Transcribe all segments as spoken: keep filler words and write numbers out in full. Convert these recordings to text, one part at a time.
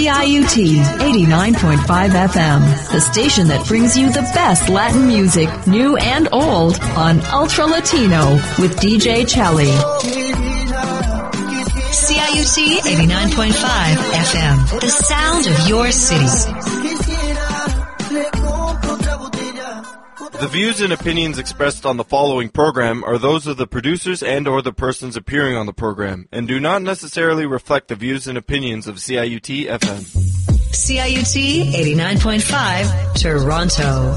C I U T eighty-nine point five F M, the station that brings you the best Latin music, new and old, on Ultra Latino with D J Chelly. C I U T eighty-nine point five F M, the sound of your city. The views and opinions expressed on the following program are those of the producers and or the persons appearing on the program and do not necessarily reflect the views and opinions of C I U T F M. C I U T eighty-nine point five, Toronto.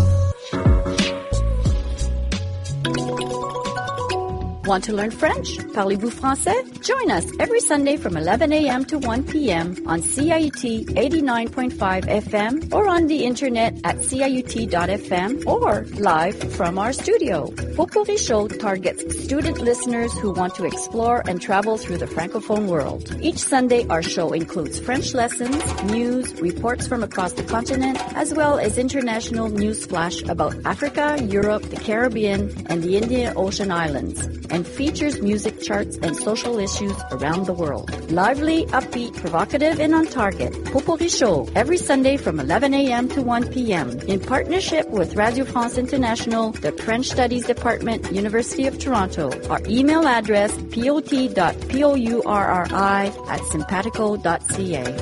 Want to learn French? Parlez-vous français? Join us every Sunday from eleven a.m. to one p.m. on C I U T eighty-nine point five F M or on the internet at C I U T dot F M or live from our studio. Potpourri Show targets student listeners who want to explore and travel through the Francophone world. Each Sunday, our show includes French lessons, news, reports from across the continent, as well as international news flash about Africa, Europe, the Caribbean, and the Indian Ocean Islands, and features music charts and social issues around the world. Lively, upbeat, provocative, and on target. Potpourri Show, every Sunday from eleven a.m. to one p.m. in partnership with Radio France International, the French Studies Department, University of Toronto. Our email address, pot dot pourri at simpatico dot c a.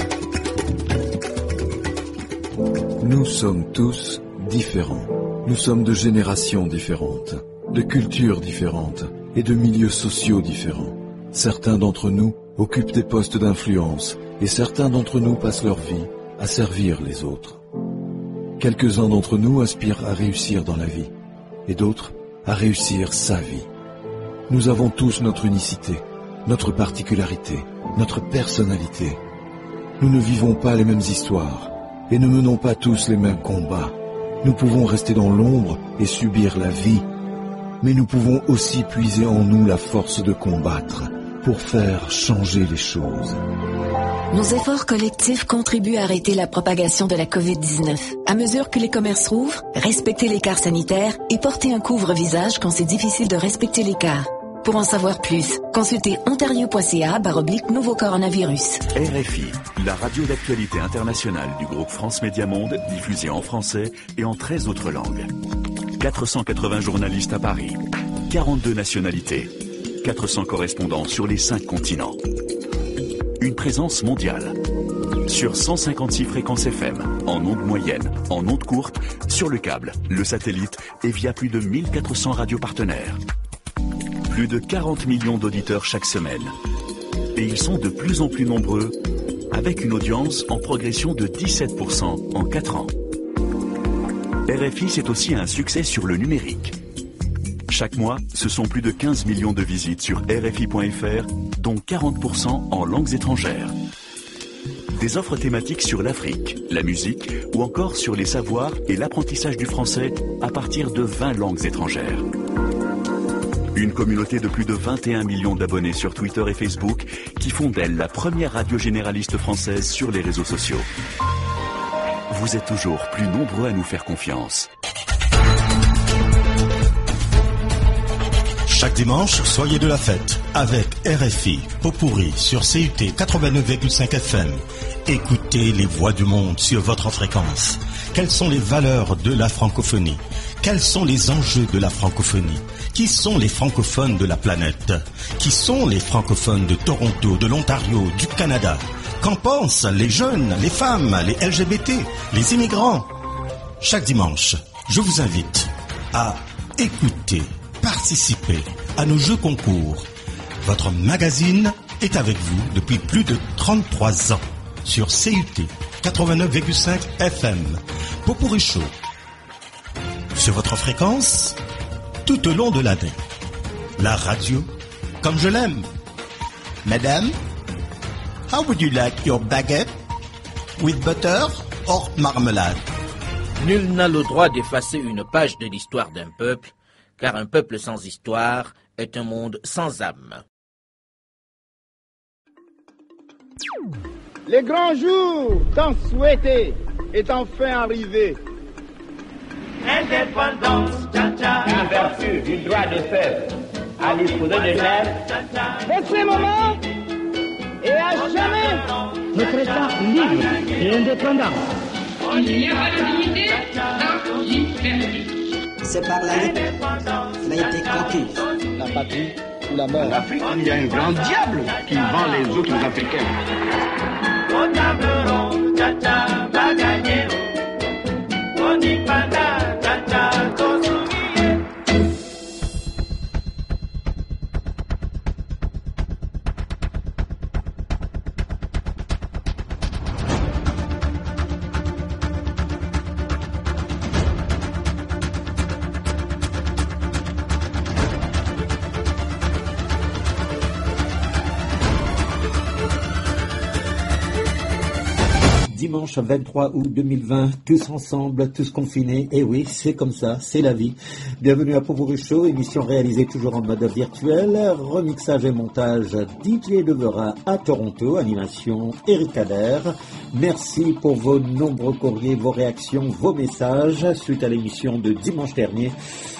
Nous sommes tous différents. Nous sommes de générations différentes, de cultures différentes et de milieux sociaux différents. Certains d'entre nous occupent des postes d'influence et certains d'entre nous passent leur vie à servir les autres. Quelques-uns d'entre nous aspirent à réussir dans la vie et d'autres à réussir sa vie. Nous avons tous notre unicité, notre particularité, notre personnalité. Nous ne vivons pas les mêmes histoires et ne menons pas tous les mêmes combats. Nous pouvons rester dans l'ombre et subir la vie, mais nous pouvons aussi puiser en nous la force de combattre pour faire changer les choses. Nos efforts collectifs contribuent à arrêter la propagation de la covid dix-neuf. À mesure que les commerces rouvrent, respectez l'écart sanitaire et portez un couvre-visage quand c'est difficile de respecter l'écart. Pour en savoir plus, consultez ontario point c a barre oblique nouveau coronavirus. R F I, la radio d'actualité internationale du groupe France Média Monde, diffusée en français et en treize autres langues. quatre cent quatre-vingts journalistes à Paris, quarante-deux nationalités, quatre cents correspondants sur les cinq continents. Une présence mondiale. Sur cent cinquante-six fréquences F M, en ondes moyennes, en ondes courtes, sur le câble, le satellite et via plus de mille quatre cents radios partenaires. Plus de quarante millions d'auditeurs chaque semaine. Et ils sont de plus en plus nombreux, avec une audience en progression de dix-sept pour cent en quatre ans. R F I, c'est aussi un succès sur le numérique. Chaque mois, ce sont plus de quinze millions de visites sur R F I point F R, dont quarante pour cent en langues étrangères. Des offres thématiques sur l'Afrique, la musique ou encore sur les savoirs et l'apprentissage du français à partir de vingt langues étrangères. Une communauté de plus de vingt et un millions d'abonnés sur Twitter et Facebook qui font d'elle la première radio généraliste française sur les réseaux sociaux. Vous êtes toujours plus nombreux à nous faire confiance. Chaque dimanche, soyez de la fête avec R F I, Potpourri sur C U T quatre-vingt-neuf virgule cinq F M. Écoutez les voix du monde sur votre fréquence. Quelles sont les valeurs de la francophonie? Quels sont les enjeux de la francophonie? Qui sont les francophones de la planète? Qui sont les francophones de Toronto, de l'Ontario, du Canada? Qu'en pensent les jeunes, les femmes, les L G B T, les immigrants? Chaque dimanche, je vous invite à écouter, participer à nos jeux concours. Votre magazine est avec vous depuis plus de trente-trois ans sur C U T quatre-vingt-neuf virgule cinq F M. Potpourri Show. Sur votre fréquence, tout au long de l'année. La radio, comme je l'aime. Madame, how would you like your baguette? With butter or marmelade? Nul n'a le droit d'effacer une page de l'histoire d'un peuple, car un peuple sans histoire est un monde sans âme. Le grand jour tant souhaité est enfin arrivé. Indépendance, tcha-tcha, en vertu du droit de peuple à disposer de même. De ce moment et à jamais, notre notre État libre et indépendant. Il y a la dignité dans l'hypernie. C'est par la lutte qu'elle a été conquise. La patrie ou la mort. En Afrique, il y a un grand diable qui vend les autres Africains. Dimanche vingt-trois août deux mille vingt, tous ensemble, tous confinés, et oui, c'est comme ça, c'est la vie. Bienvenue à Popurrí Show, émission réalisée toujours en mode virtuel, remixage et montage D J Devera à Toronto, animation Eric Adair. Merci pour vos nombreux courriers, vos réactions, vos messages suite à l'émission de dimanche dernier.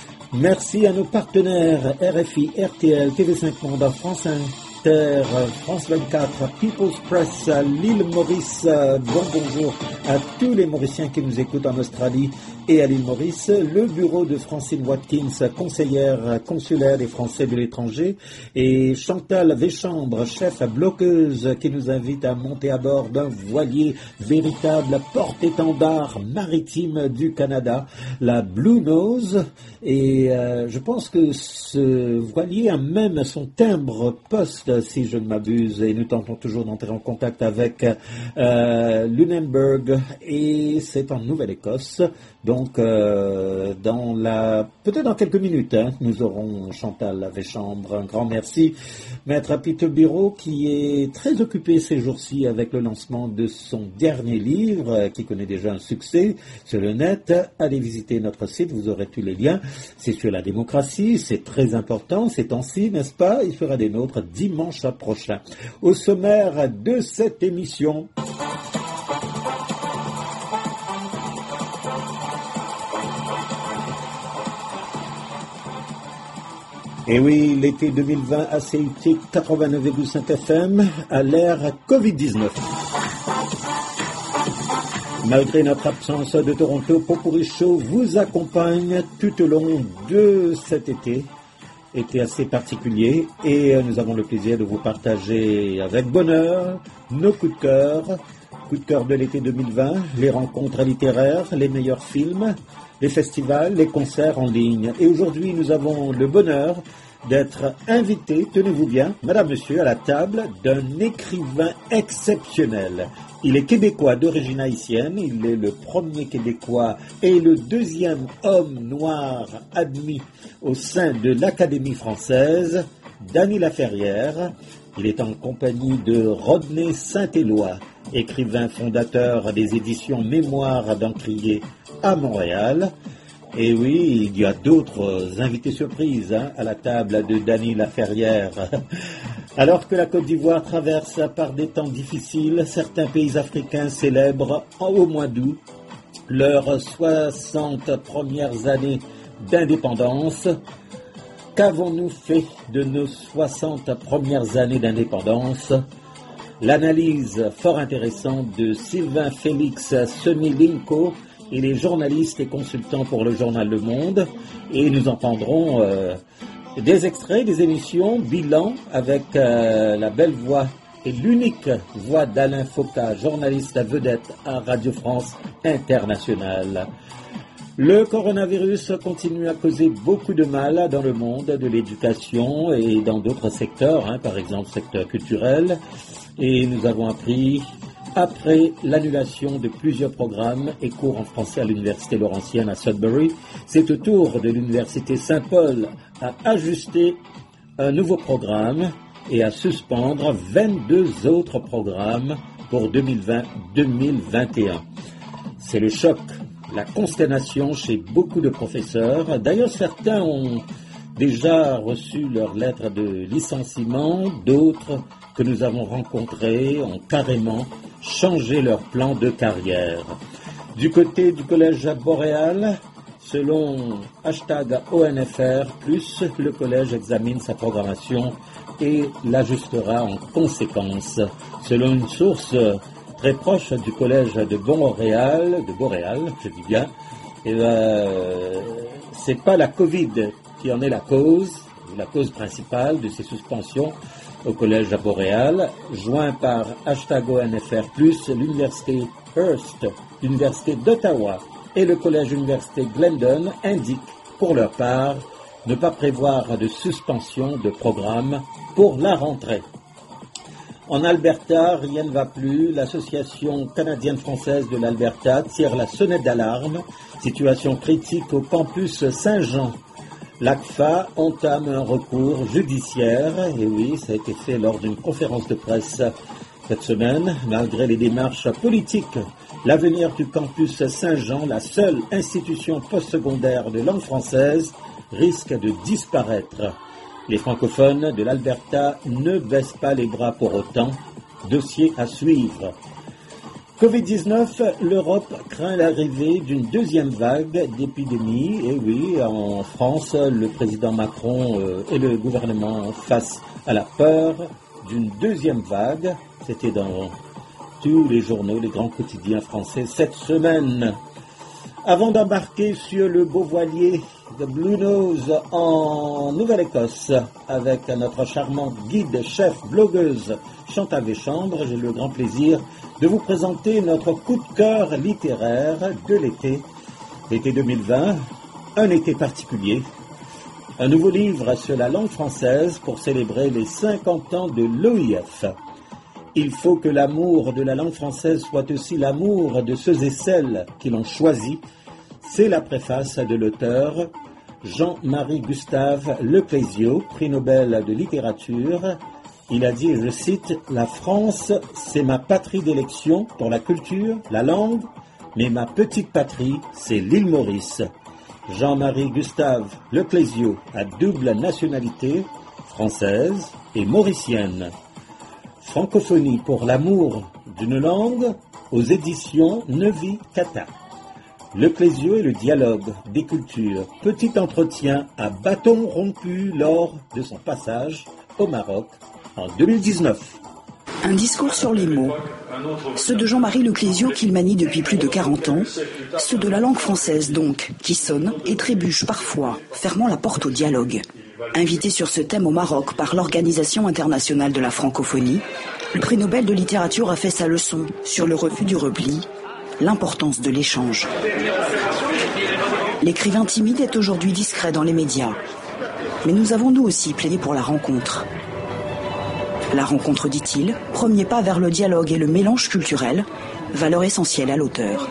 Merci à nos partenaires R F I, R T L, T V cinq Monde, France Inter, France vingt-quatre, People's Press, l'île Maurice. Bon bonjour à tous les Mauriciens qui nous écoutent en Australie et à l'île Maurice. Le bureau de Francine Watkins, conseillère consulaire des Français de l'étranger, et Chantal Véchambre, chef bloqueuse, qui nous invite à monter à bord d'un voilier véritable porte-étendard maritime du Canada, la Blue Nose. Et euh, je pense que ce voilier a même son timbre poste, si je ne m'abuse, et nous tentons toujours d'entrer en contact avec euh, Lunenburg, et c'est en Nouvelle-Écosse. Donc, euh, dans la, peut-être dans quelques minutes, hein, nous aurons Chantal Véchambre. Un grand merci. Maître Peter Bureau, qui est très occupé ces jours-ci avec le lancement de son dernier livre, qui connaît déjà un succès sur le net. Allez visiter notre site, vous aurez tous les liens. C'est sur la démocratie, c'est très important ces temps-ci, n'est-ce pas? Il fera des nôtres dimanche prochain. Au sommaire de cette émission... Et oui, l'été deux mille vingt à C I T quatre-vingt-neuf virgule cinq F M à l'ère covid dix-neuf. Malgré notre absence de Toronto, Popurrí Show vous accompagne tout au long de cet été. Été assez particulier, et nous avons le plaisir de vous partager avec bonheur nos coups de cœur. Coups de cœur de l'été deux mille vingt, les rencontres littéraires, les meilleurs films, les festivals, les concerts en ligne. Et aujourd'hui, nous avons le bonheur d'être invités, tenez-vous bien, madame, monsieur, à la table d'un écrivain exceptionnel. Il est québécois d'origine haïtienne, il est le premier québécois et le deuxième homme noir admis au sein de l'Académie française, Dany Laferrière. Il est en compagnie de Rodney Saint-Éloi, écrivain fondateur des éditions Mémoire d'Encrier à Montréal. Et oui, il y a d'autres invités surprises hein, à la table de Dany Laferrière. Alors que la Côte d'Ivoire traverse par des temps difficiles, certains pays africains célèbrent au mois d'août leurs soixante premières années d'indépendance. Qu'avons-nous fait de nos soixante premières années d'indépendance? L'analyse fort intéressante de Sylvain Félix Semilinko, il est journaliste et consultant pour le journal Le Monde, et nous entendrons euh, des extraits des émissions bilan avec euh, la belle voix et l'unique voix d'Alain Foka, journaliste à vedette à Radio France Internationale. Le coronavirus continue à causer beaucoup de mal dans le monde de l'éducation et dans d'autres secteurs, hein, par exemple le secteur culturel, et nous avons appris après l'annulation de plusieurs programmes et cours en français à l'université Laurentienne à Sudbury, c'est au tour de l'université Saint-Paul à ajuster un nouveau programme et à suspendre vingt-deux autres programmes pour deux mille vingt deux mille vingt et un. C'est le choc, la consternation chez beaucoup de professeurs. D'ailleurs, certains ont déjà reçu leur lettre de licenciement, d'autres que nous avons rencontrés ont carrément changé leur plan de carrière. Du côté du collège Boréal, selon hashtag O N F R plus, le collège examine sa programmation et l'ajustera en conséquence. Selon une source très proche du collège de Boréal, de Boréal, je dis bien. Et euh, c'est pas la Covid qui en est la cause, la cause principale de ces suspensions au collège à Boréal, joint par hashtag O N F R plus, l'université Hearst, l'université d'Ottawa et le collège université Glendon indiquent pour leur part ne pas prévoir de suspension de programme pour la rentrée. En Alberta, rien ne va plus. L'Association canadienne-française de l'Alberta tire la sonnette d'alarme. Situation critique au campus Saint-Jean. L'A C F A entame un recours judiciaire. Et oui, ça a été fait lors d'une conférence de presse cette semaine. Malgré les démarches politiques, l'avenir du campus Saint-Jean, la seule institution postsecondaire de langue française, risque de disparaître. Les francophones de l'Alberta ne baissent pas les bras pour autant. Dossier à suivre. covid dix-neuf, l'Europe craint l'arrivée d'une deuxième vague d'épidémie. Et oui, en France, le président Macron euh, et le gouvernement face à la peur d'une deuxième vague. C'était dans tous les journaux, les grands quotidiens français cette semaine. Avant d'embarquer sur le beau voilier de Blue Nose en Nouvelle-Écosse avec notre charmante guide, chef, blogueuse Chantal Véchambre, j'ai le grand plaisir de vous présenter notre coup de cœur littéraire de l'été, l'été deux mille vingt, un été particulier, un nouveau livre sur la langue française pour célébrer les cinquante ans de l'O I F. Il faut que l'amour de la langue française soit aussi l'amour de ceux et celles qui l'ont choisi. C'est la préface de l'auteur Jean-Marie Gustave Leclésio, prix Nobel de littérature. Il a dit, et je cite, « La France, c'est ma patrie d'élection pour la culture, la langue, mais ma petite patrie, c'est l'île Maurice. » Jean-Marie Gustave Leclésio a double nationalité, française et mauricienne. Francophonie pour l'amour d'une langue aux éditions Neuvy Cata. Leclésio et le dialogue des cultures. Petit entretien à bâton rompu lors de son passage au Maroc en deux mille dix-neuf. Un discours sur les mots. Ceux de Jean-Marie Leclésio qu'il manie depuis plus de quarante ans. Ceux de la langue française donc, qui sonnent et trébuchent parfois, fermant la porte au dialogue. Invité sur ce thème au Maroc par l'Organisation internationale de la francophonie, le prix Nobel de littérature a fait sa leçon sur le refus du repli, l'importance de l'échange. L'écrivain timide est aujourd'hui discret dans les médias. Mais nous avons nous aussi plaidé pour la rencontre. La rencontre, dit-il, premier pas vers le dialogue et le mélange culturel, valeur essentielle à l'auteur.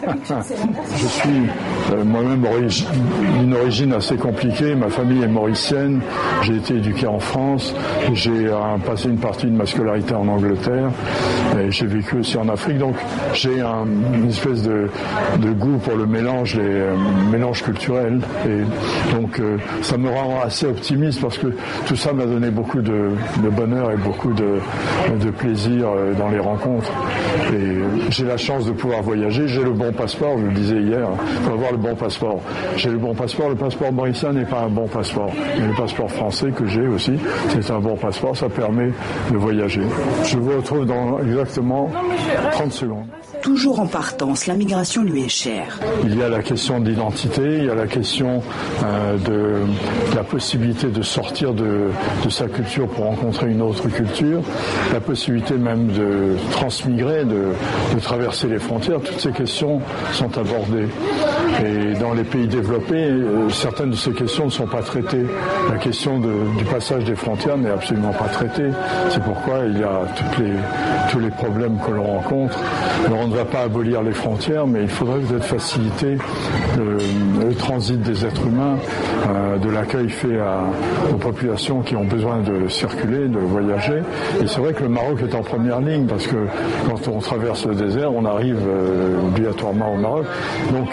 Je suis euh, moi-même origi- d'une origine assez compliquée. Ma famille est mauricienne. J'ai été éduqué en France. J'ai euh, passé une partie de ma scolarité en Angleterre. Et j'ai vécu aussi en Afrique. Donc j'ai un, une espèce de, de goût pour le mélange, les euh, mélanges culturels. Et donc euh, ça me rend assez optimiste parce que tout ça m'a donné beaucoup de, de bonheur et beaucoup de, de plaisir euh, dans les rencontres. Et j'ai la chance de pouvoir voyager, j'ai le bon passeport, je le disais hier, il faut avoir le bon passeport. J'ai le bon passeport, le passeport mauricien n'est pas un bon passeport, mais le passeport français que j'ai aussi, c'est un bon passeport, ça permet de voyager. Je vous retrouve dans exactement trente secondes. Toujours en partance, la migration lui est chère. Il y a la question de l'identité, il y a la question euh, de, de la possibilité de sortir de, de sa culture pour rencontrer une autre culture, la possibilité même de transmigrer, de, de traverser les frontières. Toutes ces questions sont abordées. Et dans les pays développés, euh, certaines de ces questions ne sont pas traitées. La question de, du passage des frontières n'est absolument pas traitée. C'est pourquoi il y a toutes les, tous les problèmes que l'on rencontre. Alors, on ne va pas abolir les frontières, mais il faudrait peut-être faciliter le, le transit des êtres humains, euh, de l'accueil fait à, aux populations qui ont besoin de circuler, de voyager. Et c'est vrai que le Maroc est en première ligne, parce que quand on traverse le désert, on arrive euh, obligatoirement au Maroc. Donc euh,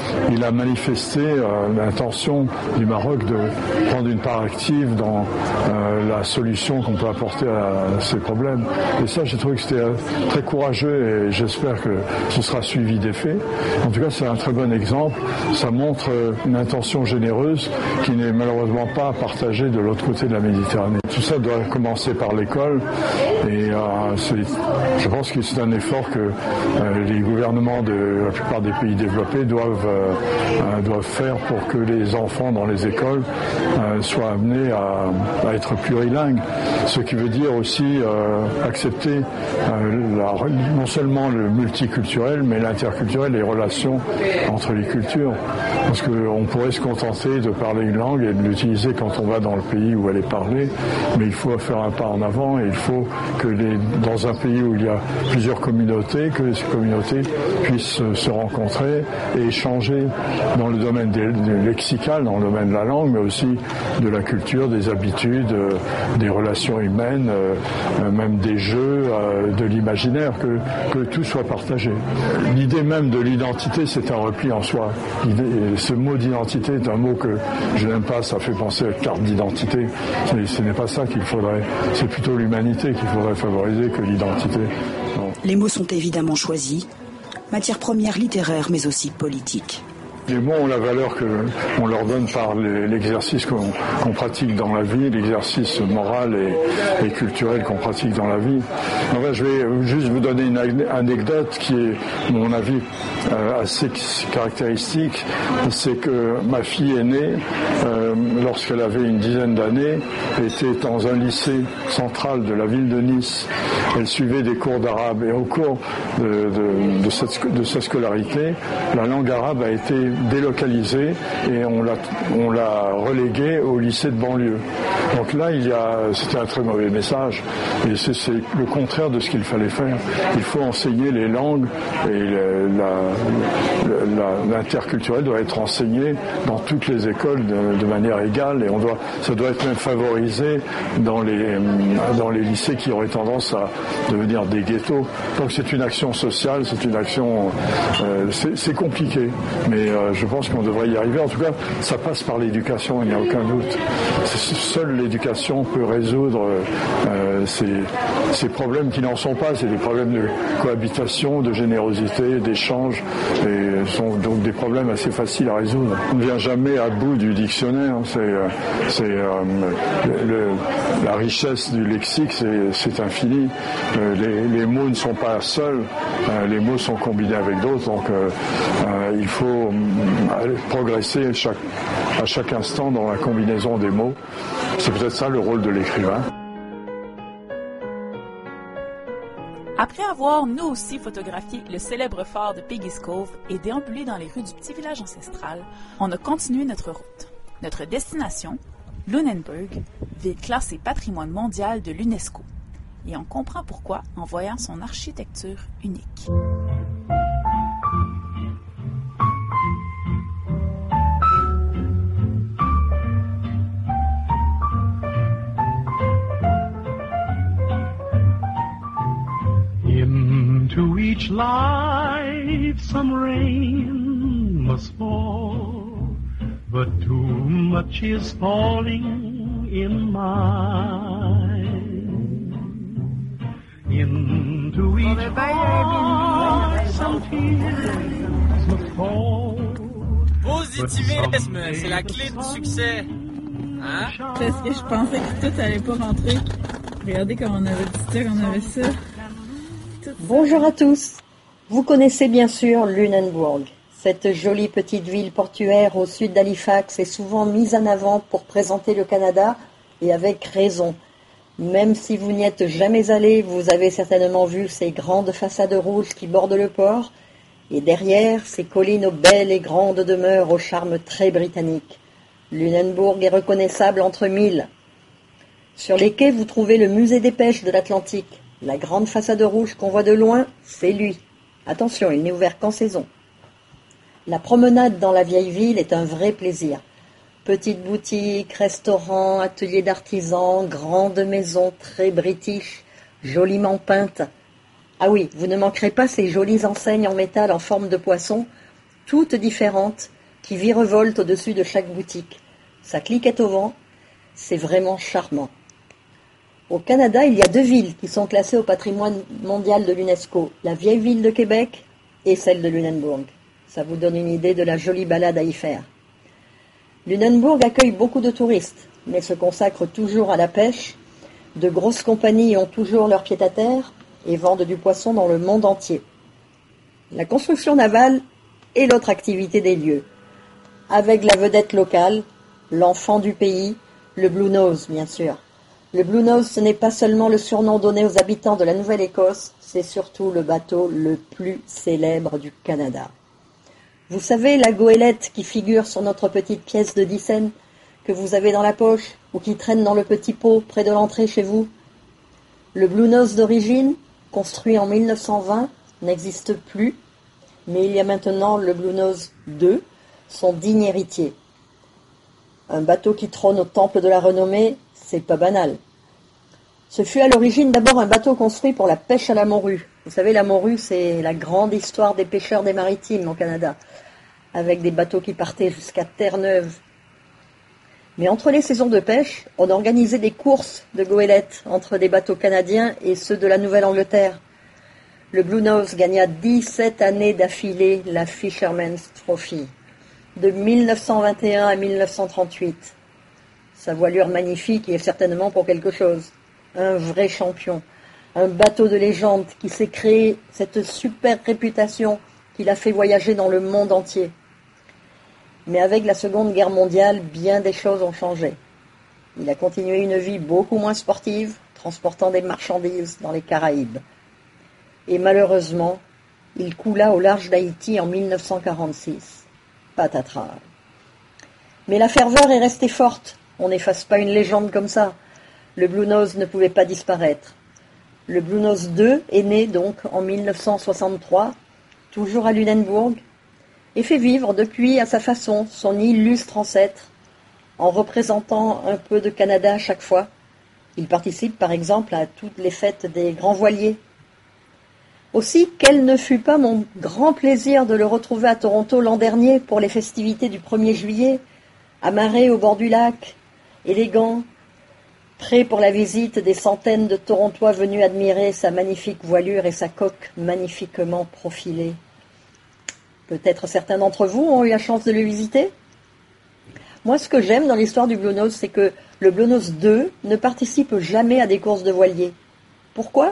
il a manifesté euh, l'intention du Maroc de prendre une part active dans euh, la solution qu'on peut apporter à ces problèmes. Et ça, j'ai trouvé que c'était très courageux et j'espère que ce sera suivi des faits. En tout cas, c'est un très bon exemple. Ça montre une intention généreuse qui n'est malheureusement pas partagée de l'autre côté de la Méditerranée. Tout ça doit commencer par l'école et euh, c'est, je pense que c'est un effort que euh, les gouvernements de la plupart des pays développés doivent, euh, euh, doivent faire pour que les enfants dans les écoles euh, soient amenés à, à être plurilingues. Ce qui veut dire aussi euh, accepter euh, la, non seulement le multiculturel, mais l'interculturel, les relations entre les cultures. Parce qu'on pourrait se contenter de parler une langue et de l'utiliser quand on va dans le pays où elle est parlée, mais il faut faire un pas en avant et il faut que les, dans un pays où il y a plusieurs communautés, que ces communautés puissent se rencontrer et échanger dans le domaine des, des lexical, dans le domaine de la langue, mais aussi de la culture, des habitudes, euh, des relations humaines, euh, même des jeux, euh, de l'imaginaire, que, que tout soit partagé. L'idée même de l'identité, c'est un repli en soi. L'idée, ce mot d'identité est un mot que je n'aime pas, ça fait penser à carte d'identité. Mais ce n'est pas ça qu'il faudrait, c'est plutôt l'humanité qu'il faudrait favoriser que l'identité. Non. Les mots sont évidemment choisis, matière première littéraire mais aussi politique. Les mots ont la valeur qu'on leur donne par l'exercice qu'on, qu'on pratique dans la vie, l'exercice moral et, et culturel qu'on pratique dans la vie. En fait, je vais juste vous donner une anecdote qui est, à mon avis, euh, assez caractéristique. C'est que ma fille aînée, euh, lorsqu'elle avait une dizaine d'années, était dans un lycée central de la ville de Nice. Elle suivait des cours d'arabe et au cours de, de, de, cette, de sa scolarité, la langue arabe a été délocalisée et on l'a, on l'a reléguée au lycée de banlieue. Donc là, il y a, c'était un très mauvais message et c'est, c'est le contraire de ce qu'il fallait faire. Il faut enseigner les langues et la, la, l'interculturel doit être enseigné dans toutes les écoles de, de manière égale et on doit, ça doit être même favorisé dans les, dans les lycées qui auraient tendance à devenir des ghettos. Donc c'est une action sociale, c'est une action, euh, c'est, c'est compliqué, mais euh, je pense qu'on devrait y arriver. En tout cas, ça passe par l'éducation, il n'y a aucun doute. C'est, seule l'éducation peut résoudre euh, ces, ces problèmes qui n'en sont pas. C'est des problèmes de cohabitation, de générosité, d'échange, et sont donc des problèmes assez faciles à résoudre. On ne vient jamais à bout du dictionnaire. C'est, c'est euh, le, le, la richesse du lexique, c'est, c'est infini. Euh, les, les mots ne sont pas seuls. Euh, les mots sont combinés avec d'autres. Donc, euh, euh, il faut euh, progresser chaque, à chaque instant dans la combinaison des mots. C'est peut-être ça le rôle de l'écrivain. Après avoir, nous aussi, photographié le célèbre phare de Piggy's Cove et déambulé dans les rues du petit village ancestral, on a continué notre route. Notre destination, Lunenburg, ville classée patrimoine mondial de l'UNESCO. Et on comprend pourquoi en voyant son architecture unique. Into each life some rain must fall, but too much is falling in mine. Into each heart some tears must fall. Positivisme, c'est la clé du succès. Hein? Parce que je pensais que tout allait pas rentrer. Regardez comme on avait dit ça, qu'on avait ça. Bonjour à tous. Vous connaissez bien sûr Lunenburg. Cette jolie petite ville portuaire au sud d'Halifax est souvent mise en avant pour présenter le Canada, et avec raison. Même si vous n'y êtes jamais allé, vous avez certainement vu ces grandes façades rouges qui bordent le port, et derrière, ces collines aux belles et grandes demeures au charme très britannique. Lunenburg est reconnaissable entre mille. Sur les quais, vous trouvez le musée des pêches de l'Atlantique. La grande façade rouge qu'on voit de loin, c'est lui. Attention, il n'est ouvert qu'en saison. La promenade dans la vieille ville est un vrai plaisir. Petites boutiques, restaurants, ateliers d'artisans, grandes maisons très british, joliment peintes. Ah oui, vous ne manquerez pas ces jolies enseignes en métal en forme de poisson, toutes différentes, qui virevoltent au-dessus de chaque boutique. Ça cliquette au vent, c'est vraiment charmant. Au Canada, il y a deux villes qui sont classées au patrimoine mondial de l'UNESCO, la vieille ville de Québec et celle de Lunenburg. Ça vous donne une idée de la jolie balade à y faire. Lunenburg accueille beaucoup de touristes, mais se consacre toujours à la pêche. De grosses compagnies ont toujours leur pied-à-terre et vendent du poisson dans le monde entier. La construction navale est l'autre activité des lieux, avec la vedette locale, l'enfant du pays, le Blue Nose, bien sûr. Le Blue Nose, ce n'est pas seulement le surnom donné aux habitants de la Nouvelle-Écosse, c'est surtout le bateau le plus célèbre du Canada. Vous savez, la goélette qui figure sur notre petite pièce de dix cents, que vous avez dans la poche, ou qui traîne dans le petit pot près de l'entrée chez vous? Le Blue Nose d'origine, construit en mille neuf cent vingt, n'existe plus, mais il y a maintenant le Blue Nose deux, son digne héritier. Un bateau qui trône au temple de la renommée, c'est pas banal. Ce fut à l'origine d'abord un bateau construit pour la pêche à la morue. Vous savez, la morue, c'est la grande histoire des pêcheurs des maritimes au Canada, avec des bateaux qui partaient jusqu'à Terre-Neuve. Mais entre les saisons de pêche, on organisait des courses de goélettes entre des bateaux canadiens et ceux de la Nouvelle-Angleterre. Le Blue Nose gagna dix-sept années d'affilée la Fisherman's Trophy, de mille neuf cent vingt et un à mille neuf cent trente-huit. Sa voilure magnifique y est certainement pour quelque chose. Un vrai champion, un bateau de légende qui s'est créé cette super réputation qu'il a fait voyager dans le monde entier. Mais avec la Seconde Guerre mondiale, bien des choses ont changé. Il a continué une vie beaucoup moins sportive, transportant des marchandises dans les Caraïbes. Et malheureusement, il coula au large d'Haïti en mille neuf cent quarante-six. Patatras. Mais la ferveur est restée forte. On n'efface pas une légende comme ça. Le Blue Nose ne pouvait pas disparaître. Le Blue Nose deux est né donc en mille neuf cent soixante-trois, toujours à Lunenburg, et fait vivre depuis à sa façon son illustre ancêtre, en représentant un peu de Canada à chaque fois. Il participe par exemple à toutes les fêtes des grands voiliers. Aussi, quel ne fut pas mon grand plaisir de le retrouver à Toronto l'an dernier pour les festivités du premier juillet, amarré au bord du lac, élégant, prêt pour la visite des centaines de Torontois venus admirer sa magnifique voilure et sa coque magnifiquement profilée. Peut-être certains d'entre vous ont eu la chance de le visiter. Moi, ce que j'aime dans l'histoire du Blue Nose, c'est que le Blue Nose deux ne participe jamais à des courses de voiliers. Pourquoi ?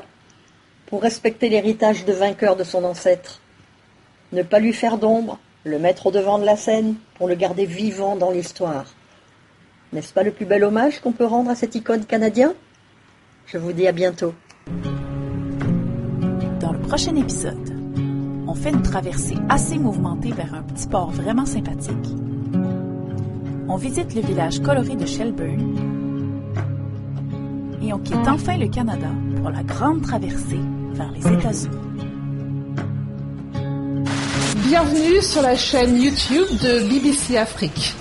Pour respecter l'héritage de vainqueur de son ancêtre. Ne pas lui faire d'ombre, le mettre au devant de la scène, pour le garder vivant dans l'histoire. N'est-ce pas le plus bel hommage qu'on peut rendre à cet icône canadien ? Je vous dis à bientôt. Dans le prochain épisode, on fait une traversée assez mouvementée vers un petit port vraiment sympathique. On visite le village coloré de Shelburne et on quitte enfin le Canada pour la grande traversée vers les États-Unis. Bienvenue sur la chaîne YouTube de B B C Afrique.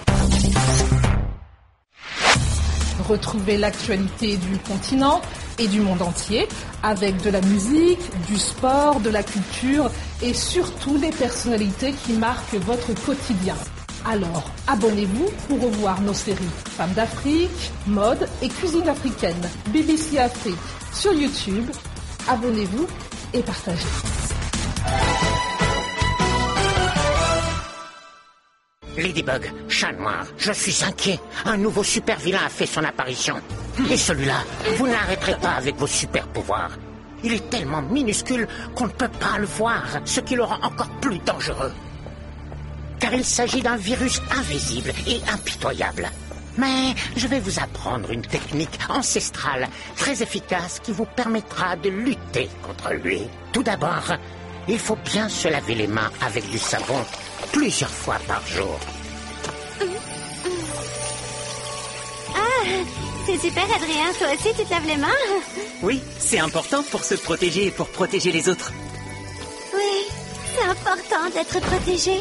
Retrouvez l'actualité du continent et du monde entier avec de la musique, du sport, de la culture et surtout des personnalités qui marquent votre quotidien. Alors, abonnez-vous pour revoir nos séries Femmes d'Afrique, mode et cuisine africaine. B B C Afrique sur YouTube. Abonnez-vous et partagez. Ladybug, chat noir, je suis inquiet. Un nouveau super vilain a fait son apparition. Et celui-là, vous n'arrêterez pas avec vos super pouvoirs. Il est tellement minuscule qu'on ne peut pas le voir, ce qui le rend encore plus dangereux. Car il s'agit d'un virus invisible et impitoyable. Mais je vais vous apprendre une technique ancestrale très efficace qui vous permettra de lutter contre lui. Tout d'abord, il faut bien se laver les mains avec du savon plusieurs fois par jour. Ah, c'est super Adrien, toi aussi tu te laves les mains? Oui, c'est important pour se protéger et pour protéger les autres. Oui, c'est important d'être protégé.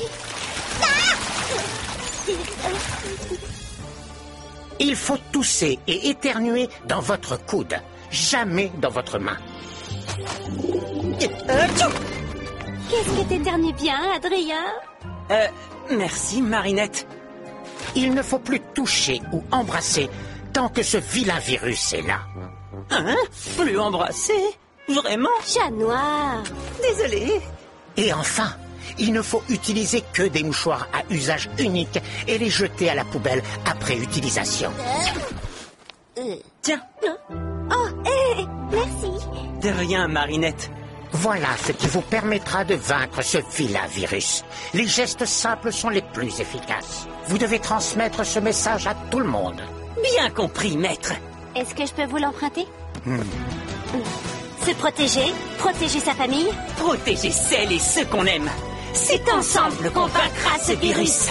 Il faut tousser et éternuer dans votre coude, jamais dans votre main. Qu'est-ce que t'éternues bien, Adrien? Euh, merci, Marinette. Il ne faut plus toucher ou embrasser tant que ce vilain virus est là. Hein? Plus embrasser? Vraiment? Chat noir. Désolé. Et enfin, il ne faut utiliser que des mouchoirs à usage unique et les jeter à la poubelle après utilisation. Euh, euh. Tiens. Oh, hé, merci. De rien, Marinette. Voilà ce qui vous permettra de vaincre ce vilain virus. Les gestes simples sont les plus efficaces. Vous devez transmettre ce message à tout le monde. Bien compris, maître. Est-ce que je peux vous l'emprunter? Hmm. Se protéger, protéger sa famille. Protéger celles et ceux qu'on aime. C'est ensemble qu'on vaincra ce virus.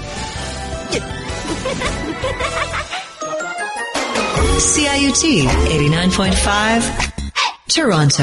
C I U T eighty-nine point five, Toronto.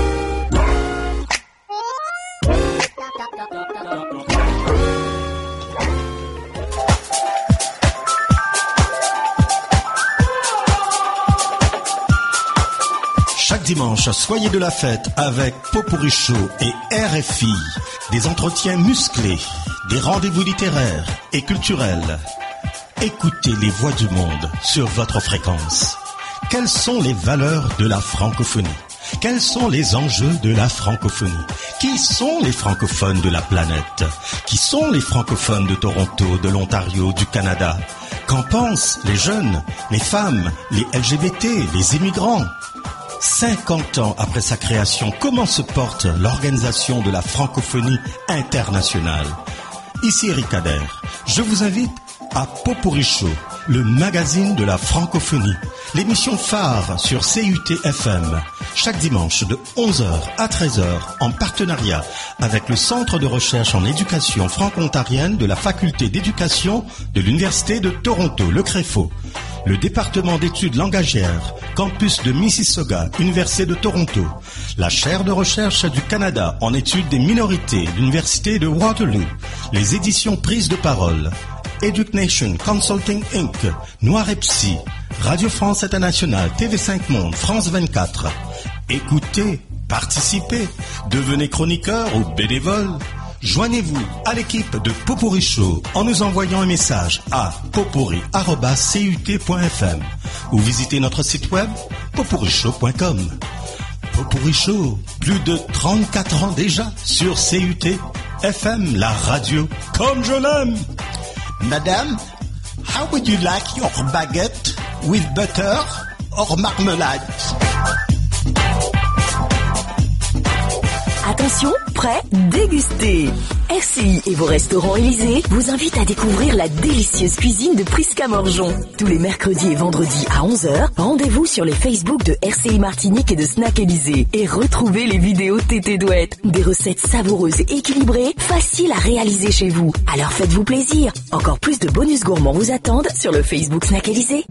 Chaque dimanche, soyez de la fête avec Popurrí Show et R F I. Des entretiens musclés, des rendez-vous littéraires et culturels. Écoutez les voix du monde sur votre fréquence. Quelles sont les valeurs de la francophonie? Quels sont les enjeux de la francophonie? Qui sont les francophones de la planète? Qui sont les francophones de Toronto, de l'Ontario, du Canada? Qu'en pensent les jeunes, les femmes, les L G B T, les immigrants? cinquante ans après sa création, comment se porte l'organisation de la francophonie internationale? Ici Eric Kader, je vous invite à Popurrí Show, le magazine de la francophonie, l'émission phare sur C U T F M, chaque dimanche de onze heures à treize heures, en partenariat avec le Centre de recherche en éducation franco-ontarienne de la Faculté d'éducation de l'Université de Toronto, le CREFO, le département d'études langagières, campus de Mississauga, Université de Toronto, la chaire de recherche du Canada en études des minorités, l'Université de Waterloo, les éditions Prise de parole, Education Consulting Incorporated, Noir et Psy, Radio France Internationale, T V cinq Monde, France vingt-quatre. Écoutez, participez, devenez chroniqueur ou bénévole. Joignez-vous à l'équipe de Popurrí Show en nous envoyant un message à popurrí arobase c u t point f m ou visitez notre site web popurrí show point com. Popurrí Show, plus de trente-quatre ans déjà sur C U T F M, la radio comme je l'aime. Madame, how would you like your baguette with butter or marmelade? Attention, prêt, dégustez. R C I et vos restaurants Élysée vous invitent à découvrir la délicieuse cuisine de Prisca Morjon. Tous les mercredis et vendredis à onze heures, rendez-vous sur les Facebook de R C I Martinique et de Snack Élysée et retrouvez les vidéos Tété Douette. Des recettes savoureuses et équilibrées, faciles à réaliser chez vous. Alors faites-vous plaisir. Encore plus de bonus gourmands vous attendent sur le Facebook Snack Élysée.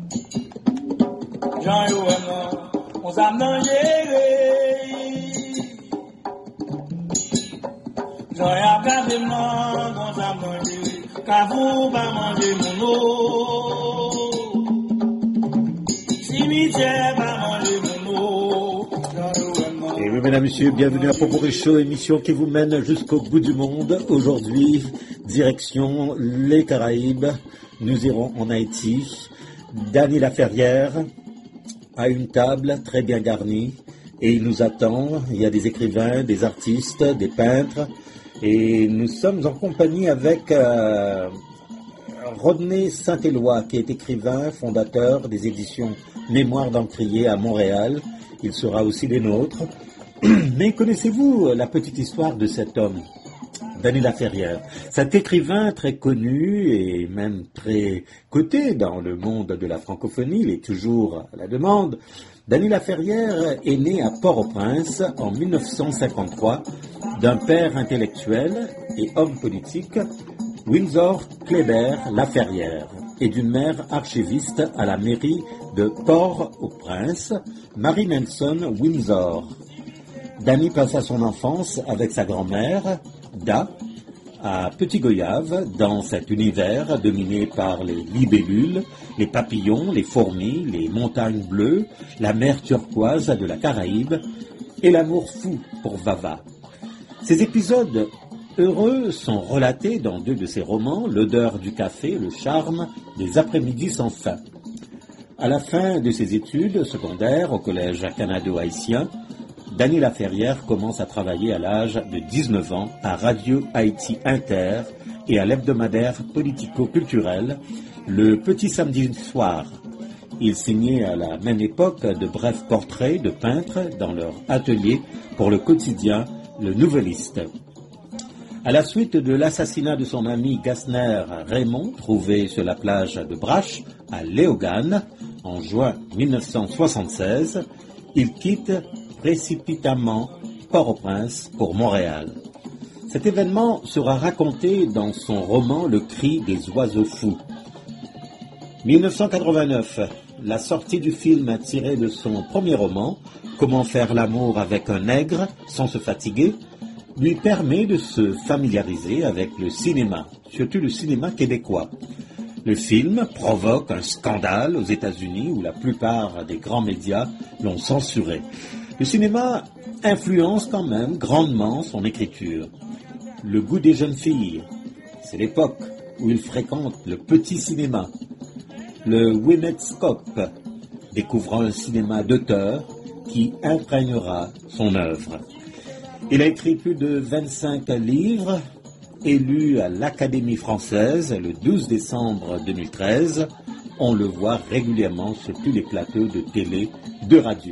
Et oui, mesdames, messieurs, bienvenue à Popurrí Show, émission qui vous mène jusqu'au bout du monde. Aujourd'hui, direction les Caraïbes. Nous irons en Haïti. Dany Laferrière à une table très bien garnie. Et il nous attend. Il y a des écrivains, des artistes, des peintres. Et nous sommes en compagnie avec euh, Rodney Saint-Éloi, qui est écrivain, fondateur des éditions Mémoire d'Encrier à Montréal. Il sera aussi des nôtres. Mais connaissez-vous la petite histoire de cet homme, Dany Laferrière? Cet écrivain très connu et même très coté dans le monde de la francophonie, il est toujours à la demande. Dany Laferrière est né à Port-au-Prince en mille neuf cent cinquante-trois d'un père intellectuel et homme politique, Windsor Kléber Laferrière, et d'une mère archiviste à la mairie de Port-au-Prince, Mary Nelson Windsor. Dany passa son enfance avec sa grand-mère, Da, à Petit Goyave, dans cet univers dominé par les libellules, les papillons, les fourmis, les montagnes bleues, la mer turquoise de la Caraïbe et l'amour fou pour Vava. Ces épisodes heureux sont relatés dans deux de ses romans, L'odeur du café, le charme des après-midi sans fin. À la fin de ses études secondaires au collège canado-haïtien, Dany Laferrière commence à travailler à l'âge de dix-neuf ans à Radio Haïti Inter et à l'hebdomadaire politico-culturel Le Petit Samedi Soir. Il signait à la même époque de brefs portraits de peintres dans leur atelier pour le quotidien Le Nouvelliste. À la suite de l'assassinat de son ami Gassner Raymond, trouvé sur la plage de Brache, à Léogane, en juin mille neuf cent soixante-seize, il quitte précipitamment Port-au-Prince pour Montréal. Cet événement sera raconté dans son roman Le Cri des oiseaux fous. mille neuf cent quatre-vingt-neuf, la sortie du film tiré de son premier roman, Comment faire l'amour avec un nègre sans se fatiguer, lui permet de se familiariser avec le cinéma, surtout le cinéma québécois. Le film provoque un scandale aux États-Unis où la plupart des grands médias l'ont censuré. Le cinéma influence quand même grandement son écriture. Le goût des jeunes filles, c'est l'époque où il fréquente le petit cinéma. Le Winetscope, découvrant un cinéma d'auteur qui imprégnera son œuvre. Il a écrit plus de vingt-cinq livres, élu à l'Académie française le douze décembre deux mille treize. On le voit régulièrement sur tous les plateaux de télé, de radio.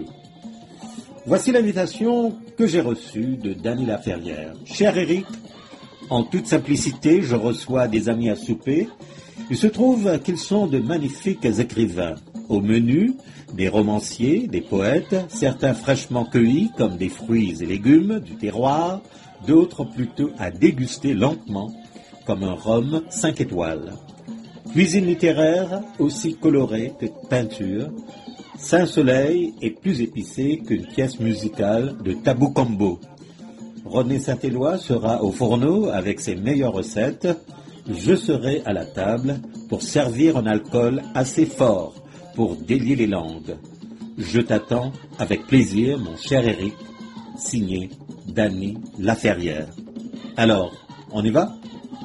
Voici l'invitation que j'ai reçue de Dany Laferrière. Cher Éric, en toute simplicité, je reçois des amis à souper. Il se trouve qu'ils sont de magnifiques écrivains. Au menu, des romanciers, des poètes, certains fraîchement cueillis comme des fruits et légumes du terroir, d'autres plutôt à déguster lentement comme un rhum cinq étoiles. Cuisine littéraire aussi colorée que peinture, Saint-Soleil est plus épicé qu'une pièce musicale de Tabou Combo. René Saint-Éloi sera au fourneau avec ses meilleures recettes. Je serai à la table pour servir un alcool assez fort pour délier les langues. Je t'attends avec plaisir, mon cher Éric, signé Dany Laferrière. Alors, on y va?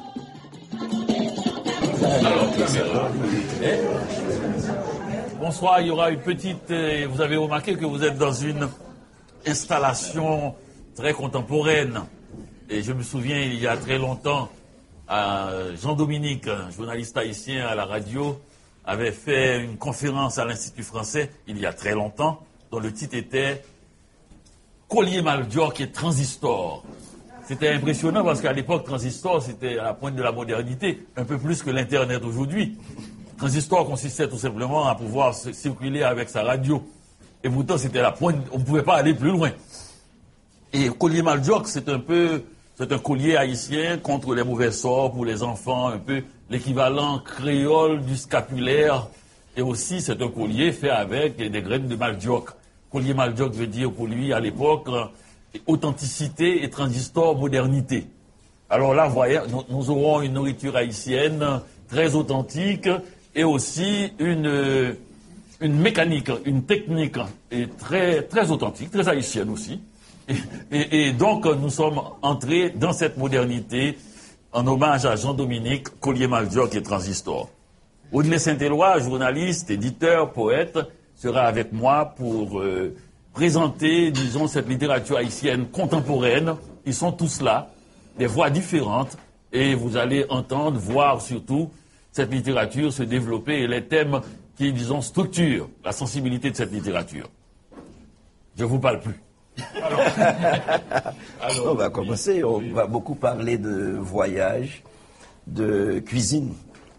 Bonsoir, il y aura une petite... Euh, vous avez remarqué que vous êtes dans une installation très contemporaine. Et je me souviens, il y a très longtemps, euh, Jean-Dominique, journaliste haïtien à la radio, avait fait une conférence à l'Institut français, il y a très longtemps, dont le titre était « Collier Maldior qui est transistor ». C'était impressionnant parce qu'à l'époque, transistor, c'était à la pointe de la modernité, un peu plus que l'Internet aujourd'hui. Transistor consistait tout simplement à pouvoir circuler avec sa radio. Et pourtant, c'était la pointe, on ne pouvait pas aller plus loin. Et collier Maldior, c'est un peu, c'est un collier haïtien contre les mauvais sorts pour les enfants, un peu l'équivalent créole du scapulaire. Et aussi, c'est un collier fait avec des graines de Maldioc. Collier Maldioc veut dire pour lui, à l'époque, authenticité et transistor modernité. Alors là, vous voyez, nous, nous aurons une nourriture haïtienne très authentique et aussi une, une mécanique, une technique et très, très authentique, très haïtienne aussi. Et, et, et donc, nous sommes entrés dans cette modernité en hommage à Jean-Dominique, Collier Maldioc et transistor. Audley Saint-Éloi, journaliste, éditeur, poète, sera avec moi pour euh, présenter, disons, cette littérature haïtienne contemporaine. Ils sont tous là, des voix différentes, et vous allez entendre, voir surtout, cette littérature se développer et les thèmes qui, disons, structurent la sensibilité de cette littérature. Je ne vous parle plus. Alors, alors, on va commencer, on va beaucoup parler de voyage, de cuisine,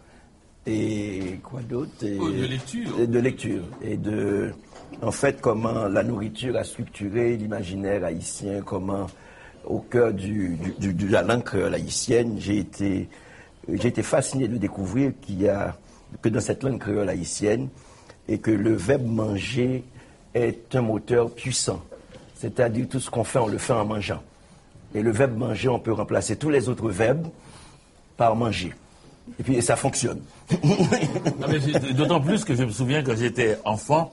et quoi d'autre et oh, de lecture. Et de lecture. Et de, en fait, comment la nourriture a structuré l'imaginaire haïtien, comment, au cœur du, du, du, de la langue créole haïtienne, j'ai été, j'ai été fasciné de découvrir qu'il y a, que dans cette langue créole haïtienne, et que le verbe manger est un moteur puissant. C'est-à-dire tout ce qu'on fait, on le fait en mangeant. Et le verbe manger, on peut remplacer tous les autres verbes par manger. Et puis ça fonctionne. D'autant plus que je me souviens quand j'étais enfant,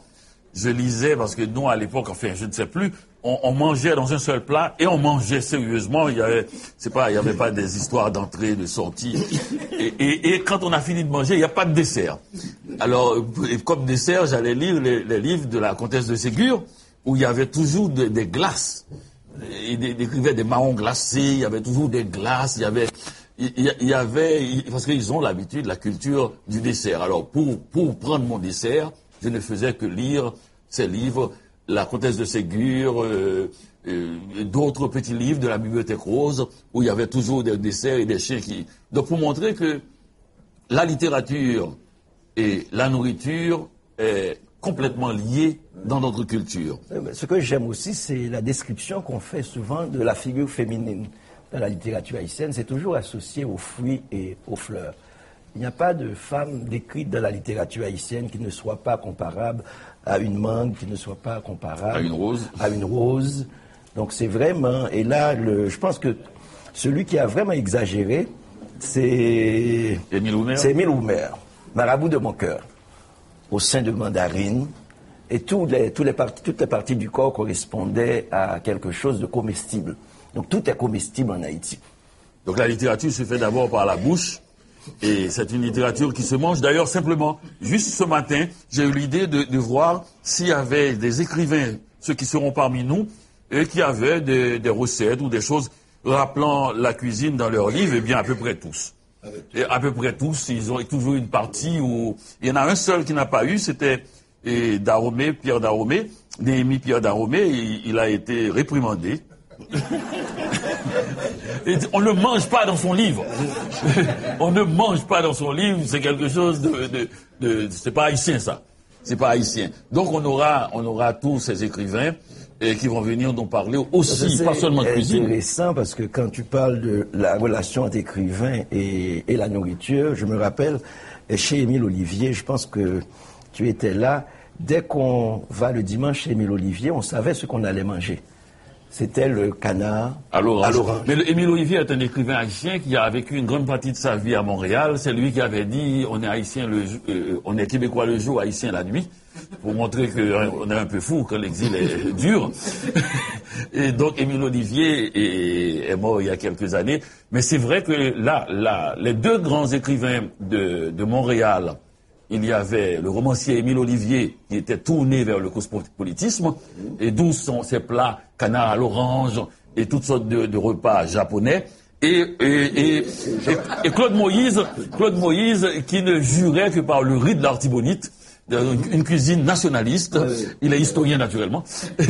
je lisais, parce que nous, à l'époque, enfin, je ne sais plus, on, on mangeait dans un seul plat et on mangeait sérieusement. Il y avait, c'est pas, il y avait pas des histoires d'entrée, de sortie. Et, et, et quand on a fini de manger, il n'y a pas de dessert. Alors, comme dessert, j'allais lire les, les livres de la comtesse de Ségur, où il y avait toujours de, des glaces. Il décrivait des marrons glacés, il y avait toujours des glaces, il y avait, il, il y avait, parce qu'ils ont l'habitude, la culture du dessert. Alors, pour, pour prendre mon dessert, je ne faisais que lire ces livres, la comtesse de Ségur, euh, euh, d'autres petits livres de la bibliothèque rose, où il y avait toujours des desserts et des chiens qui... Donc, pour montrer que la littérature et la nourriture est complètement liées dans notre culture. Ce que j'aime aussi, c'est la description qu'on fait souvent de la figure féminine dans la littérature haïtienne. C'est toujours associé aux fruits et aux fleurs. Il n'y a pas de femme décrite dans la littérature haïtienne qui ne soit pas comparable à une mangue, qui ne soit pas comparable à une rose. À une rose. Donc c'est vraiment... Et là, le, je pense que celui qui a vraiment exagéré, c'est... Émile Oumer. C'est Émile Oumer, marabout de mon cœur, au sein de Mandarine. Et tous les, tous les parties, toutes les parties du corps correspondaient à quelque chose de comestible. Donc tout est comestible en Haïti. Donc la littérature se fait d'abord par la bouche. Et c'est une littérature qui se mange. D'ailleurs, simplement, juste ce matin, j'ai eu l'idée de, de voir s'il y avait des écrivains, ceux qui seront parmi nous, et qui avaient des, des recettes ou des choses rappelant la cuisine dans leurs livres. Eh bien, à peu près tous. Et à peu près tous, ils ont toujours une partie où... Il y en a un seul qui n'a pas eu, c'était et, Daromé, Pierre Daromé, Néhémie Pierre Daromé. Il, il a été réprimandé. Et on ne mange pas dans son livre. On ne mange pas dans son livre. C'est quelque chose de, de, de c'est pas haïtien ça. C'est pas haïtien. Donc on aura, on aura tous ces écrivains et qui vont venir nous parler aussi, c'est pas seulement de cuisine. C'est intéressant parce que quand tu parles de la relation entre écrivain et, et la nourriture, je me rappelle chez Émile Olivier, je pense que tu étais là. Dès qu'on va le dimanche chez Émile Olivier, on savait ce qu'on allait manger. C'était le canard à l'orange. l'orange. Mais Émile Olivier est un écrivain haïtien qui a vécu une grande partie de sa vie à Montréal. C'est lui qui avait dit on est haïtien le euh, on est québécois le jour, haïtien la nuit, pour montrer qu'on est un peu fou quand l'exil est dur. Et donc Émile Olivier est, est mort il y a quelques années. Mais c'est vrai que là, là, les deux grands écrivains de, de Montréal, il y avait le romancier Émile Olivier qui était tourné vers le cosmopolitisme, et d'où sont ces plats canard à l'orange et toutes sortes de, de repas japonais. Et, et, et, et, et Claude Moïse, Claude Moïse qui ne jurait que par le riz de l'artibonite, une cuisine nationaliste. Il est historien naturellement.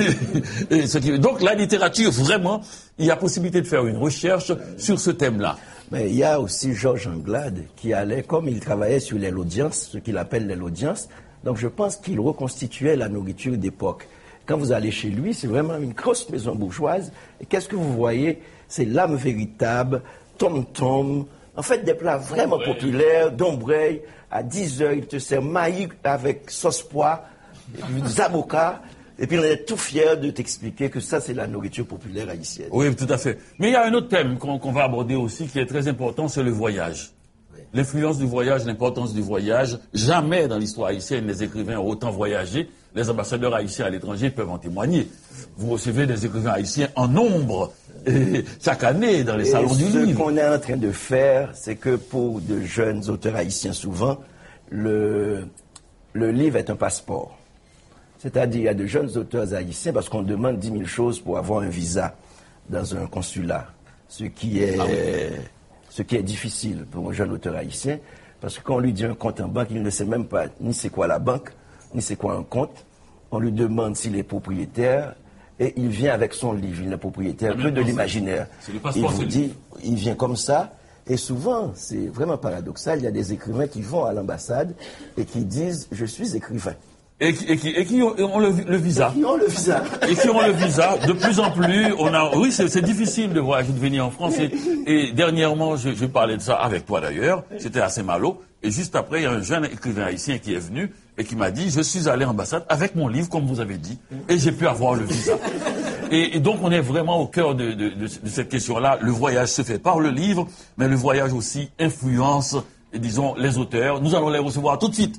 Et ce qui, donc la littérature, vraiment, il y a possibilité de faire une recherche sur ce thème-là. Mais il y a aussi Georges Anglade qui allait, comme il travaillait sur l'aile audience, ce qu'il appelle l'aile audience, donc je pense qu'il reconstituait la nourriture d'époque. Quand vous allez chez lui, c'est vraiment une grosse maison bourgeoise. Et qu'est-ce que vous voyez? C'est l'âme véritable, tom-tom, en fait des plats vraiment ouais. populaires, d'ombreuil. À dix heures, il te sert maïs avec sauce pois, des avocats. Et puis on est tout fiers de t'expliquer que ça, c'est la nourriture populaire haïtienne. Oui, tout à fait. Mais il y a un autre thème qu'on qu'on va aborder aussi qui est très important, c'est le voyage. Oui. L'influence du voyage, l'importance du voyage. Jamais dans l'histoire haïtienne, les écrivains ont autant voyagé. Les ambassadeurs haïtiens à l'étranger peuvent en témoigner. Vous recevez des écrivains haïtiens en nombre et chaque année dans les et salons du livre. Ce qu'on est en train de faire, c'est que pour de jeunes auteurs haïtiens, souvent, le, le livre est un passeport. C'est-à-dire, il y a de jeunes auteurs haïtiens, parce qu'on demande dix mille choses pour avoir un visa dans un consulat, ce qui est, ah oui. ce qui est difficile pour un jeune auteur haïtien, parce que quand on lui dit un compte en banque, il ne sait même pas ni c'est quoi la banque, ni c'est quoi un compte. On lui demande s'il est propriétaire, et il vient avec son livre, il n'est propriétaire que de l'imaginaire. Il vous dit, il vient comme ça, et souvent, c'est vraiment paradoxal, il y a des écrivains qui vont à l'ambassade et qui disent « je suis écrivain ». Et qui, et, qui, et qui ont, ont le, le visa. Et qui ont le visa. Et qui ont le visa. De plus en plus, on a, oui, c'est, c'est difficile de voyager, de venir en France. Et, et dernièrement, je, je parlais de ça avec toi d'ailleurs. C'était à Saint-Malo. Et juste après, il y a un jeune écrivain haïtien qui est venu et qui m'a dit, je suis allé à l'ambassade avec mon livre, comme vous avez dit, et j'ai pu avoir le visa. Et, et donc, on est vraiment au cœur de, de, de, de cette question-là. Le voyage se fait par le livre, mais le voyage aussi influence, disons, les auteurs. Nous allons les recevoir tout de suite.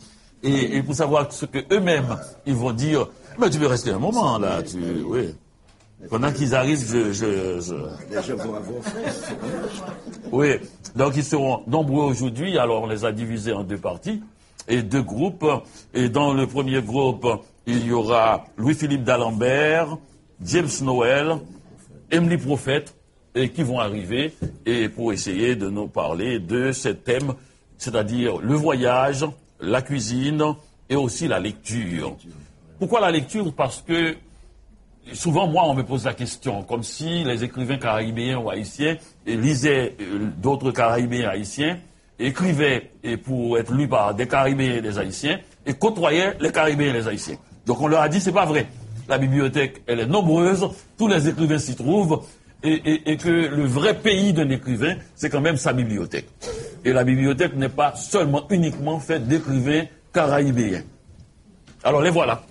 et, et pour savoir ce que eux-mêmes ils vont dire. Mais tu veux rester un moment là, tu, oui. Pendant qu'ils arrivent, je, je, je... je vois vos frères. Oui, donc ils seront nombreux aujourd'hui. Alors on les a divisés en deux parties et deux groupes. Et dans le premier groupe, il y aura Louis-Philippe d'Alembert, James Noel, Emily Prophète, et qui vont arriver et pour essayer de nous parler de ces thèmes, c'est-à-dire le voyage, la cuisine et aussi la lecture. Pourquoi la lecture? Parce que souvent, moi, on me pose la question, comme si les écrivains caribéens ou haïtiens lisaient d'autres caribéens haïtiens, écrivaient pour être lus par des caribéens et des haïtiens, et côtoyaient les caribéens et les haïtiens. Donc on leur a dit, c'est pas vrai. La bibliothèque, elle est nombreuse, tous les écrivains s'y trouvent, et, et, et que le vrai pays d'un écrivain, c'est quand même sa bibliothèque. Et la bibliothèque n'est pas seulement, uniquement faite d'écrivains caribéens. Alors les voilà.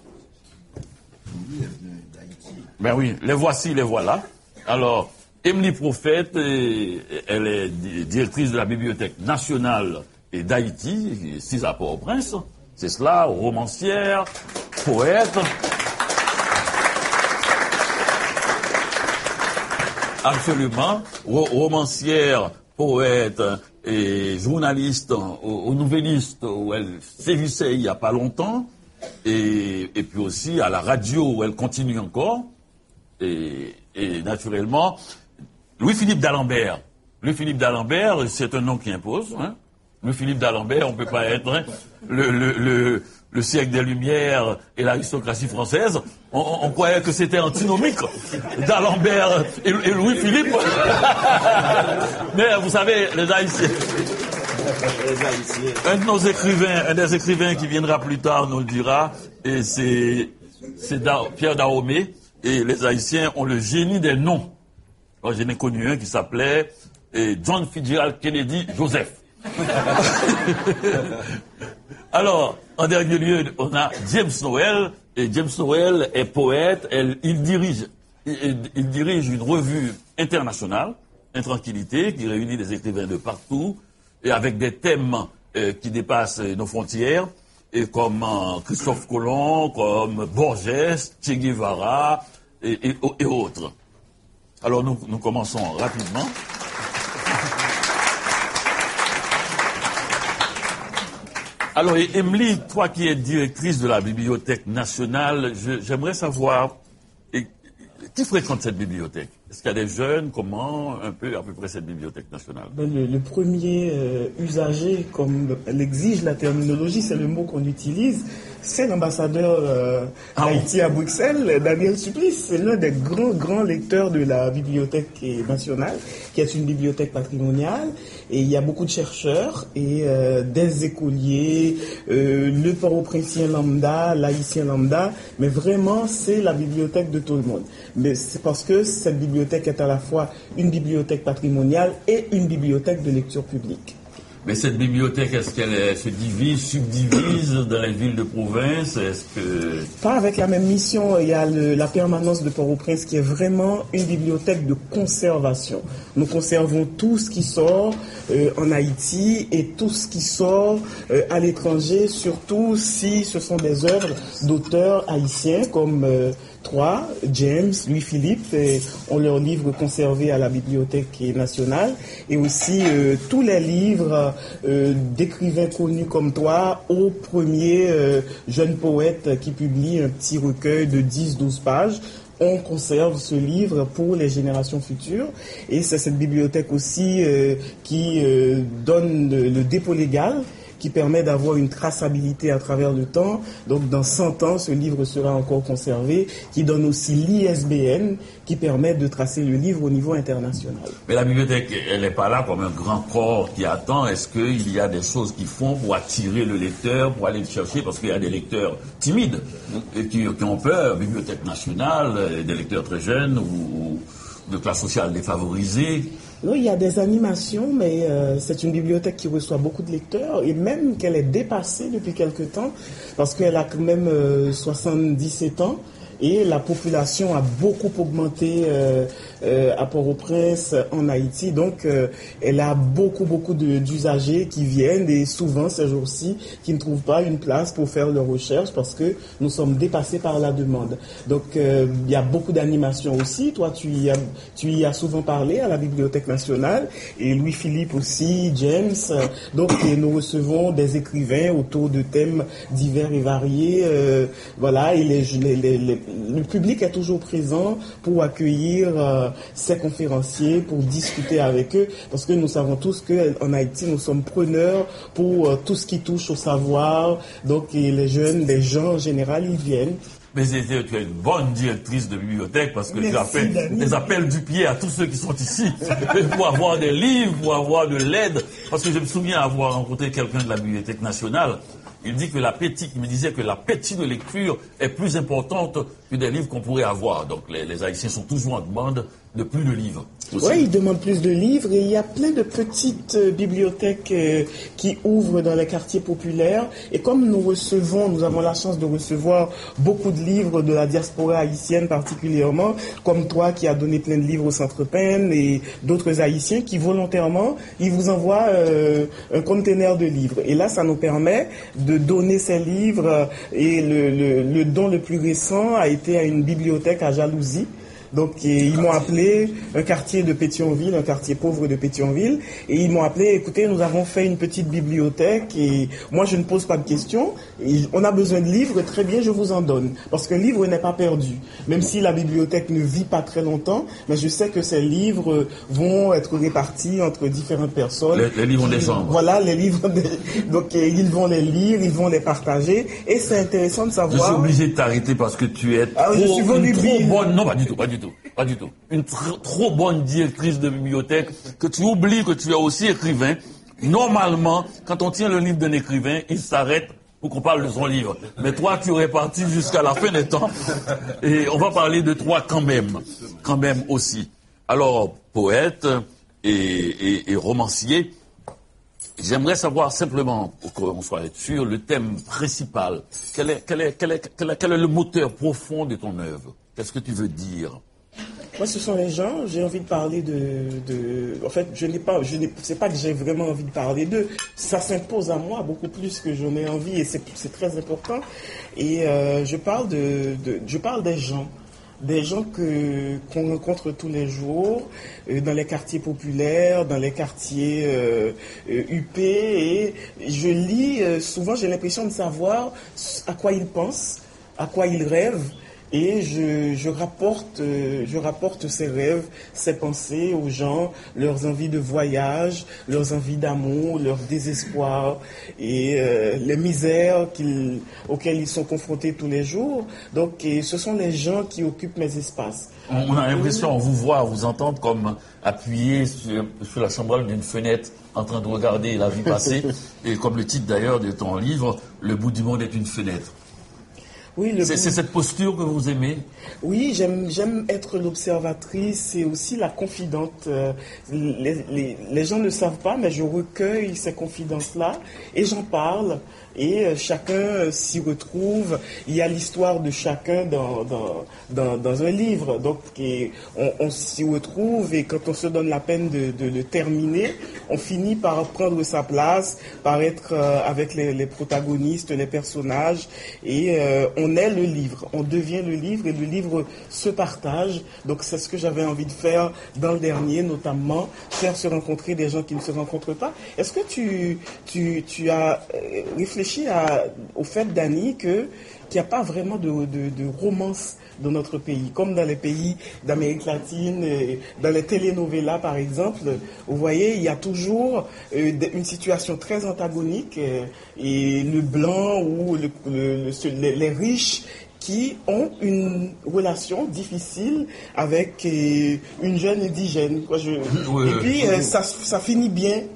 Ben oui, les voici, les voilà. Alors, Emily Prophète, elle est directrice de la Bibliothèque nationale et d'Haïti, ici à Port-au-Prince. C'est cela, romancière, poète. Absolument, romancière, poète et journaliste ou nouvelliste où elle sévissait il n'y a pas longtemps. Et, et puis aussi à la radio où elle continue encore. Et, et naturellement, Louis-Philippe d'Alembert. Louis-Philippe d'Alembert, c'est un nom qui impose. Hein. Louis-Philippe d'Alembert, on ne peut pas être hein, le, le, le, le siècle des Lumières et l'aristocratie française. On, on, on croyait que c'était antinomique d'Alembert et, et Louis-Philippe. Mais vous savez, les Haïtiens... Un de nos écrivains, un des écrivains qui viendra plus tard nous le dira, et c'est, c'est da, Pierre Dahomey. Et les Haïtiens ont le génie des noms. Alors, j'en ai connu un qui s'appelait eh, John Fitzgerald Kennedy Joseph. Alors, en dernier lieu, on a James Noel. Et James Noel est poète. Elle, il, dirige, il, il dirige une revue internationale, Intranquillité, qui réunit des écrivains de partout, et avec des thèmes euh, qui dépassent nos frontières. Et comme euh, Christophe Colomb, comme Borges, Che Guevara et, et, et autres. Alors nous, nous commençons rapidement. Alors Emily, toi qui es directrice de la Bibliothèque nationale, je, j'aimerais savoir, et, qui fréquente cette bibliothèque? Est-ce qu'il y a des jeunes? Comment un peu à peu près cette bibliothèque nationale? Le, le premier euh, usager, comme l'exige la terminologie, c'est le mot qu'on utilise, c'est l'ambassadeur euh, ah d'Haïti bon. à Bruxelles, Daniel Supplice. C'est l'un des grands, grands lecteurs de la Bibliothèque nationale, qui est une bibliothèque patrimoniale. Et il y a beaucoup de chercheurs et euh, des écoliers, euh, le Port-au-Princien lambda, l'haïtien lambda, mais vraiment c'est la bibliothèque de tout le monde. Mais c'est parce que cette bibliothèque est à la fois une bibliothèque patrimoniale et une bibliothèque de lecture publique. Mais cette bibliothèque, est-ce qu'elle est, se divise, subdivise dans les villes de province? Est-ce que... Pas avec la même mission. Il y a le, la permanence de Port-au-Prince qui est vraiment une bibliothèque de conservation. Nous conservons tout ce qui sort euh, en Haïti et tout ce qui sort euh, à l'étranger, surtout si ce sont des œuvres d'auteurs haïtiens comme... Euh, Trois, James, Louis-Philippe, ont leurs livres conservés à la Bibliothèque nationale et aussi euh, tous les livres euh, d'écrivains connus comme toi, au premier euh, jeune poète qui publie un petit recueil de dix douze pages. On conserve ce livre pour les générations futures et c'est cette bibliothèque aussi euh, qui euh, donne le, le dépôt légal, qui permet d'avoir une traçabilité à travers le temps. Donc dans cent ans, ce livre sera encore conservé, qui donne aussi l'I S B N, qui permet de tracer le livre au niveau international. Mais la bibliothèque, elle n'est pas là comme un grand corps qui attend. Est-ce qu'il y a des choses qu'ils font pour attirer le lecteur, pour aller le chercher? Parce qu'il y a des lecteurs timides et qui, qui ont peur. Bibliothèque nationale, des lecteurs très jeunes ou, ou de classe sociale défavorisée. Oui, il y a des animations, mais euh, c'est une bibliothèque qui reçoit beaucoup de lecteurs et même qu'elle est dépassée depuis quelque temps parce qu'elle a quand même euh, soixante-dix-sept ans et la population a beaucoup augmenté euh, euh, à Port-au-Prince, en Haïti. Donc, euh, elle a beaucoup, beaucoup de, d'usagers qui viennent et souvent, ces jours-ci, qui ne trouvent pas une place pour faire leurs recherches parce que nous sommes dépassés par la demande. Donc, euh, il y a beaucoup d'animations aussi. Toi, tu y, as, tu y as souvent parlé à la Bibliothèque nationale et Louis-Philippe aussi, James. Donc, et nous recevons des écrivains autour de thèmes divers et variés. Euh, voilà, et les, les, les, les, le public est toujours présent pour accueillir euh, ces conférenciers, pour discuter avec eux, parce que nous savons tous qu'en Haïti, nous sommes preneurs pour euh, tout ce qui touche au savoir. Donc, et les jeunes, les gens en général, ils viennent. Mais tu es une bonne directrice de bibliothèque parce que Merci, tu appelles, Dani. les appels du pied à tous ceux qui sont ici pour avoir des livres, pour avoir de l'aide. Parce que je me souviens avoir rencontré quelqu'un de la Bibliothèque nationale. Il dit que l'appétit, il me disait que l'appétit de lecture est plus importante que des livres qu'on pourrait avoir. Donc les, les Haïtiens sont toujours en demande de plus de livres. Oui, ils demandent plus de livres et il y a plein de petites euh, bibliothèques euh, qui ouvrent dans les quartiers populaires. Et comme nous recevons, nous avons la chance de recevoir beaucoup de livres de la diaspora haïtienne particulièrement, comme toi qui as donné plein de livres au Centre Pen et d'autres Haïtiens qui volontairement, ils vous envoient euh, un conteneur de livres. Et là, ça nous permet de donner ces livres et le, le, le don le plus récent a été à une bibliothèque à Jalousie. Donc et ils m'ont appelé, un quartier de Pétionville, un quartier pauvre de Pétionville, et ils m'ont appelé, écoutez, nous avons fait une petite bibliothèque et moi je ne pose pas de questions, et on a besoin de livres, très bien, je vous en donne. Parce qu'un livre n'est pas perdu. Même si la bibliothèque ne vit pas très longtemps, mais je sais que ces livres vont être répartis entre différentes personnes. Les, les livres ont des chambres. Voilà, les livres, des... donc et ils vont les lire, ils vont les partager, et c'est intéressant de savoir... Je suis obligé de t'arrêter parce que tu es ah, trop, je suis une trop bonne... Non, pas du tout, pas du tout. Pas du tout. Une tr- trop bonne directrice de bibliothèque que tu oublies que tu es aussi écrivain. Normalement, quand on tient le livre d'un écrivain, il s'arrête pour qu'on parle de son livre. Mais toi, tu es parti jusqu'à la fin des temps. Et on va parler de toi quand même. Quand même aussi. Alors, poète et, et, et romancier, j'aimerais savoir simplement, pour qu'on soit sûr, le thème principal. Quel est, quel est, quel est, quel est, quel est le moteur profond de ton œuvre? Qu'est-ce que tu veux dire? Moi, ce sont les gens. J'ai envie de parler de, de... En fait, je n'ai pas, je n'ai, c'est pas que j'ai vraiment envie de parler d'eux. Ça s'impose à moi beaucoup plus que j'en ai envie, et c'est, c'est très important. Et euh, je parle de, de, je parle des gens, des gens que qu'on rencontre tous les jours euh, dans les quartiers populaires, dans les quartiers euh, euh, huppés. Et je lis euh, souvent, j'ai l'impression de savoir à quoi ils pensent, à quoi ils rêvent. Et je, je rapporte, euh, je rapporte ces rêves, ces pensées aux gens, leurs envies de voyage, leurs envies d'amour, leur désespoir et euh, les misères qu'ils, auxquelles ils sont confrontés tous les jours. Donc, et ce sont les gens qui occupent mes espaces. On a l'impression, on vous voit, on vous entend comme appuyé sur, sur la chambrelle d'une fenêtre en train de regarder la vie passée. Et comme le titre d'ailleurs de ton livre, Le bout du monde est une fenêtre. Oui, le c'est, bout... c'est cette posture que vous aimez? Oui, j'aime, j'aime être l'observatrice et aussi la confidente. Euh, les, les, les gens ne savent pas, mais je recueille ces confidences-là et j'en parle. Et euh, chacun euh, s'y retrouve. Il y a l'histoire de chacun dans, dans, dans, dans un livre. Donc, et on, on s'y retrouve et quand on se donne la peine de, de le terminer, on finit par prendre sa place, par être euh, avec les, les protagonistes, les personnages. Et euh, on est le livre. On devient le livre et le livre se partage. Donc, c'est ce que j'avais envie de faire dans le dernier, notamment faire se rencontrer des gens qui ne se rencontrent pas. Est-ce que tu, tu, tu as réfléchi À, au fait, Dani, que, qu'il n'y a pas vraiment de, de, de romance dans notre pays, comme dans les pays d'Amérique latine, dans les telenovelas par exemple. Vous voyez, il y a toujours euh, une situation très antagonique euh, et le blanc ou le, le, le, les, les riches qui ont une relation difficile avec euh, une jeune indigène. Quoi, je... Oui, et puis, euh, ça, ça finit bien.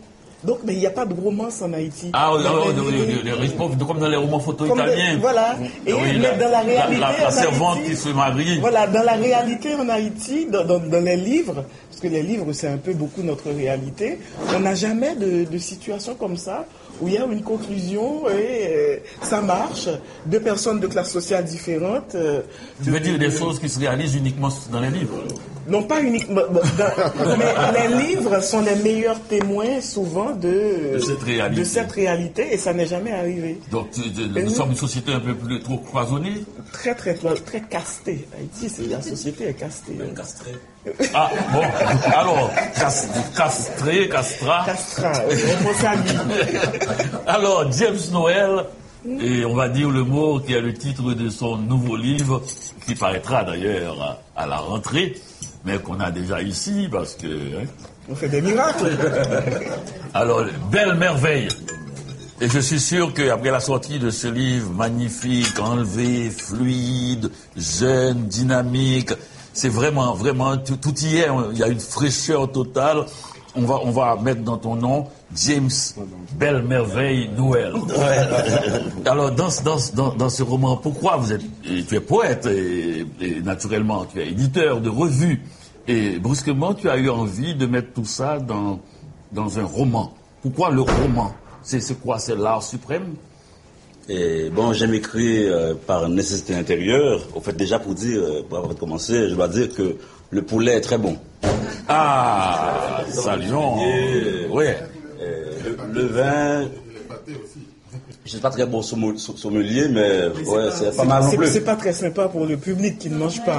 Donc, mais il n'y a pas de romance en Haïti. Ah, oui, les, les, les, comme dans les romans photos italiens. De, voilà. Et oui, mais la, dans la réalité, la, la, la servante Haïti, qui se marie. Voilà, dans la réalité en Haïti, dans, dans, dans les livres, parce que les livres, c'est un peu beaucoup notre réalité, on n'a jamais de, de situation comme ça où il y a une conclusion et euh, ça marche. Deux personnes de classes sociales différentes. Euh, tu veux dire des choses qui se réalisent uniquement dans les livres? Non, pas uniquement. Dans, mais les livres sont les meilleurs témoins souvent de, de, cette, réalité. de cette réalité et ça n'est jamais arrivé. Donc, tu, tu, nous sommes une société un peu plus trop cloisonnée? Très, très, très castée. Haïti, c'est, la société est castée. Même castrée. Ah, bon, alors, castré, castra. Castra, on pense à lui. Alors, James Noël, et on va dire le mot qui est le titre de son nouveau livre, qui paraîtra d'ailleurs à, à la rentrée, mais qu'on a déjà ici, parce que... Hein, on fait des miracles. Alors, Belle Merveille. Et je suis sûr qu'après la sortie de ce livre magnifique, enlevé, fluide, jeune, dynamique... C'est vraiment, vraiment, tout, tout y est, il y a une fraîcheur totale. On va, on va mettre dans ton nom James Belle Merveille Noël. Alors, dans, dans, dans, dans ce roman, pourquoi vous êtes, tu es poète et, et naturellement, tu es éditeur de revues. Et brusquement, tu as eu envie de mettre tout ça dans, dans un roman. Pourquoi le roman? C'est, c'est quoi? C'est l'art suprême? Et bon, j'aime écrire euh, par nécessité intérieure. Au fait, déjà pour dire, euh, pour avoir commencé, je dois dire que le poulet est très bon. Ah, saluons. Oui. Le, le vin. Je suis pas très bon sommelier, mais, mais ouais, c'est, c'est pas mal non plus. C'est pas très sympa pour le public qui ne mange pas.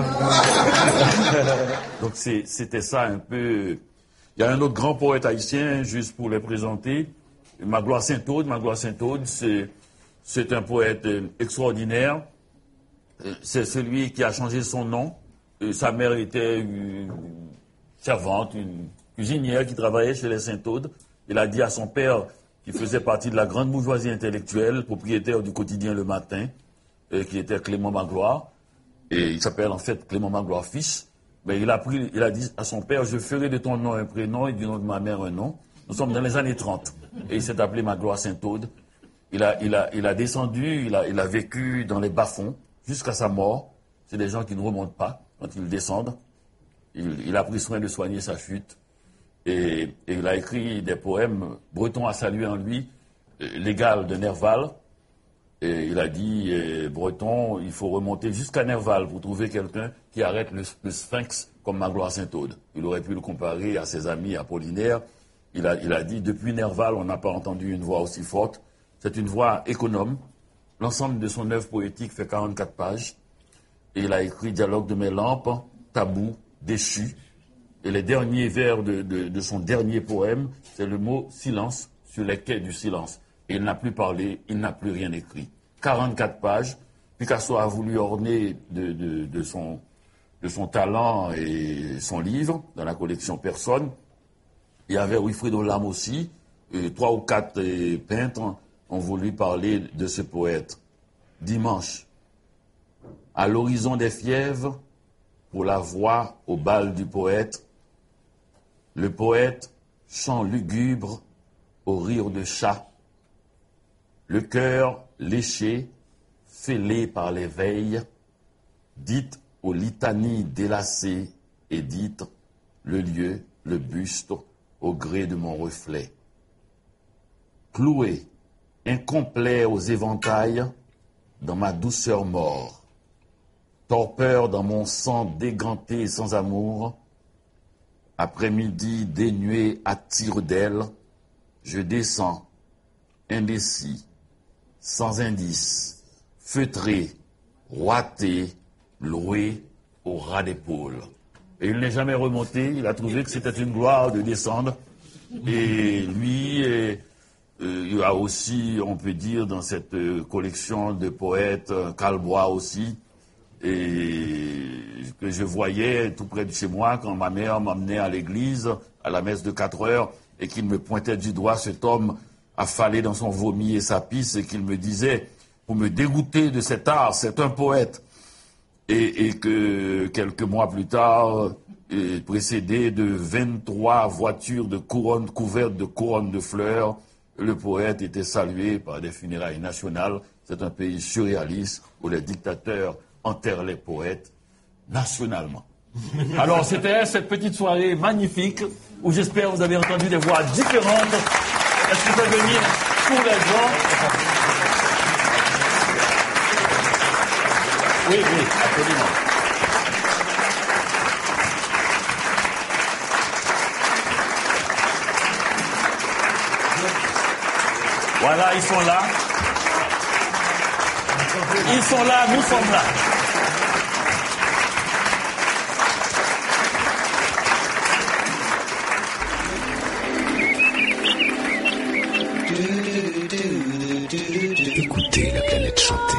Donc c'est, c'était ça un peu. Il y a un autre grand poète haïtien, juste pour les présenter, Magloire Saint-Aude. Magloire Saint-Aude, c'est C'est un poète extraordinaire. C'est celui qui a changé son nom. Sa mère était une servante, une cuisinière qui travaillait chez les Saint-Aude. Il a dit à son père, qui faisait partie de la grande bourgeoisie intellectuelle, propriétaire du quotidien Le Matin, qui était Clément Magloire. Et il s'appelle en fait Clément Magloire fils. Mais il a pris, il a dit à son père, je ferai de ton nom un prénom et du nom de ma mère un nom. Nous sommes dans les années trente. Et il s'est appelé Magloire Saint-Aude. Il a, il a, il a descendu, il a, il a vécu dans les bas-fonds jusqu'à sa mort. C'est des gens qui ne remontent pas quand ils descendent. Il, il a pris soin de soigner sa chute. Et, et il a écrit des poèmes. Breton a salué en lui l'égal de Nerval. Et il a dit, eh, Breton, il faut remonter jusqu'à Nerval pour trouver quelqu'un qui arrête le, le sphinx comme Magloire Saint-Aude. Il aurait pu le comparer à ses amis Apollinaire. Il a, il a dit, depuis Nerval, on n'a pas entendu une voix aussi forte. C'est une voix économe. L'ensemble de son œuvre poétique fait quarante-quatre pages. Et il a écrit Dialogue de mes lampes, Tabou, Déchu. Et les derniers vers de, de, de son dernier poème, c'est le mot silence sur les quais du silence. Et il n'a plus parlé, il n'a plus rien écrit. quarante-quatre pages. Picasso a voulu orner de, de, de, son, de son talent et son livre dans la collection Personne. Il y avait Wilfrido Lam aussi, et trois ou quatre et, peintres ont voulu parler de ce poète. Dimanche, à l'horizon des fièvres, pour la voix au bal du poète, le poète, chant lugubre, au rire de chat, le cœur léché, fêlé par les veilles, dites aux litanies délacées et dites le lieu, le buste, au gré de mon reflet. Cloué, incomplet aux éventails, dans ma douceur mort, torpeur dans mon sang déganté sans amour, après-midi dénué à tire-d'aile, je descends, indécis, sans indice, feutré, ouaté, loué au ras d'épaule. Et il n'est jamais remonté, il a trouvé que c'était une gloire de descendre. Et lui, et, euh, il y a aussi, on peut dire, dans cette euh, collection de poètes, euh, Calbois aussi, et que je voyais tout près de chez moi quand ma mère m'emmenait à l'église, à la messe de quatre heures, et qu'il me pointait du doigt cet homme affalé dans son vomi et sa pisse, et qu'il me disait, pour me dégoûter de cet art, c'est un poète. Et, et que quelques mois plus tard, euh, précédé de vingt-trois voitures de couronnes couvertes de couronnes de fleurs. Le poète était salué par des funérailles nationales. C'est un pays surréaliste où les dictateurs enterrent les poètes nationalement. Alors, c'était cette petite soirée magnifique où j'espère que vous avez entendu des voix différentes. Est-ce que vous pouvez venir pour les gens? Oui, oui, absolument. Voilà, ils sont là. Ils sont là, nous sommes là. Écoutez la planète chanter.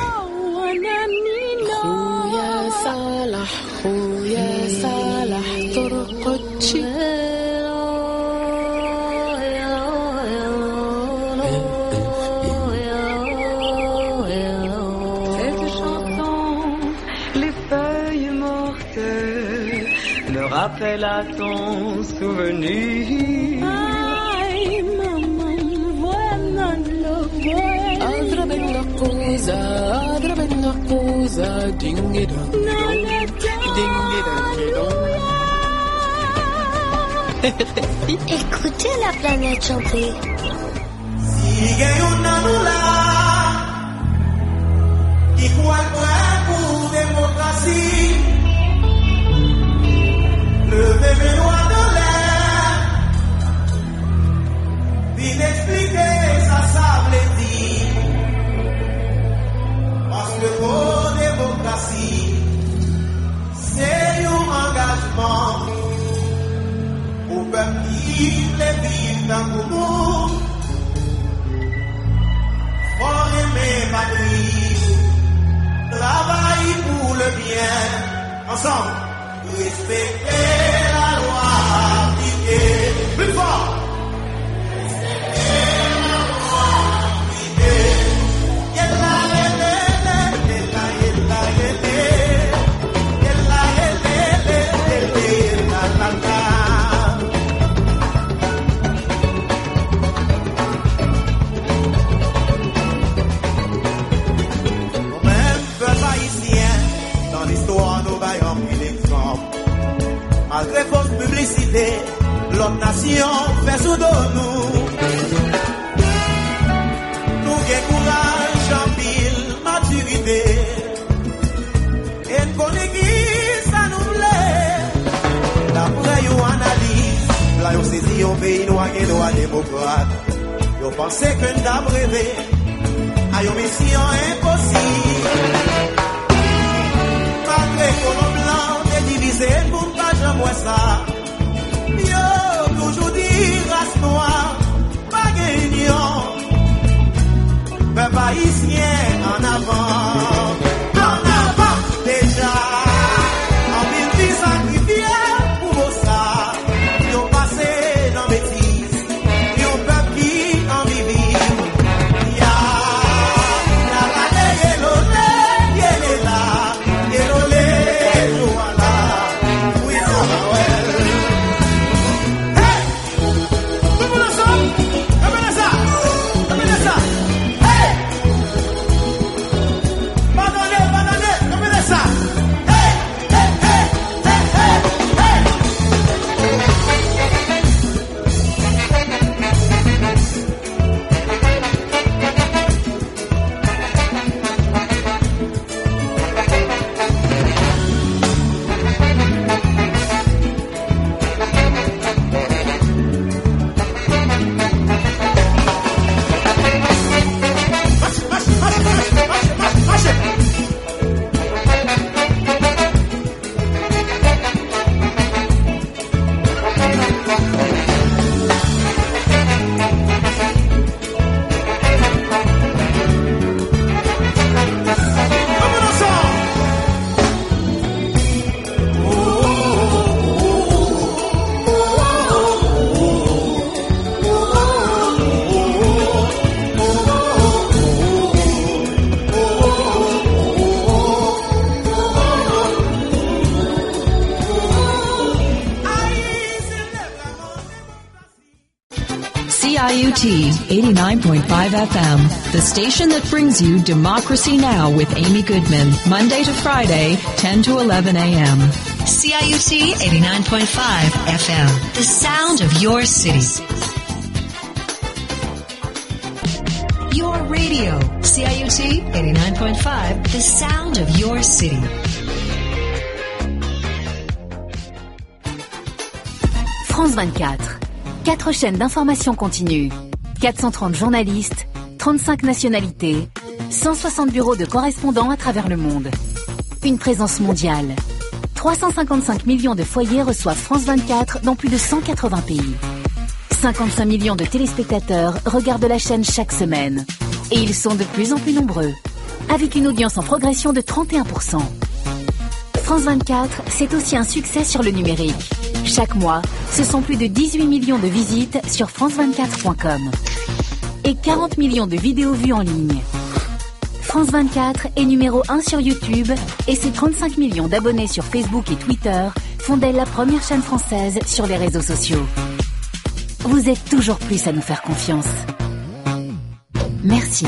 Cette chanson, les feuilles mortes me rappellent à ton souvenir. Ay, maman, voilà le Adra bella cosa, adra bella cosa, ding-dong, ding-dong. Écoutez la planète chanter. Sigue una nula y cual pour démocratie. Le bébé noir de l'air, d'inexpliquer ça sable dit. Parce que pour démocratie, c'est un engagement au peuple qui les vit dans le monde. Faut aimer patrie, travailler pour le bien, ensemble, respecter la loi, appliquer plus fort. Respecter la loi, appliquer. Yella, yella, yella, yella, yella, yella, yella, yella, yella, la, la. L'histoire nous va en pile exemple. Malgré fausse publicité, l'autre nation fait sous dos nous. Nous gain courage en pile, maturité. Et nous connaissons qui ça nous plaît. D'après une analyse, là on saisit un pays noir et droit démocrate. Vous pensez que nous avons rêvé à une mission impossible. Les colons blancs divisés pour ne pas jamais ça. Yo, toujours dit race noire, pas gagnant. Peuple haïtien en avant, en avant déjà. En mille vies sacrifiées pour ça. Yo passé dans bêtise, yo peuple qui en vivit. Ya, la rade yelo le, yele la, yelo le. I U T eighty-nine point five F M, the station that brings you Democracy Now! With Amy Goodman, Monday to Friday, ten to eleven a.m. C I U T eighty-nine point five F M, the sound of your city. Your radio, C I U T eighty-nine point five, the sound of your city. France vingt-quatre. Quatre chaînes d'information continue, quatre cent trente journalistes, trente-cinq nationalités, cent soixante bureaux de correspondants à travers le monde. Une présence mondiale. trois cent cinquante-cinq millions de foyers reçoivent France vingt-quatre dans plus de cent quatre-vingts pays. cinquante-cinq millions de téléspectateurs regardent la chaîne chaque semaine. Et ils sont de plus en plus nombreux, avec une audience en progression de trente et un pour cent. France vingt-quatre, c'est aussi un succès sur le numérique. Chaque mois, ce sont plus de dix-huit millions de visites sur france vingt-quatre point com et quarante millions de vidéos vues en ligne. France vingt-quatre est numéro un sur YouTube et ses trente-cinq millions d'abonnés sur Facebook et Twitter font d'elle la première chaîne française sur les réseaux sociaux. Vous êtes toujours plus à nous faire confiance. Merci.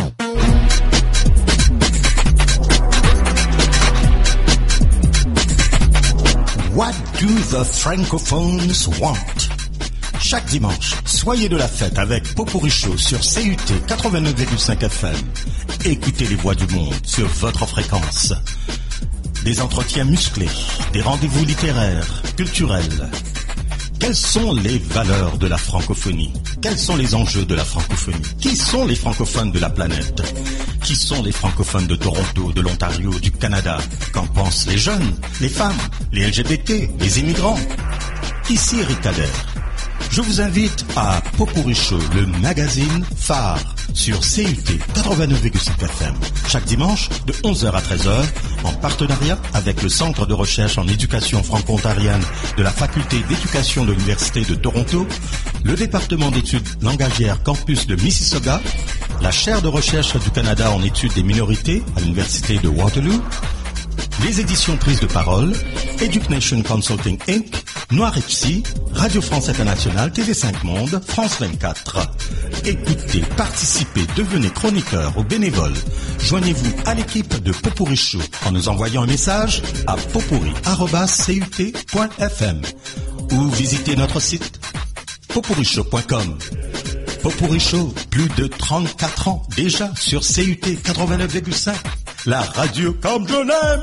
What do the francophones want? Chaque dimanche, soyez de la fête avec Popurrí Show sur C U T quatre-vingt-neuf virgule cinq F M. Écoutez les voix du monde sur votre fréquence. Des entretiens musclés, des rendez-vous littéraires, culturels. Quelles sont les valeurs de la francophonie? Quels sont les enjeux de la francophonie? Qui sont les francophones de la planète? Qui sont les francophones de Toronto, de l'Ontario, du Canada? Qu'en pensent les jeunes, les femmes, les L G B T, les immigrants? Ici Eric Kader. Je vous invite à Popurrí Show, le magazine phare sur C U T quatre-vingt-neuf virgule cinq F M, chaque dimanche de onze heures à treize heures, en partenariat avec le Centre de recherche en éducation franco-ontarienne de la Faculté d'éducation de l'Université de Toronto, le département d'études langagières campus de Mississauga, la chaire de recherche du Canada en études des minorités à l'Université de Waterloo, les éditions Prise de Parole, Education Consulting Incorporée, Noir F C, Radio France Internationale, T V cinq Monde, France vingt-quatre. Écoutez, participez, devenez chroniqueur ou bénévole. Joignez-vous à l'équipe de Popurrí Show en nous envoyant un message à popurrí arobase c u t point f m ou visitez notre site popurrí show point com. Popurrí Show, plus de trente-quatre ans déjà sur C U T quatre-vingt-neuf virgule cinq, la radio comme je l'aime.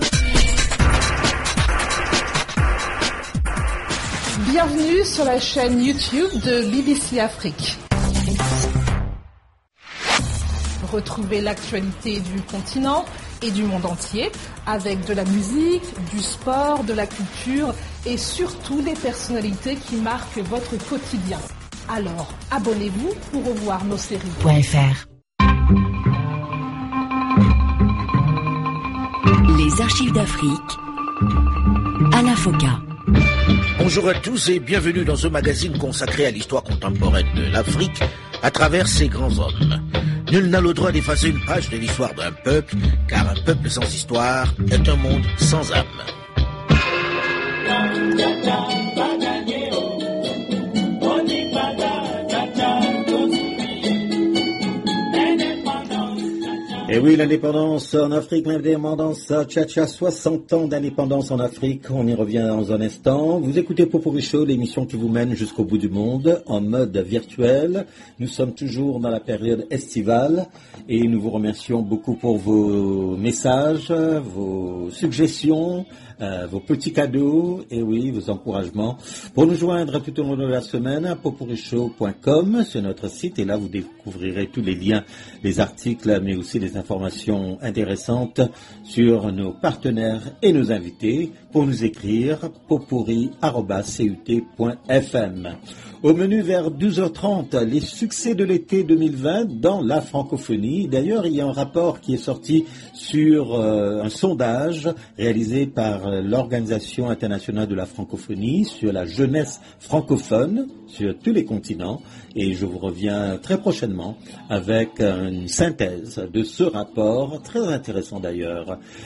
Bienvenue sur la chaîne YouTube de B B C Afrique. Retrouvez l'actualité du continent et du monde entier avec de la musique, du sport, de la culture et surtout des personnalités qui marquent votre quotidien. Alors, abonnez-vous pour revoir nos séries. .fr. Les archives d'Afrique à la Foca. Bonjour à tous et bienvenue dans ce magazine consacré à l'histoire contemporaine de l'Afrique à travers ses grands hommes. Nul n'a le droit d'effacer une page de l'histoire d'un peuple, car un peuple sans histoire est un monde sans âme. Et oui, l'indépendance en Afrique, l'indépendance Tcha-Tcha, soixante ans d'indépendance en Afrique, on y revient dans un instant. Vous écoutez Popurrí Show, l'émission qui vous mène jusqu'au bout du monde, en mode virtuel. Nous sommes toujours dans la période estivale et nous vous remercions beaucoup pour vos messages, vos suggestions, Euh, vos petits cadeaux et oui, vos encouragements. Pour nous joindre tout au long de la semaine, popurrí show point com, sur notre site, et là vous découvrirez tous les liens, les articles, mais aussi les informations intéressantes sur nos partenaires et nos invités. Pour nous écrire, popurrí arobase c u t point f m. Au menu vers douze heures trente, les succès de l'été deux mille vingt dans la francophonie. D'ailleurs, il y a un rapport qui est sorti sur euh, un sondage réalisé par euh, l'Organisation internationale de la francophonie sur la jeunesse francophone sur tous les continents. Et je vous reviens très prochainement avec une synthèse de ce rapport, très intéressant d'ailleurs.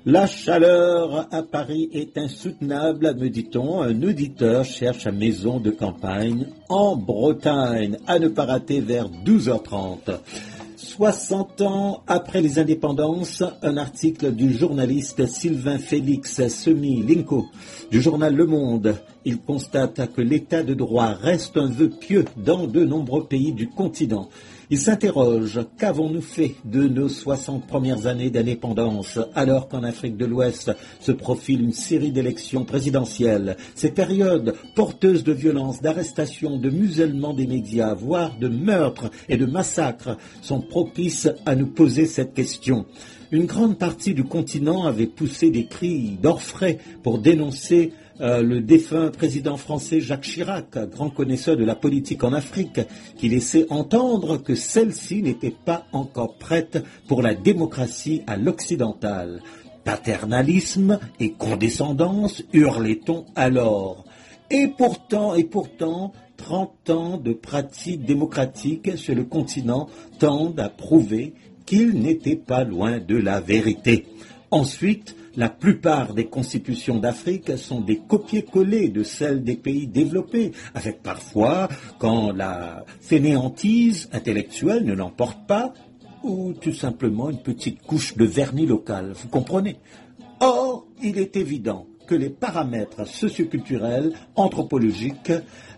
La chaleur à Paris est insoutenable, me dit-on. Un auditeur cherche une maison de campagne en Bretagne, à ne pas rater vers douze heures trente. soixante ans après les indépendances, un article du journaliste Sylvain Félix Semi-Linko du journal Le Monde. Il constate que l'état de droit reste un vœu pieux dans de nombreux pays du continent. Il s'interroge, qu'avons-nous fait de nos soixante premières années d'indépendance, alors qu'en Afrique de l'Ouest se profile une série d'élections présidentielles. Ces périodes porteuses de violence, d'arrestations, de musellement des médias, voire de meurtres et de massacres, sont propices à nous poser cette question. Une grande partie du continent avait poussé des cris d'orfraie pour dénoncer Euh, le défunt président français Jacques Chirac, grand connaisseur de la politique en Afrique, qui laissait entendre que celle-ci n'était pas encore prête pour la démocratie à l'occidentale. Paternalisme et condescendance, hurlait-on alors. Et pourtant, et pourtant, trente ans de pratiques démocratiques sur le continent tendent à prouver qu'il n'était pas loin de la vérité. Ensuite, la plupart des constitutions d'Afrique sont des copier-coller de celles des pays développés, avec parfois, quand la fainéantise intellectuelle ne l'emporte pas, ou tout simplement une petite couche de vernis local, vous comprenez? Or, il est évident que les paramètres socioculturels, anthropologiques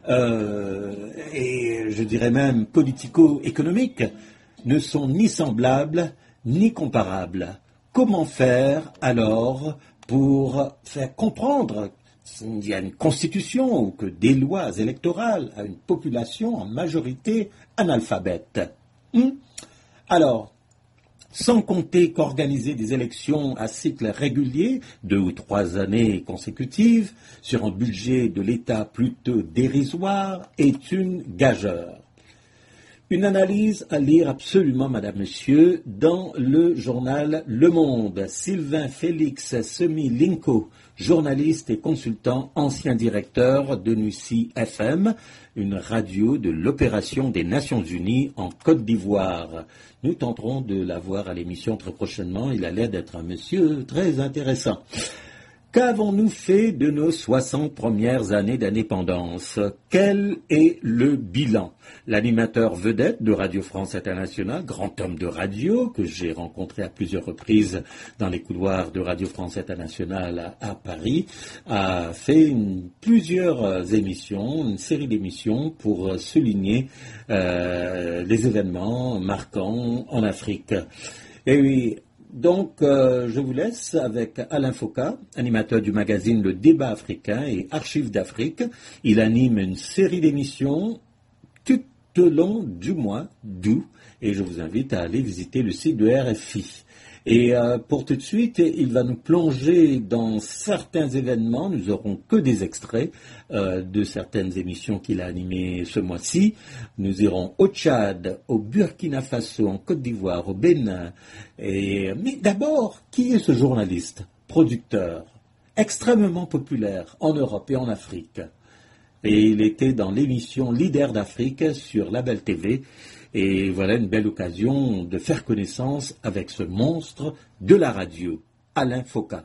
euh, et je dirais même politico-économiques ne sont ni semblables ni comparables. Comment faire alors pour faire comprendre qu'il y a une constitution ou que des lois électorales à une population en majorité analphabète? hmm Alors, sans compter qu'organiser des élections à cycle régulier, deux ou trois années consécutives, sur un budget de l'État plutôt dérisoire, est une gageure. Une analyse à lire absolument, madame, monsieur, dans le journal Le Monde. Sylvain Félix Semi-Linko, journaliste et consultant, ancien directeur de Nussi F M, une radio de l'opération des Nations Unies en Côte d'Ivoire. Nous tenterons de l'avoir à l'émission très prochainement. Il a l'air d'être un monsieur très intéressant. Qu'avons-nous fait de nos soixante premières années d'indépendance? Quel est le bilan? L'animateur vedette de Radio France Internationale, grand homme de radio, que j'ai rencontré à plusieurs reprises dans les couloirs de Radio France Internationale à, à Paris, a fait une, plusieurs émissions, une série d'émissions pour souligner euh, les événements marquants en Afrique. Et oui, Donc, euh, je vous laisse avec Alain Foka, animateur du magazine Le Débat africain et Archives d'Afrique. Il anime une série d'émissions tout au long du mois d'août et je vous invite à aller visiter le site de R F I. Et euh, pour tout de suite, il va nous plonger dans certains événements. Nous n'aurons que des extraits euh, de certaines émissions qu'il a animées ce mois-ci. Nous irons au Tchad, au Burkina Faso, en Côte d'Ivoire, au Bénin. Et, mais d'abord, qui est ce journaliste, producteur, extrêmement populaire en Europe et en Afrique? Et il était dans l'émission Leader d'Afrique sur Label T V. Et voilà une belle occasion de faire connaissance avec ce monstre de la radio, Alain Foka.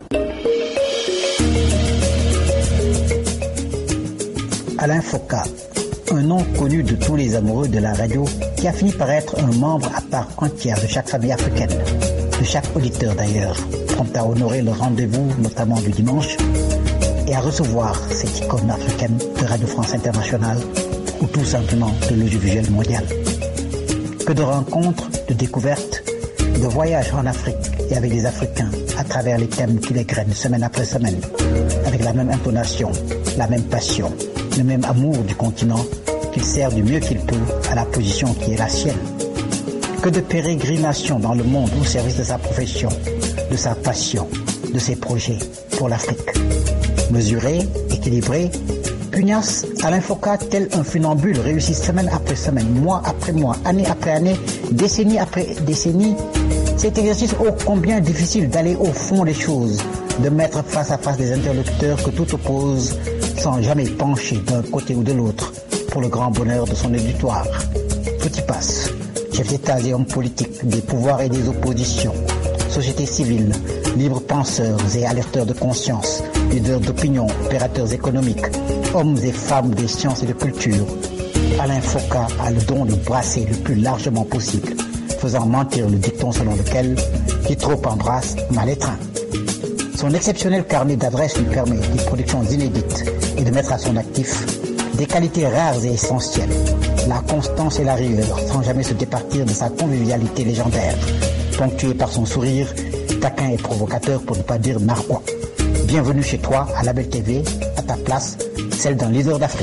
Alain Foka, un nom connu de tous les amoureux de la radio, qui a fini par être un membre à part entière de chaque famille africaine, de chaque auditeur d'ailleurs, prompt à honorer le rendez-vous, notamment du dimanche, et à recevoir cette icône africaine de Radio France Internationale, ou tout simplement de l'audiovisuel mondial. Que de rencontres, de découvertes, de voyages en Afrique et avec les Africains à travers les thèmes qui les grainent semaine après semaine, avec la même intonation, la même passion, le même amour du continent qu'il sert du mieux qu'il peut à la position qui est la sienne. Que de pérégrinations dans le monde au service de sa profession, de sa passion, de ses projets pour l'Afrique. Mesuré, équilibré, pugnace, Alain Foka, tel un funambule, réussit semaine après semaine, mois après mois, année après année, décennie après décennie. Cet exercice ô combien difficile d'aller au fond des choses, de mettre face à face des interlocuteurs que tout oppose, sans jamais pencher d'un côté ou de l'autre, pour le grand bonheur de son auditoire. Tout y passe. Chef d'État et hommes politiques, des pouvoirs et des oppositions, société civile, libres penseurs et alerteurs de conscience, leaders d'opinion, opérateurs économiques, hommes et femmes des sciences et de culture. Alain Foka a le don de brasser le plus largement possible, faisant mentir le dicton selon lequel « qui trop embrasse, mal étreint ». Son exceptionnel carnet d'adresses lui permet des productions inédites et de mettre à son actif des qualités rares et essentielles, la constance et la rigueur, sans jamais se départir de sa convivialité légendaire, ponctuée par son sourire, taquin et provocateur pour ne pas dire narquois. Bienvenue chez toi à La Belle T V, à ta place, celle d'un leader d'Afrique.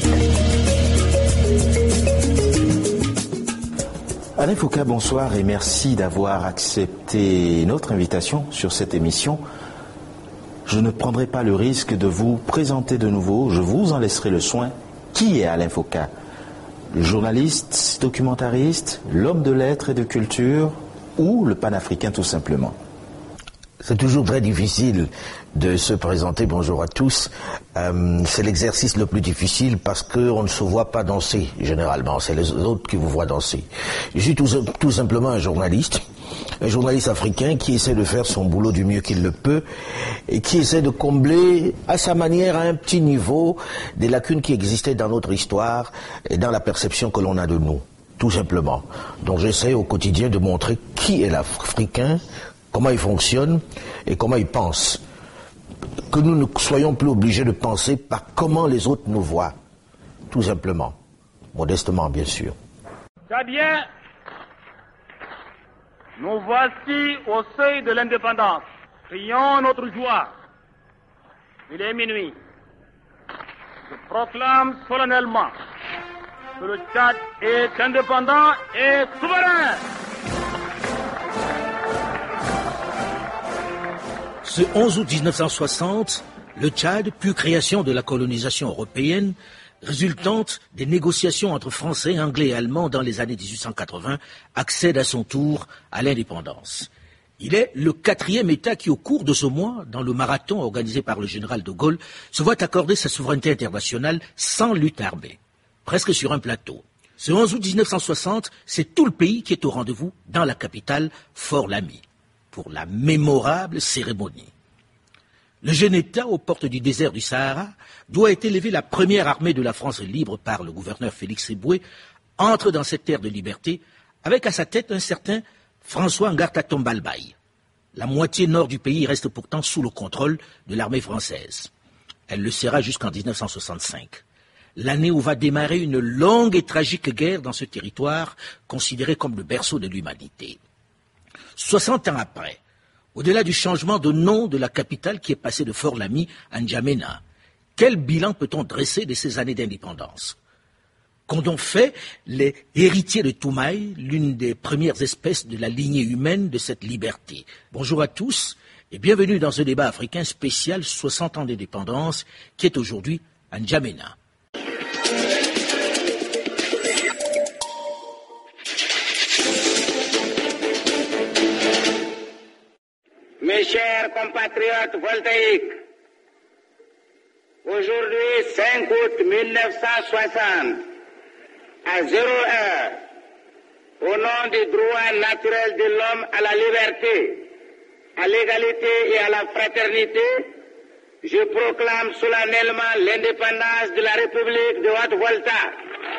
Alain Foka, bonsoir et merci d'avoir accepté notre invitation sur cette émission. Je ne prendrai pas le risque de vous présenter de nouveau, je vous en laisserai le soin. Qui est Alain Foka? Le journaliste, documentariste, l'homme de lettres et de culture ou le panafricain tout simplement? C'est toujours très difficile de se présenter. Bonjour à tous. Euh, c'est l'exercice le plus difficile parce qu'on ne se voit pas danser généralement. C'est les autres qui vous voient danser. Je suis tout, tout simplement un journaliste, un journaliste africain qui essaie de faire son boulot du mieux qu'il le peut et qui essaie de combler à sa manière, à un petit niveau, des lacunes qui existaient dans notre histoire et dans la perception que l'on a de nous, tout simplement. Donc j'essaie au quotidien de montrer qui est l'Africain, comment il fonctionne et comment il pense. Que nous ne soyons plus obligés de penser par comment les autres nous voient, tout simplement, modestement bien sûr. Tchadiens, nous voici au seuil de l'indépendance. Crions notre joie. Il est minuit. Je proclame solennellement que le Tchad est indépendant et souverain. Ce onze août mille neuf cent soixante, le Tchad, puis création de la colonisation européenne, résultante des négociations entre Français, Anglais et Allemands dans les années dix-huit cent quatre-vingts, accède à son tour à l'indépendance. Il est le quatrième État qui, au cours de ce mois, dans le marathon organisé par le général de Gaulle, se voit accorder sa souveraineté internationale sans lutte armée, presque sur un plateau. Ce onze août mille neuf cent soixante, c'est tout le pays qui est au rendez-vous dans la capitale, Fort-Lamy, pour la mémorable cérémonie. Le jeune État, aux portes du désert du Sahara, doit être élever la première armée de la France libre par le gouverneur Félix Éboué, entre dans cette terre de liberté, avec à sa tête un certain François Ngarta Tombalbaye. La moitié nord du pays reste pourtant sous le contrôle de l'armée française. Elle le sera jusqu'en mille neuf cent soixante-cinq. L'année où va démarrer une longue et tragique guerre dans ce territoire, considéré comme le berceau de l'humanité. Soixante ans après, au-delà du changement de nom de la capitale qui est passée de Fort-Lamy à N'Djamena, quel bilan peut-on dresser de ces années d'indépendance? Qu'ont-on fait les héritiers de Toumaï, l'une des premières espèces de la lignée humaine de cette liberté? Bonjour à tous et bienvenue dans ce débat africain spécial soixante ans d'indépendance qui est aujourd'hui à N'Djamena. Mes chers compatriotes voltaïques, aujourd'hui, cinq août mille neuf cent soixante, à zéro heure, au nom du droit naturel de l'homme à la liberté, à l'égalité et à la fraternité, je proclame solennellement l'indépendance de la République de Haute-Volta.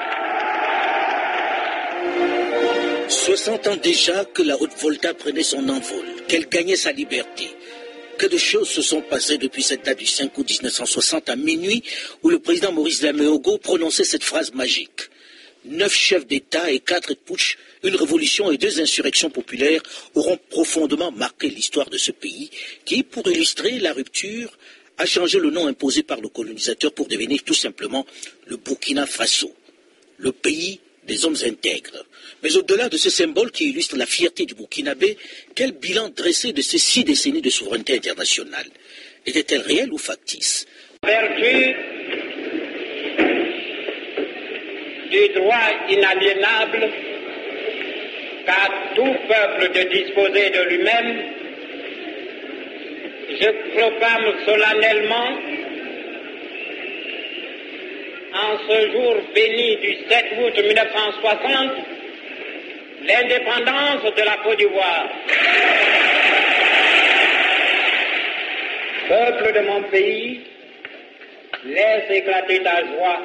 soixante ans déjà que la Haute-Volta prenait son envol, qu'elle gagnait sa liberté. Que de choses se sont passées depuis cette date du cinq août mille neuf cent soixante à minuit où le président Maurice Laméogo prononçait cette phrase magique. Neuf chefs d'État et quatre putschs, une révolution et deux insurrections populaires auront profondément marqué l'histoire de ce pays qui, pour illustrer la rupture, a changé le nom imposé par le colonisateur pour devenir tout simplement le Burkina Faso, le pays des hommes intègres. Mais au-delà de ce symbole qui illustre la fierté du Burkinabé, quel bilan dresser de ces six décennies de souveraineté internationale? Était-elle réelle ou factice? Vertu du droit inaliénable qu'a tout peuple de disposer de lui-même, je proclame solennellement, en ce jour béni du sept août mille neuf cent soixante, l'indépendance de la Côte d'Ivoire. Peuple de mon pays, laisse éclater ta joie.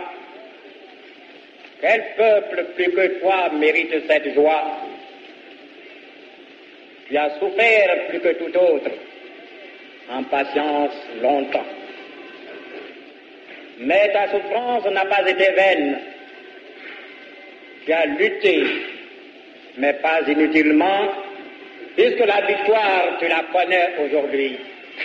Quel peuple plus que toi mérite cette joie? Tu as souffert plus que tout autre, en patience longtemps. Mais ta souffrance n'a pas été vaine. Tu as lutté, mais pas inutilement, puisque la victoire, tu la connais aujourd'hui.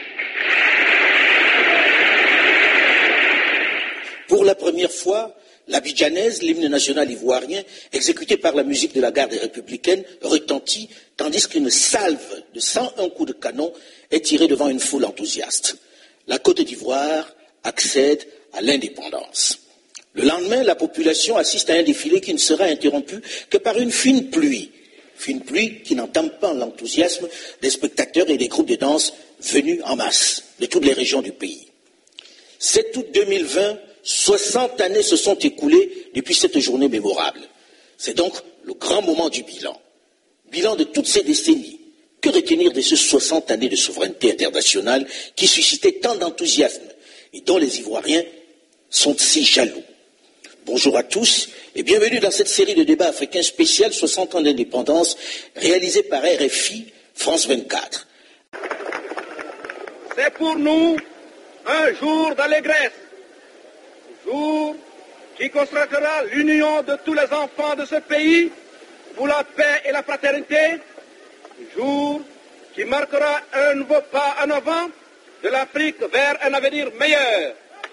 Pour la première fois, l'Abidjanaise, l'hymne national ivoirien, exécuté par la musique de la garde républicaine, retentit, tandis qu'une salve de cent un coups de canon est tirée devant une foule enthousiaste. La Côte d'Ivoire accède à l'indépendance. Le lendemain, la population assiste à un défilé qui ne sera interrompu que par une fine pluie. Fine pluie qui n'entame pas l'enthousiasme des spectateurs et des groupes de danse venus en masse de toutes les régions du pays. sept août deux mille vingt, soixante années se sont écoulées depuis cette journée mémorable. C'est donc le grand moment du bilan. Bilan de toutes ces décennies. Que retenir de ces soixante années de souveraineté internationale qui suscitaient tant d'enthousiasme et dont les Ivoiriens sont si jaloux? Bonjour à tous et bienvenue dans cette série de débats africains spécial soixante ans d'indépendance réalisée par R F I France vingt-quatre. C'est pour nous un jour d'allégresse, un jour qui consacrera l'union de tous les enfants de ce pays pour la paix et la fraternité, un jour qui marquera un nouveau pas en avant de l'Afrique vers un avenir meilleur.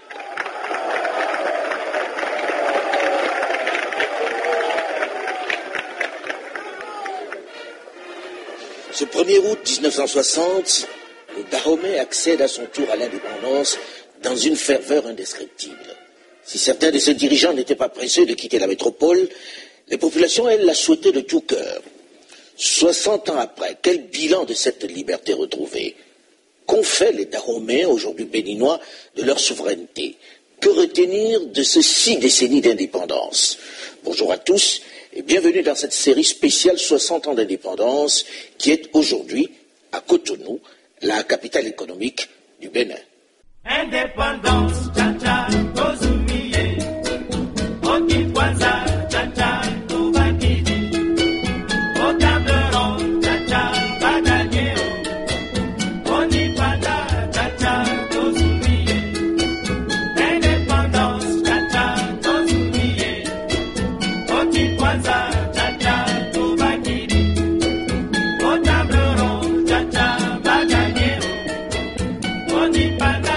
Ce premier août mille neuf cent soixante, le Dahomey accède à son tour à l'indépendance dans une ferveur indescriptible. Si certains de ses dirigeants n'étaient pas pressés de quitter la métropole, les populations, elles, la souhaitaient de tout cœur. soixante ans après, quel bilan de cette liberté retrouvée? Qu'ont fait les Dahoméens, aujourd'hui béninois, de leur souveraineté? Que retenir de ces six décennies d'indépendance? Bonjour à tous et bienvenue dans cette série spéciale soixante ans d'indépendance qui est aujourd'hui à Cotonou, la capitale économique du Bénin. Indépendance, cha-cha, Kozoumié, Okikwaza, cha-cha, Toubakidi, Okableron, cha-cha, Badagéo, Onipada, cha-cha, Kozoumié, Indépendance, cha-cha, Kozoumié, Okikwaza, cha-cha, Toubakidi, Okableron, cha-cha, Badagéo, Onipada.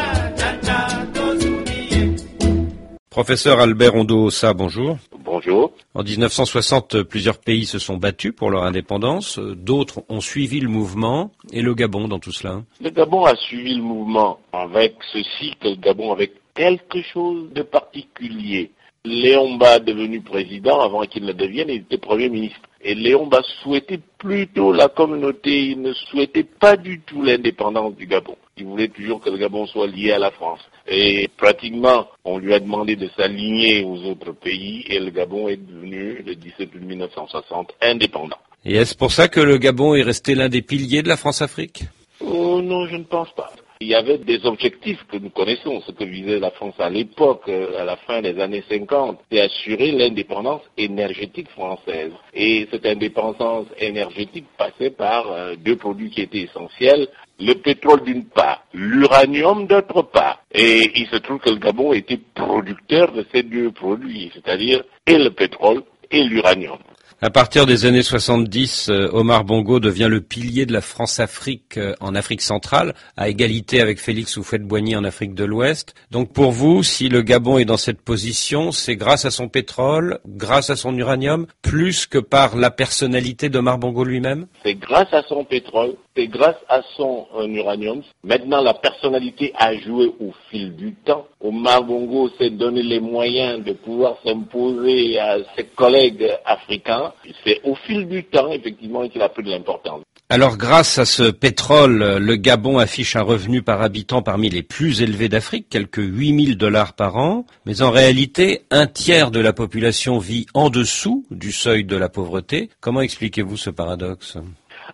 Professeur Albert Ondo-Ossa, bonjour. Bonjour. En dix-neuf cent soixante, plusieurs pays se sont battus pour leur indépendance. D'autres ont suivi le mouvement. Et le Gabon dans tout cela? Le Gabon a suivi le mouvement avec ceci, que le Gabon avait quelque chose de particulier. Léon Mba, devenu président, avant qu'il ne devienne, il était Premier ministre. Et Léon Mba souhaitait plutôt la communauté, il ne souhaitait pas du tout l'indépendance du Gabon. Il voulait toujours que le Gabon soit lié à la France. Et pratiquement, on lui a demandé de s'aligner aux autres pays et le Gabon est devenu, le dix-sept août mille neuf cent soixante, indépendant. Et est-ce pour ça que le Gabon est resté l'un des piliers de la France-Afrique? Oh non, je ne pense pas. Il y avait des objectifs que nous connaissons, ce que visait la France à l'époque, à la fin des années cinquante, c'est assurer l'indépendance énergétique française. Et cette indépendance énergétique passait par euh, deux produits qui étaient essentiels, le pétrole d'une part, l'uranium d'autre part. Et il se trouve que le Gabon était producteur de ces deux produits, c'est-à-dire et le pétrole et l'uranium. À partir des années soixante-dix, Omar Bongo devient le pilier de la France-Afrique en Afrique centrale, à égalité avec Félix Houphouët-Boigny en Afrique de l'Ouest. Donc pour vous, si le Gabon est dans cette position, c'est grâce à son pétrole, grâce à son uranium, plus que par la personnalité d'Omar Bongo lui-même? C'est grâce à son pétrole, c'est grâce à son euh, uranium. Maintenant, la personnalité a joué au fil du temps. Omar Bongo s'est donné les moyens de pouvoir s'imposer à ses collègues africains. C'est au fil du temps, effectivement, qu'il a pris de l'importance. Alors, grâce à ce pétrole, le Gabon affiche un revenu par habitant parmi les plus élevés d'Afrique, quelques huit mille dollars par an. Mais en réalité, un tiers de la population vit en dessous du seuil de la pauvreté. Comment expliquez-vous ce paradoxe ?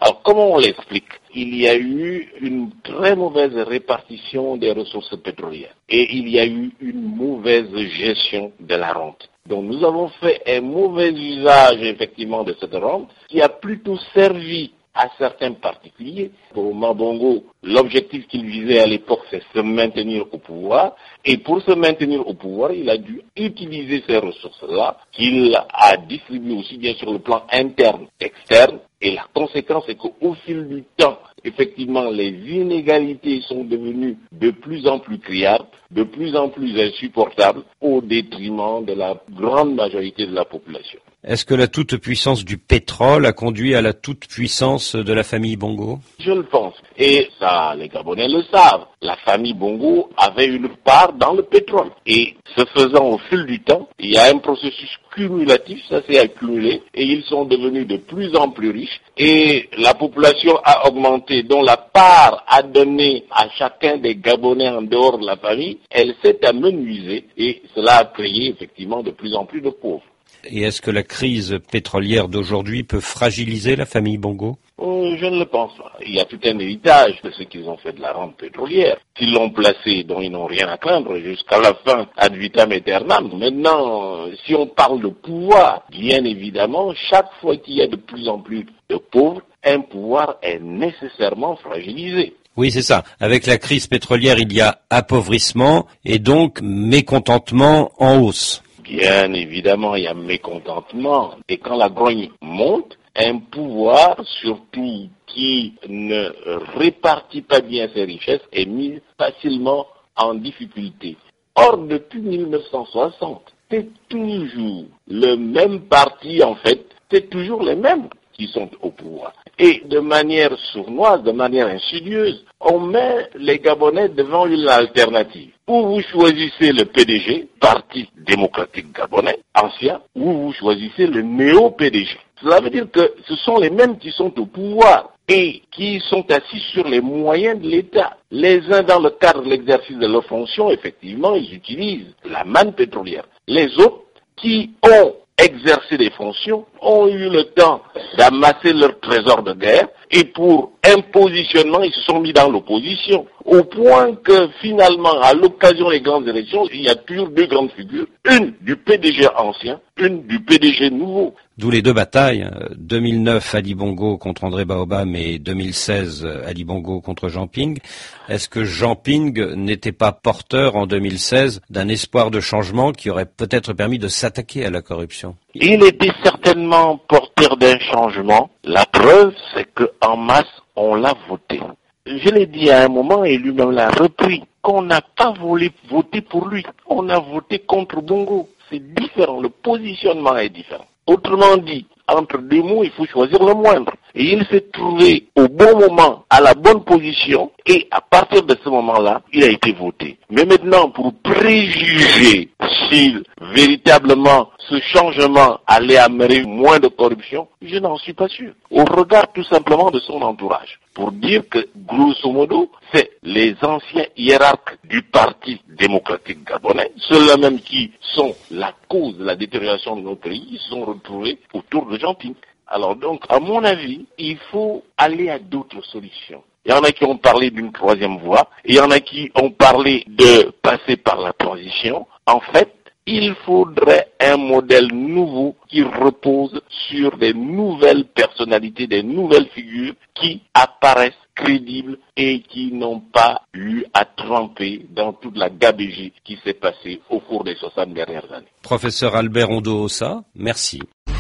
Alors comment on l'explique? Il y a eu une très mauvaise répartition des ressources pétrolières et il y a eu une mauvaise gestion de la rente. Donc nous avons fait un mauvais usage effectivement de cette rente qui a plutôt servi à certains particuliers. Pour Omar Bongo, l'objectif qu'il visait à l'époque, c'est se maintenir au pouvoir. Et pour se maintenir au pouvoir, il a dû utiliser ces ressources-là, qu'il a distribuées aussi bien sur le plan interne qu'externe. Et la conséquence est qu'au fil du temps, effectivement, les inégalités sont devenues de plus en plus criardes, de plus en plus insupportables, au détriment de la grande majorité de la population. Est-ce que la toute-puissance du pétrole a conduit à la toute-puissance de la famille Bongo? Je le pense. Et ça, les Gabonais le savent. La famille Bongo avait une part dans le pétrole. Et ce faisant au fil du temps, il y a un processus cumulatif, ça s'est accumulé, et ils sont devenus de plus en plus riches. Et la population a augmenté, dont la part à donner à chacun des Gabonais en dehors de la famille, elle s'est amenuisée, et cela a créé effectivement de plus en plus de pauvres. Et est-ce que la crise pétrolière d'aujourd'hui peut fragiliser la famille Bongo? Oh, je ne le pense pas. Il y a tout un héritage de ce qu'ils ont fait de la rente pétrolière. S'ils l'ont placé, dont ils n'ont rien à craindre jusqu'à la fin, ad vitam aeternam. Maintenant, si on parle de pouvoir, bien évidemment, chaque fois qu'il y a de plus en plus de pauvres, un pouvoir est nécessairement fragilisé. Oui, c'est ça. Avec la crise pétrolière, il y a appauvrissement et donc mécontentement en hausse. Bien évidemment, il y a mécontentement. Et quand la grogne monte, un pouvoir, surtout qui ne répartit pas bien ses richesses, est mis facilement en difficulté. Or, depuis mille neuf cent soixante, c'est toujours le même parti, en fait, c'est toujours les mêmes qui sont au pouvoir. Et de manière sournoise, de manière insidieuse, on met les Gabonais devant une alternative. Ou vous choisissez le P D G, Parti démocratique gabonais, ancien, ou vous choisissez le néo-P D G. Cela veut dire que ce sont les mêmes qui sont au pouvoir et qui sont assis sur les moyens de l'État. Les uns, dans le cadre de l'exercice de leurs fonctions, effectivement, ils utilisent la manne pétrolière. Les autres, qui ont exercé des fonctions, ont eu le temps d'amasser leur trésor de guerre et pour un positionnement, ils se sont mis dans l'opposition. Au point que finalement, à l'occasion des grandes élections, il y a toujours deux grandes figures. Une du P D G ancien, une du P D G nouveau. D'où les deux batailles, deux mille neuf Ali Bongo contre André Baobam et deux mille seize Ali Bongo contre Jean Ping. Est-ce que Jean Ping n'était pas porteur en deux mille seize d'un espoir de changement qui aurait peut-être permis de s'attaquer à la corruption? Il était certainement porteur d'un changement. La preuve, c'est qu'en masse, on l'a voté. Je l'ai dit à un moment et lui-même l'a repris, qu'on n'a pas voulu voter pour lui. On a voté contre Bongo. C'est différent, le positionnement est différent. Autrement dit, entre deux mots, il faut choisir le moindre. Et il s'est trouvé au bon moment, à la bonne position, et à partir de ce moment-là, il a été voté. Mais maintenant, pour préjuger si véritablement ce changement allait amener moins de corruption, je n'en suis pas sûr. Au regard tout simplement de son entourage. Pour dire que, grosso modo, c'est les anciens hiérarques du Parti démocratique gabonais, ceux-là même qui sont la cause de la détérioration de notre pays, se sont retrouvés autour de Jean Ping. Alors donc, à mon avis, il faut aller à d'autres solutions. Il y en a qui ont parlé d'une troisième voie, et il y en a qui ont parlé de passer par la transition. En fait, il faudrait un modèle nouveau qui repose sur des nouvelles personnalités, des nouvelles figures qui apparaissent crédibles et qui n'ont pas eu à tremper dans toute la gabegie qui s'est passée au cours des soixante dernières années. Professeur Albert Ondo-Ossa, merci.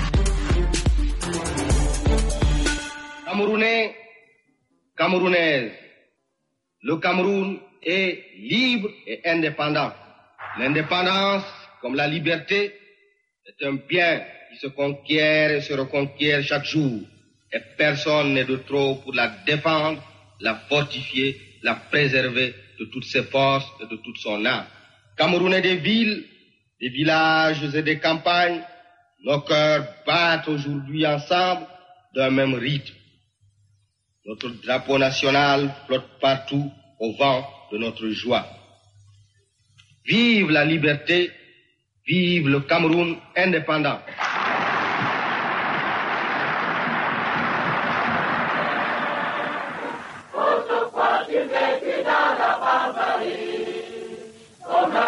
Camerounais, Camerounaises, le Cameroun est libre et indépendant. L'indépendance, comme la liberté, est un bien qui se conquiert et se reconquiert chaque jour. Et personne n'est de trop pour la défendre, la fortifier, la préserver de toutes ses forces et de toute son âme. Camerounais des villes, des villages et des campagnes, nos cœurs battent aujourd'hui ensemble d'un même rythme. Notre drapeau national flotte partout au vent de notre joie. Vive la liberté! Vive le Cameroun indépendant.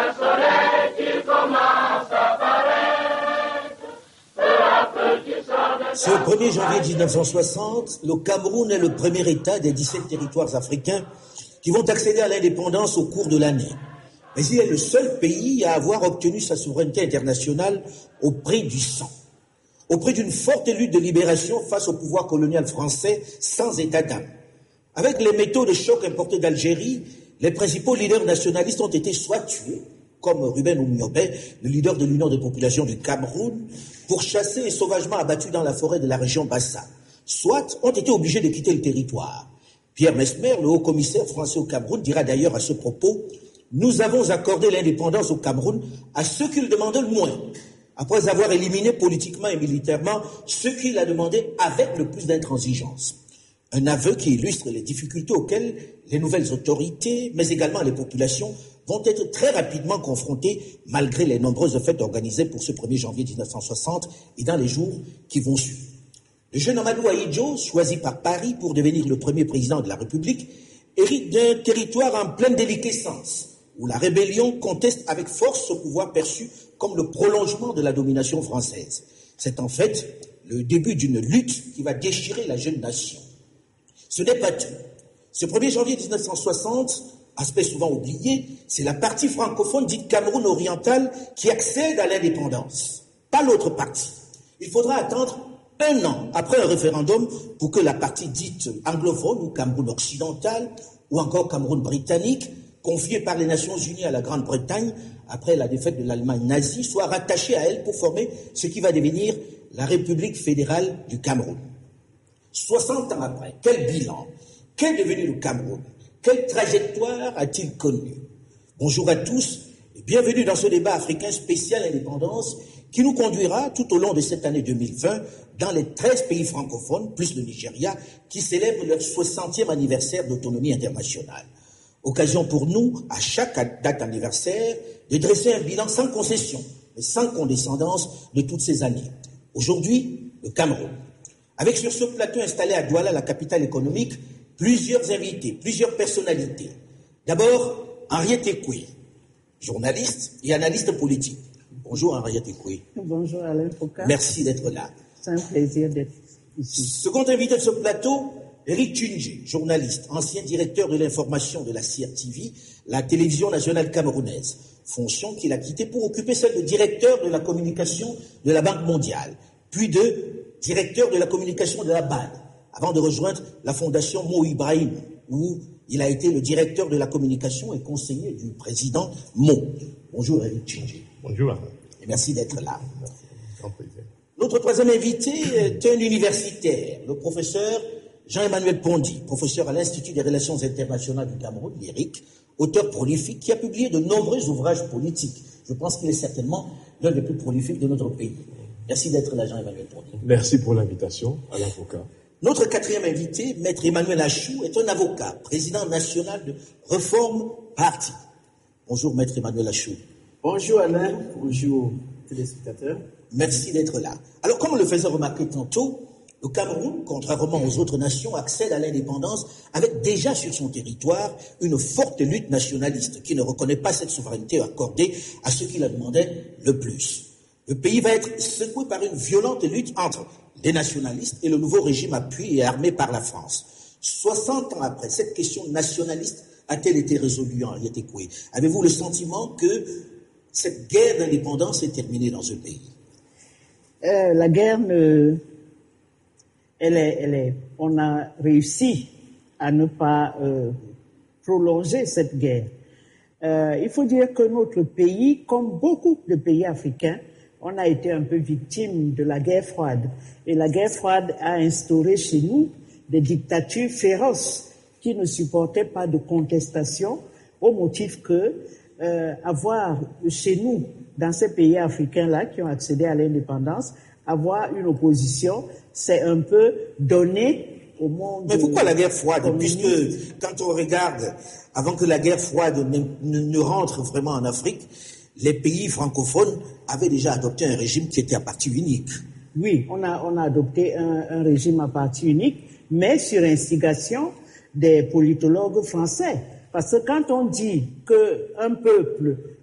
le soleil qui commence à paraître, peu à peu qu'il sort de Ce premier janvier dix-neuf cent soixante, le Cameroun est le premier État des dix-sept territoires africains qui vont accéder à l'indépendance au cours de l'année. Mais il est le seul pays à avoir obtenu sa souveraineté internationale au prix du sang, au prix d'une forte lutte de libération face au pouvoir colonial français sans état d'âme. Avec les métaux de choc importés d'Algérie, les principaux leaders nationalistes ont été soit tués, comme Ruben Oumniobé, le leader de l'Union des populations du Cameroun, pourchassés et sauvagement abattus dans la forêt de la région Bassa, soit ont été obligés de quitter le territoire. Pierre Mesmer, le haut-commissaire français au Cameroun, dira d'ailleurs à ce propos: « Nous avons accordé l'indépendance au Cameroun à ceux qui le demandaient le moins, après avoir éliminé politiquement et militairement ceux qui la demandaient avec le plus d'intransigeance. » Un aveu qui illustre les difficultés auxquelles les nouvelles autorités, mais également les populations, vont être très rapidement confrontées malgré les nombreuses fêtes organisées pour ce premier janvier dix-neuf cent soixante et dans les jours qui vont suivre. Le jeune Amadou Ahidjo, choisi par Paris pour devenir le premier président de la République, hérite d'un territoire en pleine déliquescence, où la rébellion conteste avec force ce pouvoir perçu comme le prolongement de la domination française. C'est en fait le début d'une lutte qui va déchirer la jeune nation. Ce n'est pas tout. Ce premier janvier dix-neuf cent soixante, aspect souvent oublié, c'est la partie francophone dite Cameroun oriental qui accède à l'indépendance, pas l'autre partie. Il faudra attendre un an après un référendum pour que la partie dite anglophone ou Cameroun occidental ou encore Cameroun britannique, confiée par les Nations Unies à la Grande-Bretagne après la défaite de l'Allemagne nazie, soit rattachée à elle pour former ce qui va devenir la République fédérale du Cameroun. soixante ans après, quel bilan? Qu'est devenu le Cameroun? Quelle trajectoire a-t-il connu? Bonjour à tous et bienvenue dans ce débat africain spécial indépendance qui nous conduira tout au long de cette année deux mille vingt dans les treize pays francophones, plus le Nigeria, qui célèbrent leur soixantième anniversaire d'autonomie internationale. Occasion pour nous, à chaque date anniversaire, de dresser un bilan sans concession, mais sans condescendance de toutes ces années. Aujourd'hui, le Cameroun. Avec sur ce plateau installé à Douala, la capitale économique, plusieurs invités, plusieurs personnalités. D'abord, Henriette Ekoué, journaliste et analyste politique. Bonjour Henriette Ekoué. Bonjour Alain Foucault. Merci d'être là. C'est un plaisir d'être ici. Second invité de ce plateau, Eric Tchundje, journaliste, ancien directeur de l'information de la C R T V, la télévision nationale camerounaise, fonction qu'il a quittée pour occuper celle de directeur de la communication de la Banque mondiale, puis de directeur de la communication de la B A D, avant de rejoindre la fondation Mo Ibrahim, où il a été le directeur de la communication et conseiller du président Mo. Bonjour Eric Tchundje. Bonjour. Et merci d'être là. Merci. Grand plaisir. Notre troisième invité est un universitaire, le professeur Jean-Emmanuel Pondy, professeur à l'Institut des Relations internationales du Cameroun, l'I R I C, auteur prolifique qui a publié de nombreux ouvrages politiques. Je pense qu'il est certainement l'un des plus prolifiques de notre pays. Merci d'être là, Jean-Emmanuel Pondy. Merci pour l'invitation à l'avocat. Notre quatrième invité, Maître Emmanuel Achou, est un avocat, président national de Reform Party. Bonjour, Maître Emmanuel Achou. Bonjour Alain, bonjour téléspectateurs. Merci d'être là. Alors, comme on le faisait remarquer tantôt, le Cameroun, contrairement aux autres nations, accède à l'indépendance avec déjà sur son territoire une forte lutte nationaliste qui ne reconnaît pas cette souveraineté accordée à ceux qui la demandaient le plus. Le pays va être secoué par une violente lutte entre les nationalistes et le nouveau régime appuyé et armé par la France. soixante ans après, cette question nationaliste a-t-elle été résolue, Henriette Ekoué? Avez-vous le sentiment que cette guerre d'indépendance est terminée dans ce pays? euh, La guerre, ne... elle est, elle est... on a réussi à ne pas euh, prolonger cette guerre. Euh, il faut dire que notre pays, comme beaucoup de pays africains, on a été un peu victime de la guerre froide. Et la guerre froide a instauré chez nous des dictatures féroces qui ne supportaient pas de contestation au motif que euh, avoir chez nous, dans ces pays africains-là qui ont accédé à l'indépendance, avoir une opposition, c'est un peu donner au monde. Mais pourquoi la guerre froide? Puisque quand on regarde, avant que la guerre froide ne, ne, ne rentre vraiment en Afrique, les pays francophones avaient déjà adopté un régime qui était à parti unique. Oui, on a, on a adopté un, un régime à parti unique, mais sur instigation des politologues français. Parce que quand on dit qu'un peuple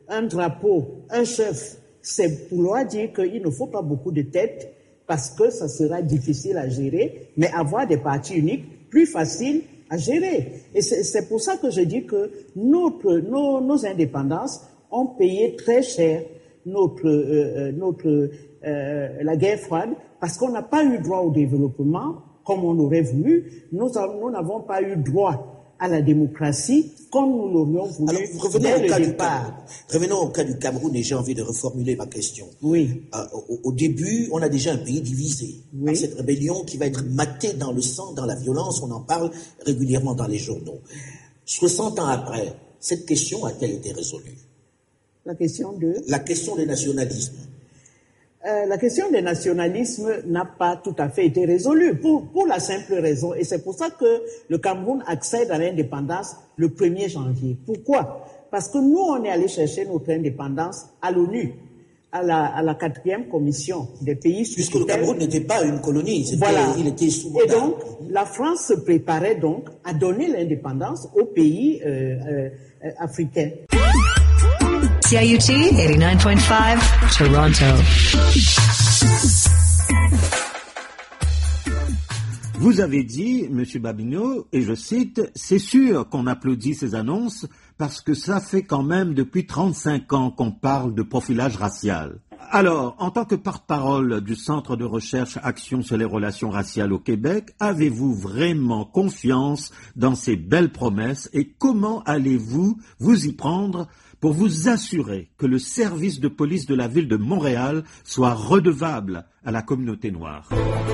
un drapeau, un chef, c'est pour leur dire qu'il ne faut pas beaucoup de têtes parce que ça sera difficile à gérer, mais avoir des partis uniques, plus facile à gérer. Et c'est, c'est pour ça que je dis que notre, nos, nos indépendances ont payé très cher notre, euh, notre, euh, la guerre froide parce qu'on n'a pas eu droit au développement comme on aurait voulu. Nous, nous n'avons pas eu droit à la démocratie comme nous l'aurions voulu. Alors, revenons, dès au cas le du départ. Cameroun. revenons au cas du Cameroun et j'ai envie de reformuler ma question. Oui. Euh, au, au début, on a déjà un pays divisé. Oui. Par cette rébellion qui va être matée dans le sang, dans la violence, on en parle régulièrement dans les journaux. soixante ans après, cette question a-t-elle été résolue? La question de La question des nationalismes. Euh, la question des nationalismes n'a pas tout à fait été résolue pour, pour la simple raison, et c'est pour ça que le Cameroun accède à l'indépendance le premier janvier. Pourquoi? Parce que nous, on est allé chercher notre indépendance à l'ONU, à la, à la quatrième commission des pays sous Puisque le Cameroun n'était pas une colonie, c'était, voilà. il était sous Et donc, la France se préparait donc à donner l'indépendance aux pays euh, euh, africains. C I U T eighty-nine point five, Toronto. Vous avez dit, Monsieur Babineau, et je cite, « C'est sûr qu'on applaudit ces annonces parce que ça fait quand même depuis trente-cinq ans qu'on parle de profilage racial. » Alors, en tant que porte-parole du Centre de recherche Action sur les relations raciales au Québec, avez-vous vraiment confiance dans ces belles promesses et comment allez-vous vous y prendre pour vous assurer que le service de police de la ville de Montréal soit redevable à la communauté noire?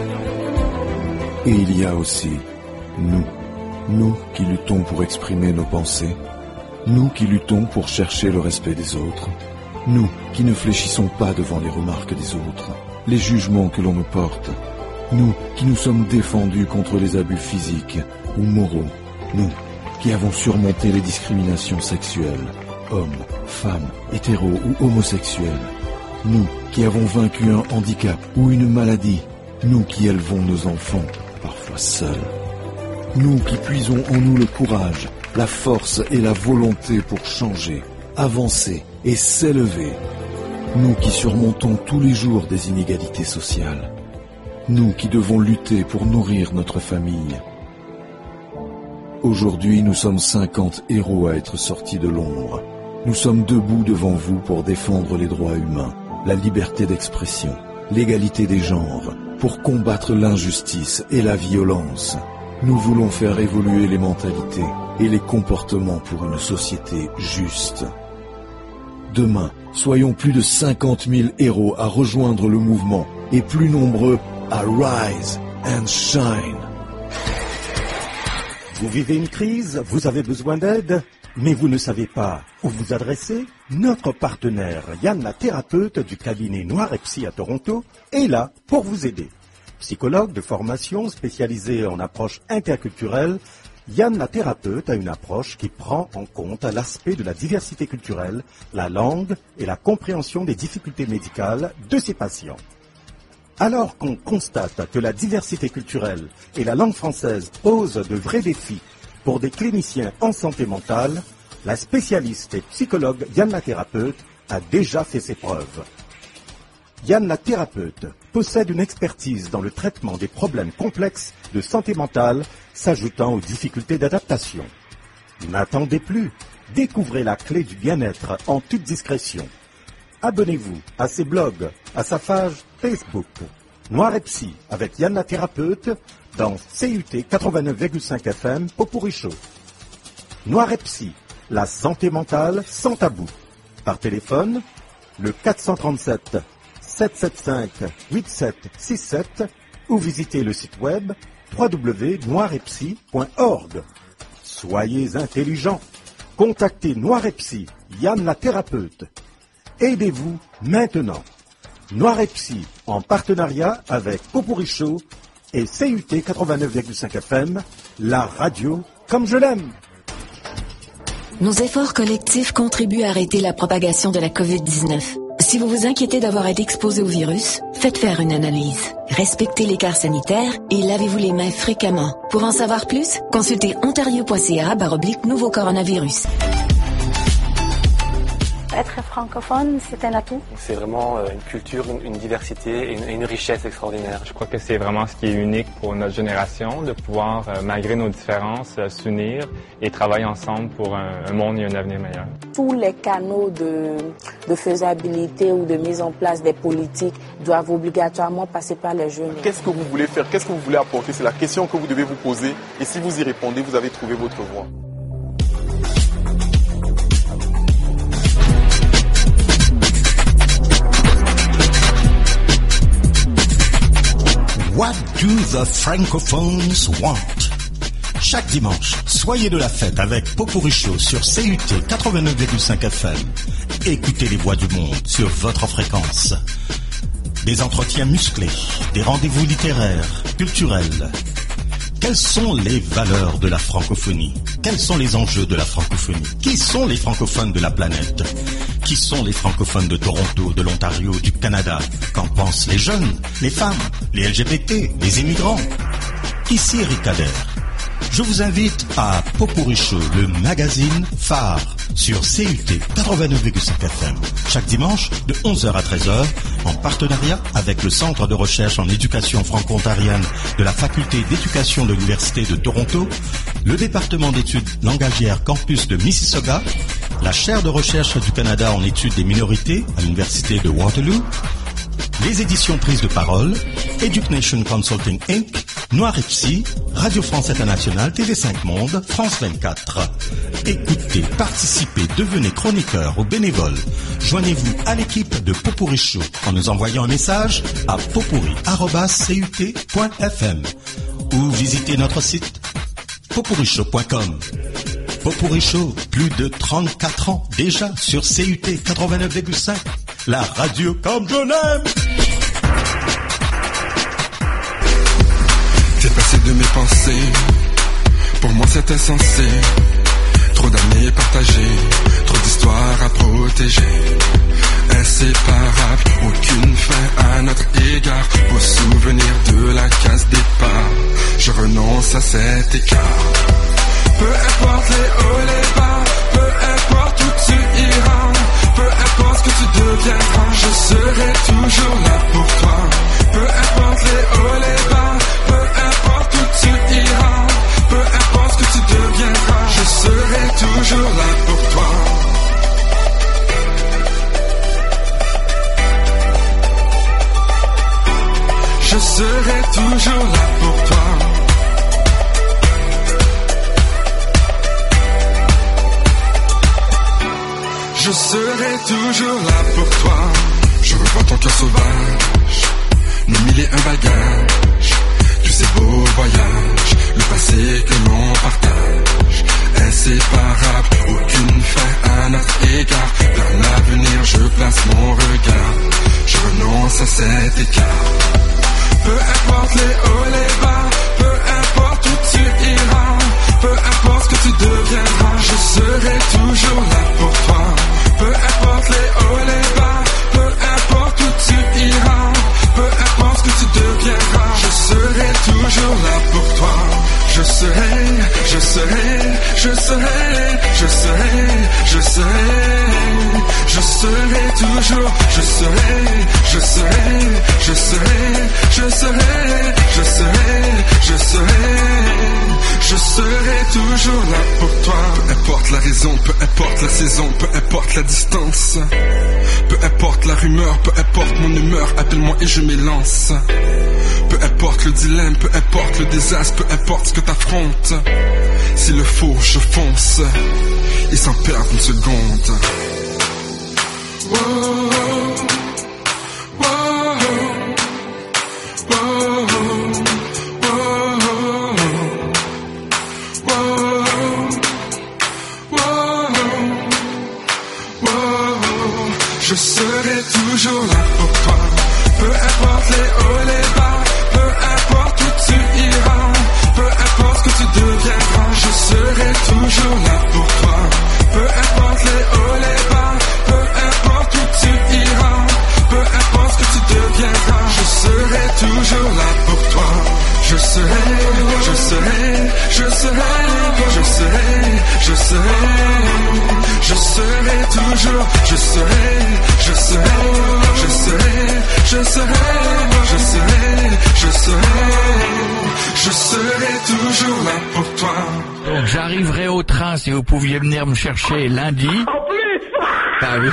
Et il y a aussi nous, nous qui luttons pour exprimer nos pensées, nous qui luttons pour chercher le respect des autres, nous qui ne fléchissons pas devant les remarques des autres, les jugements que l'on nous porte, nous qui nous sommes défendus contre les abus physiques ou moraux, nous qui avons surmonté les discriminations sexuelles, hommes, femmes, hétéros ou homosexuels, nous qui avons vaincu un handicap ou une maladie, nous qui élevons nos enfants, parfois seuls, nous qui puisons en nous le courage, la force et la volonté pour changer, avancer et s'élever, nous qui surmontons tous les jours des inégalités sociales, nous qui devons lutter pour nourrir notre famille. Aujourd'hui, nous sommes cinquante héros à être sortis de l'ombre. Nous sommes debout devant vous pour défendre les droits humains, la liberté d'expression, l'égalité des genres, pour combattre l'injustice et la violence. Nous voulons faire évoluer les mentalités et les comportements pour une société juste. Demain, soyons plus de cinquante mille héros à rejoindre le mouvement et plus nombreux à rise and shine. Vous vivez une crise, vous avez besoin d'aide, mais vous ne savez pas où vous adresser? Notre partenaire Yann la thérapeute du cabinet Noir et Psy à Toronto est là pour vous aider. Psychologue de formation spécialisé en approche interculturelle, Yann la thérapeute a une approche qui prend en compte l'aspect de la diversité culturelle, la langue et la compréhension des difficultés médicales de ses patients. Alors qu'on constate que la diversité culturelle et la langue française posent de vrais défis pour des cliniciens en santé mentale, la spécialiste et psychologue Yann la thérapeute a déjà fait ses preuves. Yann la thérapeute possède une expertise dans le traitement des problèmes complexes de santé mentale s'ajoutant aux difficultés d'adaptation. N'attendez plus, découvrez la clé du bien-être en toute discrétion. Abonnez-vous à ses blogs, à sa page Facebook. Noir et Psy avec Yann la thérapeute dans C U T quatre-vingt-neuf virgule cinq F M Popurrí Show. Noir et Psy, la santé mentale sans tabou. Par téléphone, le quatre cent trente-sept sept cent soixante-cinq huit sept six sept ou visitez le site web w w w point noir et psy point org. Soyez intelligents. Contactez Noir et Psy, Yann la thérapeute. Aidez-vous maintenant. Noir et Psy, en partenariat avec Popurrí Show et C U T quatre-vingt-neuf virgule cinq F M, la radio comme je l'aime. Nos efforts collectifs contribuent à arrêter la propagation de la covid dix-neuf. Si vous vous inquiétez d'avoir été exposé au virus, faites faire une analyse. Respectez l'écart sanitaire et lavez-vous les mains fréquemment. Pour en savoir plus, consultez ontario point c a barre oblique nouveau coronavirus. être francophone, c'est un atout. C'est vraiment une culture, une, une diversité et une, une richesse extraordinaire. Je crois que c'est vraiment ce qui est unique pour notre génération, de pouvoir, malgré nos différences, s'unir et travailler ensemble pour un, un monde et un avenir meilleur. Tous les canaux de, de faisabilité ou de mise en place des politiques doivent obligatoirement passer par les jeunes. Qu'est-ce que vous voulez faire? Qu'est-ce que vous voulez apporter? C'est la question que vous devez vous poser. Et si vous y répondez, vous avez trouvé votre voie. What do the francophones want? Chaque dimanche, soyez de la fête avec Popurrí Show sur C U T quatre-vingt-neuf virgule cinq F M. Écoutez les voix du monde sur votre fréquence. Des entretiens musclés, des rendez-vous littéraires, culturels. Quelles sont les valeurs de la francophonie? Quels sont les enjeux de la francophonie? Qui sont les francophones de la planète? Qui sont les francophones de Toronto, de l'Ontario, du Canada? Qu'en pensent les jeunes, les femmes, les L G B T, les immigrants? Ici Eric Kader. Je vous invite à Popurrí Show, le magazine phare sur C U T quatre-vingt-neuf virgule cinq F M. Chaque dimanche de onze heures à treize heures en partenariat avec le Centre de recherche en éducation franco-ontarienne de la Faculté d'éducation de l'Université de Toronto, le département d'études langagières campus de Mississauga, la chaire de recherche du Canada en études des minorités à l'Université de Waterloo, les éditions Prises de Parole, Education Consulting Incorporée, Noir F C, Radio France Internationale, T V cinq Monde, France vingt-quatre. Écoutez, participez, devenez chroniqueur ou bénévole. Joignez-vous à l'équipe de Popurrí Show en nous envoyant un message à popurrí arobase c u t point f m ou visitez notre site popurrí show point com. Popurrí Show, plus de trente-quatre ans déjà sur C U T quatre-vingt-neuf virgule cinq, la radio comme je l'aime. T'es passé de mes pensées, pour moi c'est insensé. Trop d'années partagées, trop d'histoires à protéger. Inséparables, aucune fin à notre égard. Pour souvenir de la case départ, je renonce à cet écart. Peu importe les hauts, les bas, peu importe où tu iras, peu importe ce que tu deviendras, je serai toujours là pour toi. Peu importe les hauts, les bas, peu importe où tu iras, peu importe ce que tu deviendras, je serai toujours là pour toi. Je serai toujours là pour toi. Je serai toujours là pour toi. Je revois ton cœur sauvage, nos mille et un bagages, tous ces beaux voyages, le passé que l'on partage. Inséparable, aucune fin à notre égard. Vers l'avenir je place mon regard, je renonce à cet écart. Peu importe les hauts, les bas, peu importe où tu iras, peu importe ce que tu deviendras, je serai toujours là pour toi. Peu importe les hauts, les bas, peu importe où tu iras, peu importe ce que tu deviendras, je serai toujours là pour toi. Je serai, je serai, je serai, je serai, je serai, je serai toujours, je serai, je serai, je serai, je serai, je serai, je serai, je serai toujours là pour toi. Peu importe la raison, peu importe la saison, peu importe la distance, peu importe la rumeur, peu importe mon humeur, appelle-moi et je m'élance. Peu importe le dilemme, peu importe le désastre, peu importe ce que t'affrontes, s'il le faut, je fonce et sans perdre une seconde. Wow, wow, wow, wow, wow. Je serai toujours là pour toi. Peu importe les hauts, les bas, peu importe où tu iras, peu importe ce que tu deviendras, je serai toujours là pour toi. Peu importe les hauts, les bas, peu importe où tu iras, peu importe ce que tu deviendras, je serai toujours là pour toi. Je serai, je serai, je serai, je serai, je serai, je serai toujours, je serai, je serai, je serai, je serai, je serai, je serai, je serai toujours là pour toi. Donc j'arriverai au train si vous pouviez venir me chercher lundi. En plus. Ah oui.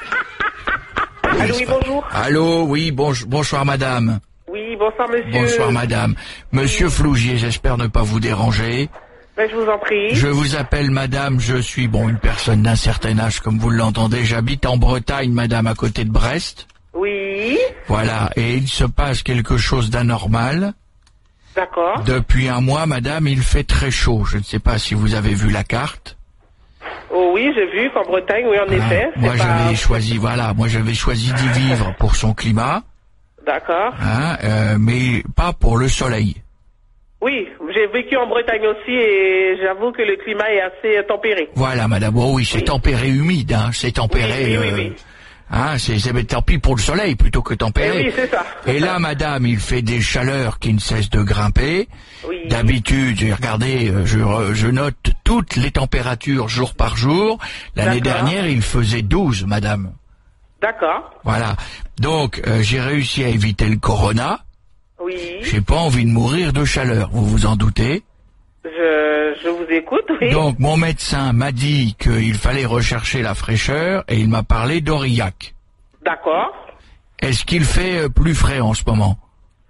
Allô, oui, bonjour. Allô, oui, bonj- bonsoir madame. Oui, bonsoir monsieur. Bonsoir madame. Monsieur Flougier, j'espère ne pas vous déranger. Ben, je vous en prie. Je vous appelle madame, je suis bon une personne d'un certain âge comme vous l'entendez, j'habite en Bretagne madame à côté de Brest. Oui. Voilà, et il se passe quelque chose d'anormal. D'accord. Depuis un mois madame, il fait très chaud, je ne sais pas si vous avez vu la carte. Oh oui, j'ai vu qu'en Bretagne, oui, en effet. Moi c'est pas... j'avais choisi, voilà, moi j'avais choisi d'y vivre pour son climat. D'accord. Hein, euh, mais pas pour le soleil. Oui, j'ai vécu en Bretagne aussi et j'avoue que le climat est assez euh, tempéré. Voilà, madame. Oh oui, c'est oui. tempéré humide, hein. C'est tempéré. Oui, oui, oui, euh, oui. Hein, c'est, c'est tant pis pour le soleil plutôt que tempéré. Et oui, c'est ça. Et là, madame, il fait des chaleurs qui ne cessent de grimper. Oui. D'habitude, j'ai regardé, je, je note toutes les températures jour par jour. L'année D'accord. dernière, il faisait douze, madame. D'accord. Voilà. Donc, euh, j'ai réussi à éviter le corona. Oui. J'ai pas envie de mourir de chaleur, vous vous en doutez? Je, je vous écoute, oui. Donc, mon médecin m'a dit qu'il fallait rechercher la fraîcheur et il m'a parlé d'Aurillac. D'accord. Est-ce qu'il fait euh, plus frais en ce moment?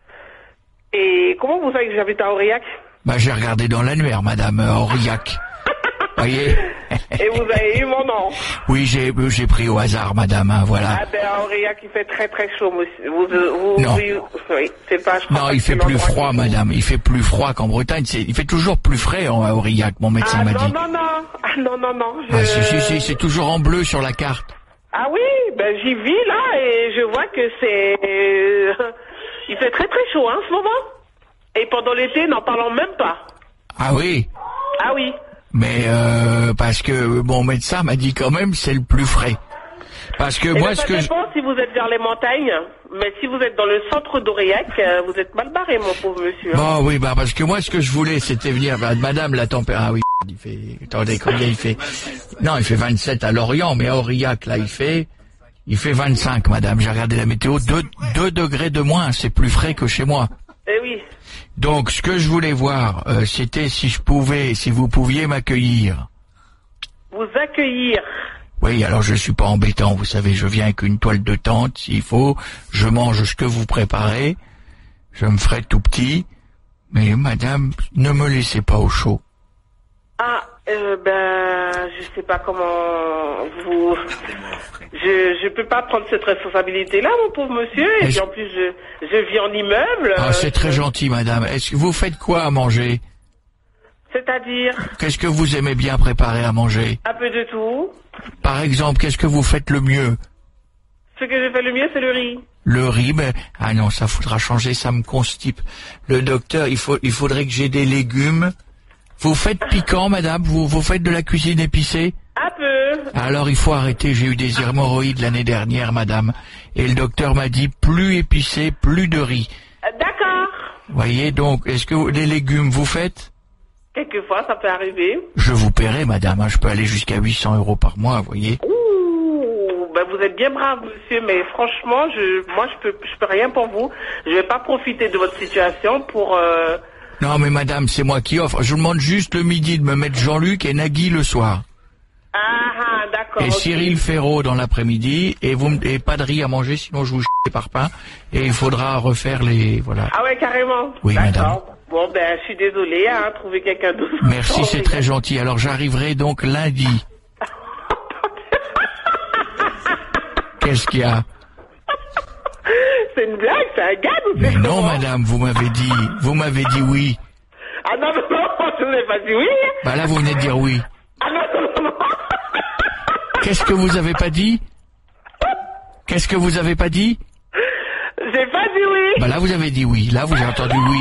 Et comment vous savez que j'habite à Aurillac? Bah, j'ai regardé dans l'annuaire, madame euh, Aurillac. Voyez? Et vous avez eu mon nom? Oui, j'ai, j'ai pris au hasard, madame, hein, voilà. Ah ben, à Aurillac, il fait très très chaud, monsieur. Vous, vous, Non. vous, oui, c'est pas, je crois Non, pas il que fait c'est plus l'endroit froid, qui- madame. Il fait plus froid qu'en Bretagne. C'est, il fait toujours plus frais en, à Aurillac, mon médecin Ah m'a non, dit. non, non. Ah non, non, non. Je... Ah, si, si, si, c'est toujours en bleu sur la carte. Ah oui, ben j'y vis là et je vois que c'est... euh, il fait très très chaud hein, en ce moment. Et pendant l'été, n'en parlons même pas. Ah oui? Ah oui. Mais euh, parce que mon médecin m'a dit quand même c'est le plus frais. Parce que Et moi ben, ce ça que je... dépend si vous êtes vers les montagnes, mais si vous êtes dans le centre d'Aurillac, euh, vous êtes mal barré, mon pauvre monsieur. Bon oui, bah parce que moi ce que je voulais c'était venir, bah, madame la température, ah oui, il fait, attendez combien il fait? Non, il fait vingt-sept à Lorient, mais à Aurillac là il fait, il fait vingt-cinq madame, j'ai regardé la météo, deux degrés de moins, c'est plus frais que chez moi. Eh oui. Donc ce que je voulais voir, euh, c'était si je pouvais, si vous pouviez m'accueillir. Vous accueillir. Oui, alors je suis pas embêtant, vous savez, je viens avec une toile de tente, s'il faut, je mange ce que vous préparez, je me ferai tout petit, mais madame, ne me laissez pas au chaud. Ah, euh, ben, je sais pas comment vous... Je je peux pas prendre cette responsabilité-là, mon pauvre monsieur, et puis en plus, je, je vis en immeuble. Ah, c'est très gentil, madame. Est-ce que vous faites quoi à manger? C'est-à-dire Qu'est-ce que vous aimez bien préparer à manger? un peu de tout. Par exemple, qu'est-ce que vous faites le mieux? Ce que je fais le mieux, c'est le riz. Le riz, ben, ah non, ça faudra changer, ça me constipe. Le docteur, il faut, il faudrait que j'ai des légumes. Vous faites piquant, madame? Vous, vous faites de la cuisine épicée? Un peu. Alors il faut arrêter, j'ai eu des hémorroïdes l'année dernière, madame. Et le docteur m'a dit, plus épicé, plus de riz. Euh, D'accord. Voyez, donc, est-ce que vous- les légumes, vous faites? Quelquefois, ça peut arriver. Je vous paierai, madame, hein, je peux aller jusqu'à huit cents euros par mois, voyez. Ouh, ben vous êtes bien brave, monsieur, mais franchement, je, moi, je peux, je peux rien pour vous. Je vais pas profiter de votre situation pour... Euh... Non, mais madame, c'est moi qui offre. Je vous demande juste le midi de me mettre Jean-Luc et Nagui le soir. Ah, ah, d'accord. Et ok. Cyril Ferraud dans l'après-midi, et vous me- et pas de riz à manger, sinon je vous chie les parpaings. Et il faudra refaire les, voilà. Ah ouais, carrément. Oui, madame. D'accord. Bon, ben, je suis désolée, hein, trouver quelqu'un d'autre. Merci, c'est très gentil. Alors j'arriverai donc lundi. Qu'est-ce qu'il y a? C'est une blague, c'est un gag ou c'est Mais non, comment madame, vous m'avez dit, vous m'avez dit oui. Ah non, non, non, je vous ai pas dit oui. Bah là, vous venez de dire oui. Ah non, non, non, non. Qu'est-ce que vous avez pas dit? Qu'est-ce que vous avez pas dit? J'ai pas dit oui. Bah là, vous avez dit oui. Là, vous avez entendu oui.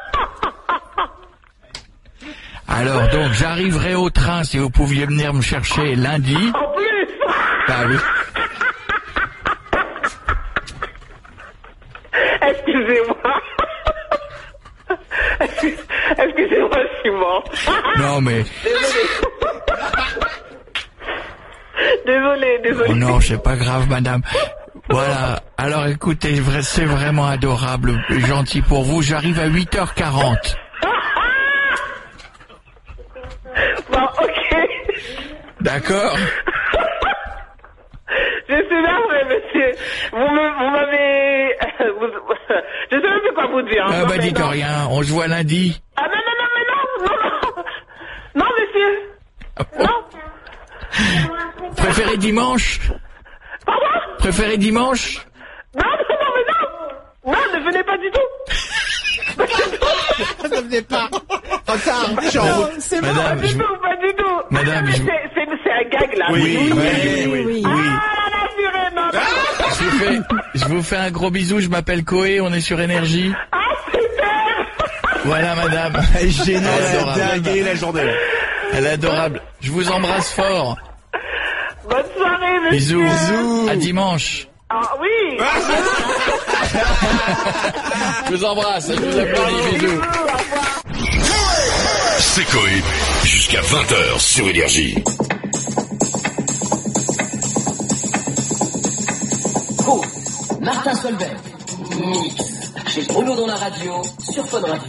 Alors, donc, j'arriverai au train si vous pouviez venir me chercher lundi. En plus. Bah oui. Excusez-moi. Excusez-moi, je suis mort. Non, mais... Désolé, désolé. Oh non, c'est pas grave, madame. Voilà. Alors, écoutez, c'est vraiment adorable, gentil pour vous. J'arrive à huit heures quarante. Bon, ok. D'accord. Je suis navré, monsieur. Vous me- vous m'avez... vous- Je sais même plus quoi vous dire. Ah Non, bah mais dites non. rien, on se voit lundi. Ah non, non, non, mais non, non, non. Non, monsieur. Non. Préférez dimanche? Pardon? Préférez dimanche? Non, non, non, mais non. Non, ne venez pas du tout. Ne venez pas. Retard. Non, C'est madame, Pas du je- tout, pas du tout. Madame, Mais je- c'est, c'est, c'est un gag, là. Oui, oui, oui, oui, oui. Ah, la purée, non, non. Je vous fais, je vous fais un gros bisou, je m'appelle Koé, on est sur Énergie. Ah, super. Voilà, madame. Elle est géniale, Elle est elle adorable. a gagné la journée. Elle est adorable. Je vous embrasse fort. Bonne soirée, monsieur. Bisous. Bisous. À dimanche. Ah, oui. Je vous embrasse, je vous applaudis, bisous. C'est Coé. Jusqu'à vingt heures sur Énergie. Go, Martin Solveig, mix, chez Bruno dans la radio, sur Fun Radio.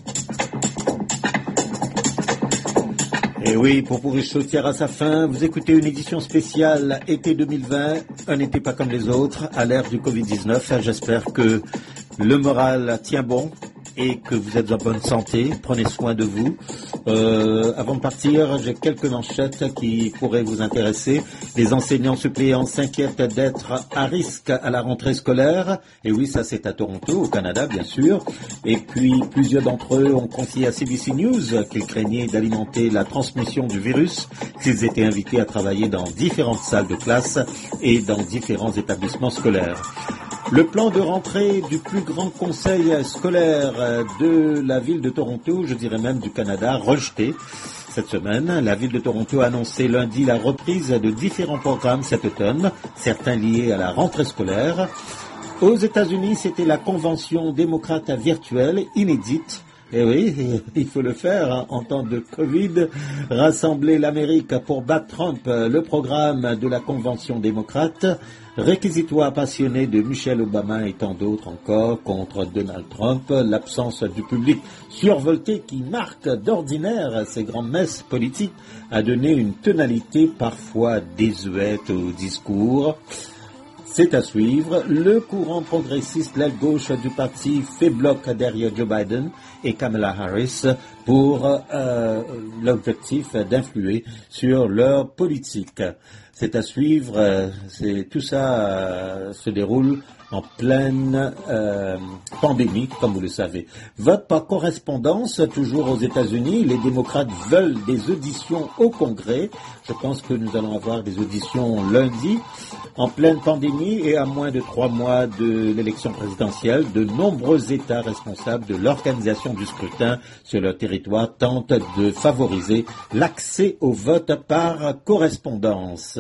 Et oui, pour Pourri Chaud tire à sa fin, vous écoutez une édition spéciale été deux mille vingt, un été pas comme les autres, à l'ère du covid dix-neuf. J'espère que le moral tient bon et que vous êtes en bonne santé. Prenez soin de vous. Euh, avant de partir, j'ai quelques manchettes qui pourraient vous intéresser. Les enseignants suppléants s'inquiètent d'être à risque à la rentrée scolaire. Et oui, ça c'est à Toronto, au Canada, bien sûr. Et puis, plusieurs d'entre eux ont confié à C B C News qu'ils craignaient d'alimenter la transmission du virus s'ils étaient invités à travailler dans différentes salles de classe et dans différents établissements scolaires. Le plan de rentrée du plus grand conseil scolaire de la ville de Toronto, je dirais même du Canada, rejeté cette semaine. La ville de Toronto a annoncé lundi la reprise de différents programmes cet automne, certains liés à la rentrée scolaire. Aux États-Unis, c'était la convention démocrate virtuelle inédite. Eh oui, il faut le faire hein, en temps de Covid. Rassembler l'Amérique pour battre Trump, le programme de la convention démocrate. Réquisitoire passionné de Michelle Obama et tant d'autres encore contre Donald Trump. L'absence du public survolté qui marque d'ordinaire ces grandes messes politiques a donné une tonalité parfois désuète au discours. C'est à suivre. Le courant progressiste, l'aile gauche du parti, fait bloc derrière Joe Biden et Kamala Harris pour euh, l'objectif d'influer sur leur politique. C'est à suivre. Euh, c'est, tout ça euh, se déroule en pleine euh, pandémie, comme vous le savez. Vote par correspondance, toujours aux États-Unis. Les démocrates veulent des auditions au Congrès. Je pense que nous allons avoir des auditions lundi. En pleine pandémie et à moins de trois mois de l'élection présidentielle, de nombreux États responsables de l'organisation du scrutin sur leur territoire tentent de favoriser l'accès au vote par correspondance.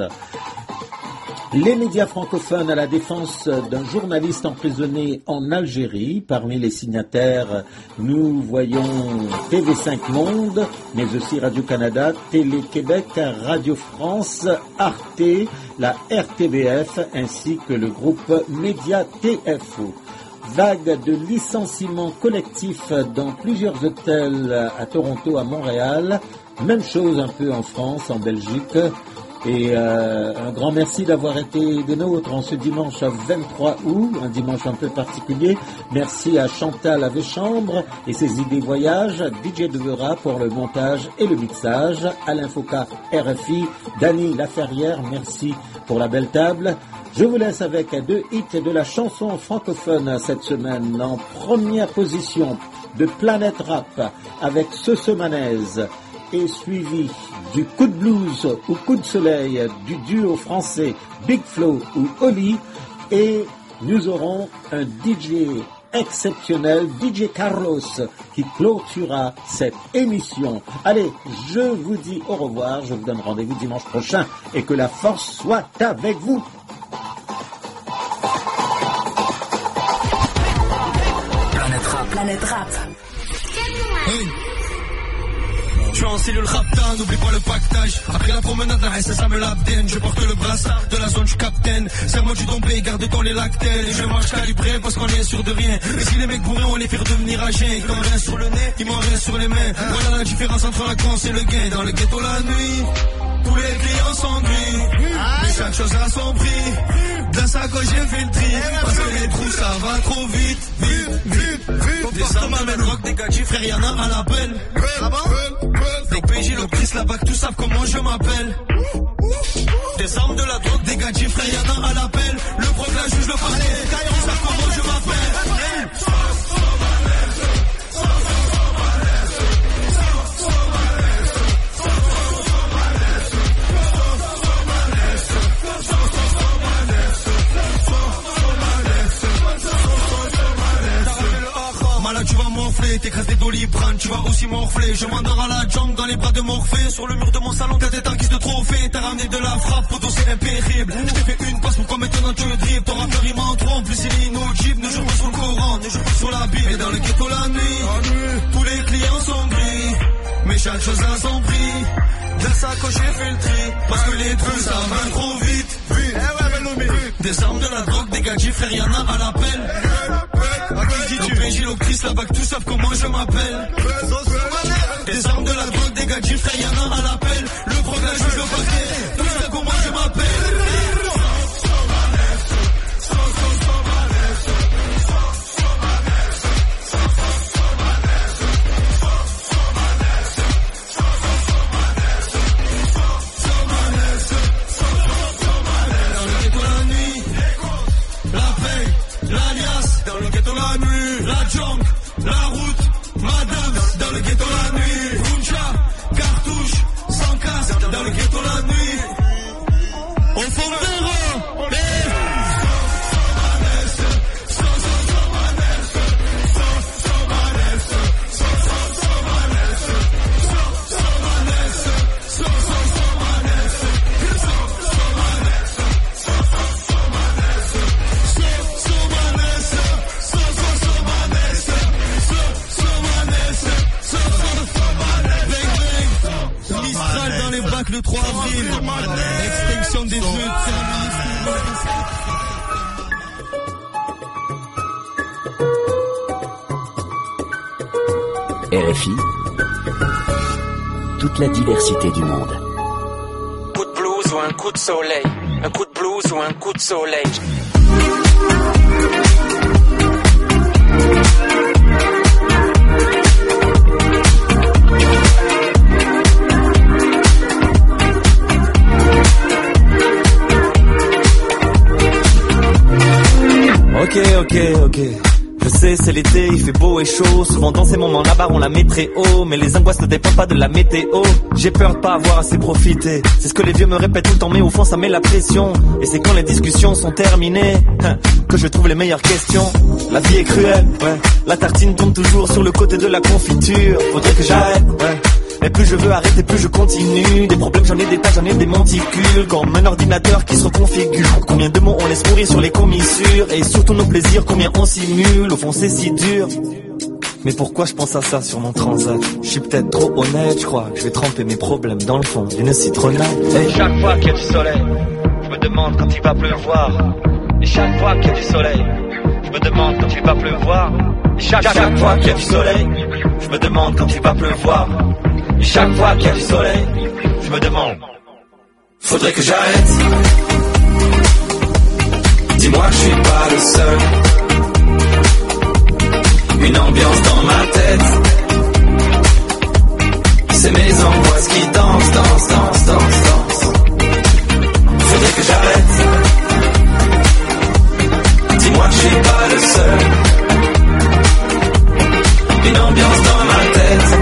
Les médias francophones à la défense d'un journaliste emprisonné en Algérie. Parmi les signataires, nous voyons T V cinq Monde, mais aussi Radio-Canada, Télé-Québec, Radio France, Arte, la R T B F, ainsi que le groupe Média T F O. Vague de licenciements collectifs dans plusieurs hôtels à Toronto, à Montréal. Même chose un peu en France, en Belgique. Et euh, un grand merci d'avoir été des nôtres en ce dimanche vingt-trois août, un dimanche un peu particulier. Merci à Chantal Avechambre et ses idées voyage, D J Devera pour le montage et le mixage, Alain Foucault R F I, Dany Laferrière, merci pour la belle table. Je vous laisse avec deux hits de la chanson francophone cette semaine. En première position de Planète Rap avec Sosomanaise, et suivi du coup de blues ou coup de soleil du duo français Big Flo ou Oli, et nous aurons un D J exceptionnel, D J Carlos, qui clôturera cette émission. Allez, je vous dis au revoir, je vous donne rendez-vous dimanche prochain et que la force soit avec vous. Planète Rap. Planète Rap. Hey. Je suis en cellule rapta, n'oublie pas le pactage. Après la promenade, la S S A me l'abdène. Je porte le brassard de la zone du capitaine. Serre-moi du dompé, garde ton les lactelles. Et je marche calibré parce qu'on est sûr de rien. Et si les mecs bourrés, on les fait redevenir à jeun. Ils t'en rien sur le nez, ils m'en rien sur les mains. Voilà la différence entre la conce et le gain. Dans le ghetto la nuit, tous les clients sont gris. Mais chaque chose a son prix. Dans sa gauche j'ai fait le tri. Parce que les trous ça va trop vite. Vite, vite, vite. Des armes à mettre rock, des gadgets, frère, y'en a à l'appel. Des P J, le Chris, la bac, tous savent comment je m'appelle. Des armes, de la drogue, des gadgets, frère, y'en a à l'appel. Le proc, la juge, le parquet, tous savent comment je m'appelle. Tu vas morfler, t'écrases des doliprane, tu vas aussi morfler. Je m'endors à la jambe dans les bras de Morphée. Sur le mur de mon salon, t'as des tanks de trophée. T'as ramené de la frappe, poteau c'est impérible. Je t'ai fait une passe pour qu'on maintenant tu le dribble. Ton rappeur il m'en trompe, plus il est inaudible. Ne joue pas sur le Coran, ne joue pas sur la Bible. Et dans le ghetto la nuit, tous les clients sont gris. Mais chaque chose a son prix. Dans sa coche j'ai fait le tri. Parce que les trous ça va trop vite. Des armes, de la drogue, des gadgets, frère, y'en a à l'appel. Qui dit du P J, le Chris, la bac, tous savent comment je m'appelle. Des armes, de la drogue, des gadgets, frère, y'en a à l'appel. Le progrès, juge le paquet, tous savent comment je m'appelle. La jungle, la route, madame, dans le ghetto la nuit. Runcha, cartouche, sans casque, dans le ghetto la nuit. Au fond des rangs, le trois avril, extinction des feux, R F I, toute la diversité du monde. Un coup de blues ou un coup de soleil, un coup de blues ou un coup de soleil. Ok, ok, ok. Je sais, c'est l'été, il fait beau et chaud. Souvent dans ces moments là-bas, on la met très haut. Mais les angoisses ne dépendent pas de la météo. J'ai peur de pas avoir assez profité. C'est ce que les vieux me répètent tout le temps, mais au fond ça met la pression. Et c'est quand les discussions sont terminées hein, que je trouve les meilleures questions. La vie est cruelle, ouais. La tartine tombe toujours sur le côté de la confiture. Faudrait que j'arrête, ouais. Et plus je veux arrêter, plus je continue. Des problèmes, j'en ai des tas, j'en ai des monticules. Comme un ordinateur qui se reconfigure. Combien de mots on laisse mourir sur les commissures. Et surtout nos plaisirs, combien on simule. Au fond c'est si dur. Mais pourquoi je pense à ça sur mon transat? Je suis peut-être trop honnête, je crois que je vais tremper mes problèmes dans le fond d'une citronnade. Et chaque fois qu'il y a du soleil, je me demande quand il va pleuvoir. Et chaque fois qu'il y a du soleil, je me demande quand il va pleuvoir. Et chaque, chaque fois qu'il y a du soleil, je me demande quand il va pleuvoir. Et chaque fois qu'il y a du soleil, je me demande, faudrait que j'arrête. Dis-moi que je suis pas le seul. Une ambiance dans ma tête. C'est mes angoisses qui dansent, dansent, dansent, dansent, dansent. Faudrait que j'arrête. Dis-moi que je suis pas le seul. Une ambiance dans ma tête.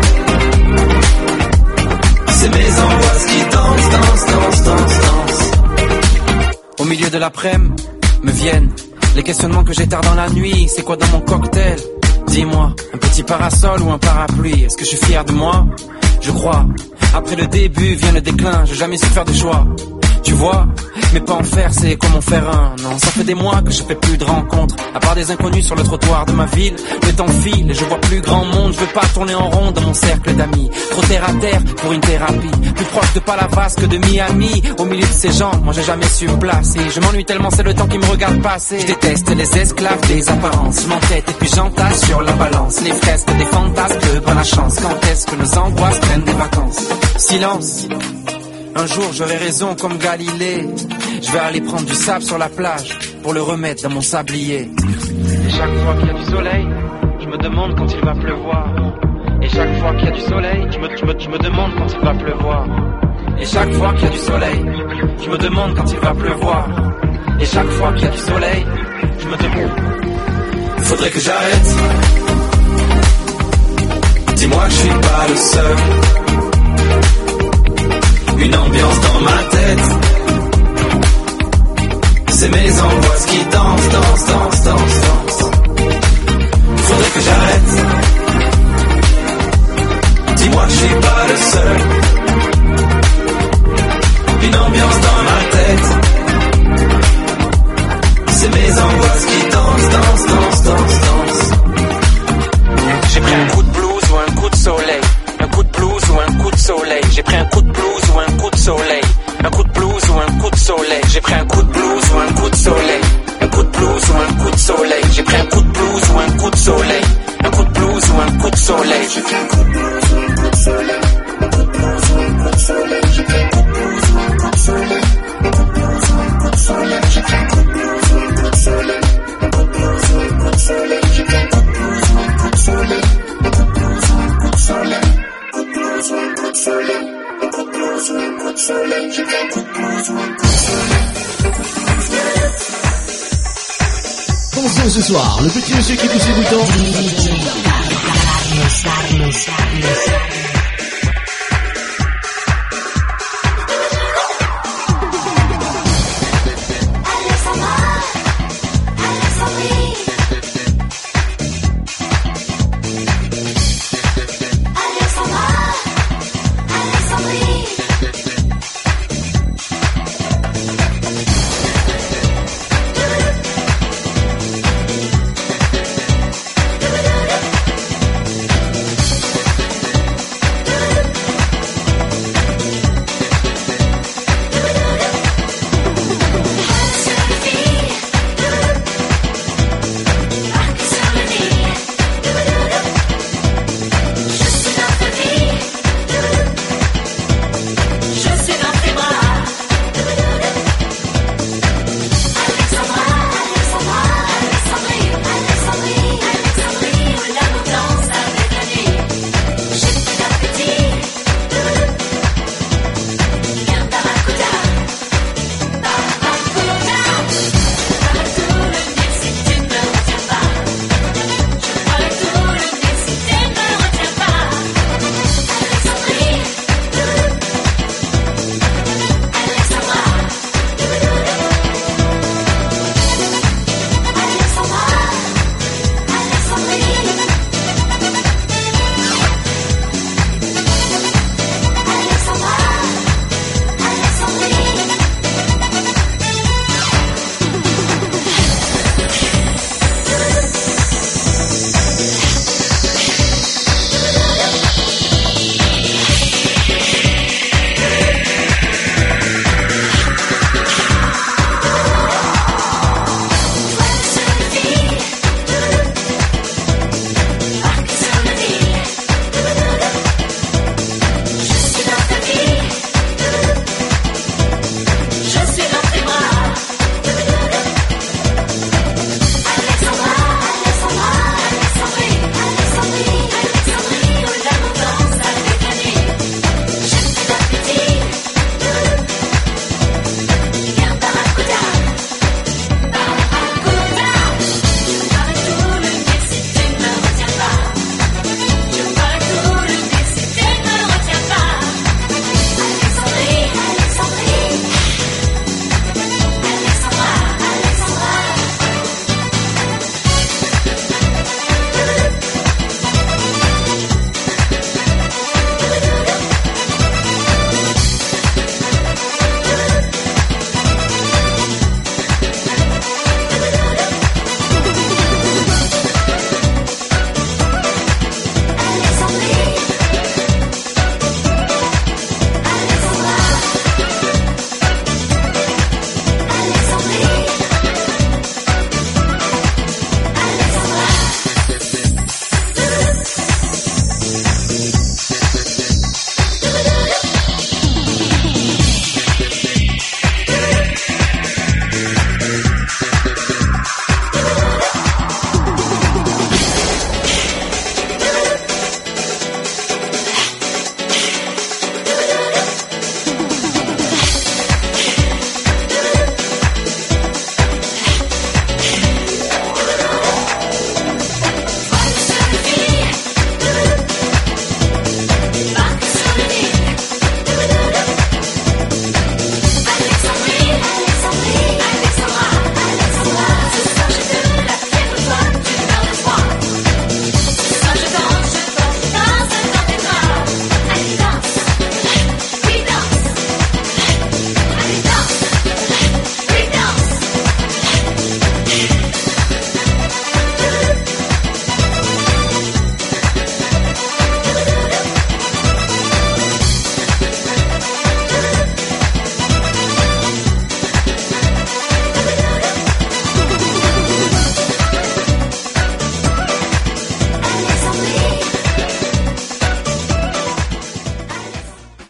C'est mes angoisses qui dansent, dansent, dansent, dansent, dansent. Au milieu de l'après-midi, me viennent les questionnements que j'éteins dans la nuit. C'est quoi dans mon cocktail? Dis-moi, un petit parasol ou un parapluie? Est-ce que je suis fier de moi? Je crois. Après le début vient le déclin, j'ai jamais su faire de choix. Tu vois, mais pas en faire, c'est comme en faire un. Non, ça fait des mois que je fais plus de rencontres. À part des inconnus sur le trottoir de ma ville. Le temps file et je vois plus grand monde. Je veux pas tourner en rond dans mon cercle d'amis. Trop terre à terre pour une thérapie. Plus proche de Palavas que de Miami. Au milieu de ces gens, moi j'ai jamais su me placer. Je m'ennuie tellement, c'est le temps qui me regarde passer. Je déteste les esclaves des apparences. Je m'entête et puis j'entasse sur la balance. Les fresques des fantasmes, pas la chance. Quand est-ce que nos angoisses prennent des vacances? Silence. Un jour j'aurai raison comme Galilée. Je vais aller prendre du sable sur la plage pour le remettre dans mon sablier. Et chaque fois qu'il y a du soleil, je me demande quand il va pleuvoir. Et chaque fois qu'il y a du soleil, je me, je me, je me demande quand il va pleuvoir. Et chaque fois qu'il y a du soleil, je me demande quand il va pleuvoir. Et chaque fois qu'il y a du soleil, je me demande. Faudrait que j'arrête. Dis-moi que je suis pas le seul. Une ambiance dans ma tête. C'est mes angoisses qui dansent, dansent, dansent, dansent, dansent. Faudrait que j'arrête. Dis-moi que je suis pas le seul. Une ambiance dans ma tête. C'est mes angoisses qui dansent, dansent, dansent, dansent, dansent. J'ai pris un coup de blues ou un coup de soleil. Un coup de blues ou un coup de soleil. J'ai pris un coup de blues ou un coup de soleil. Un coup de blues ou un coup de soleil. J'ai pris un coup de blues ou un coup de soleil. Un coup de blues ou un coup de soleil. J'ai pris un coup de blues ou un coup de soleil. Un coup de blues ou un coup de soleil. J'ai pris un coup de blues ou un coup de soleil. Un coup de blues ou un coup de soleil. J'ai pris un coup de blues ou un coup de soleil. Un coup de blues ou un coup de soleil. J'ai pris un coup de blues ou un coup de soleil. Un coup de blues ou un coup de soleil. J'ai pris un coup de blues ou un coup de soleil. Un coup de blues ou un coup de soleil. Un coup de blues ou un coup de soleil. Un coup de blues ou un coup de soleil. J'ai pris un coup de blues ou un coup de soleil. Commençons ce soir, le petit monsieur qui touche les boutons.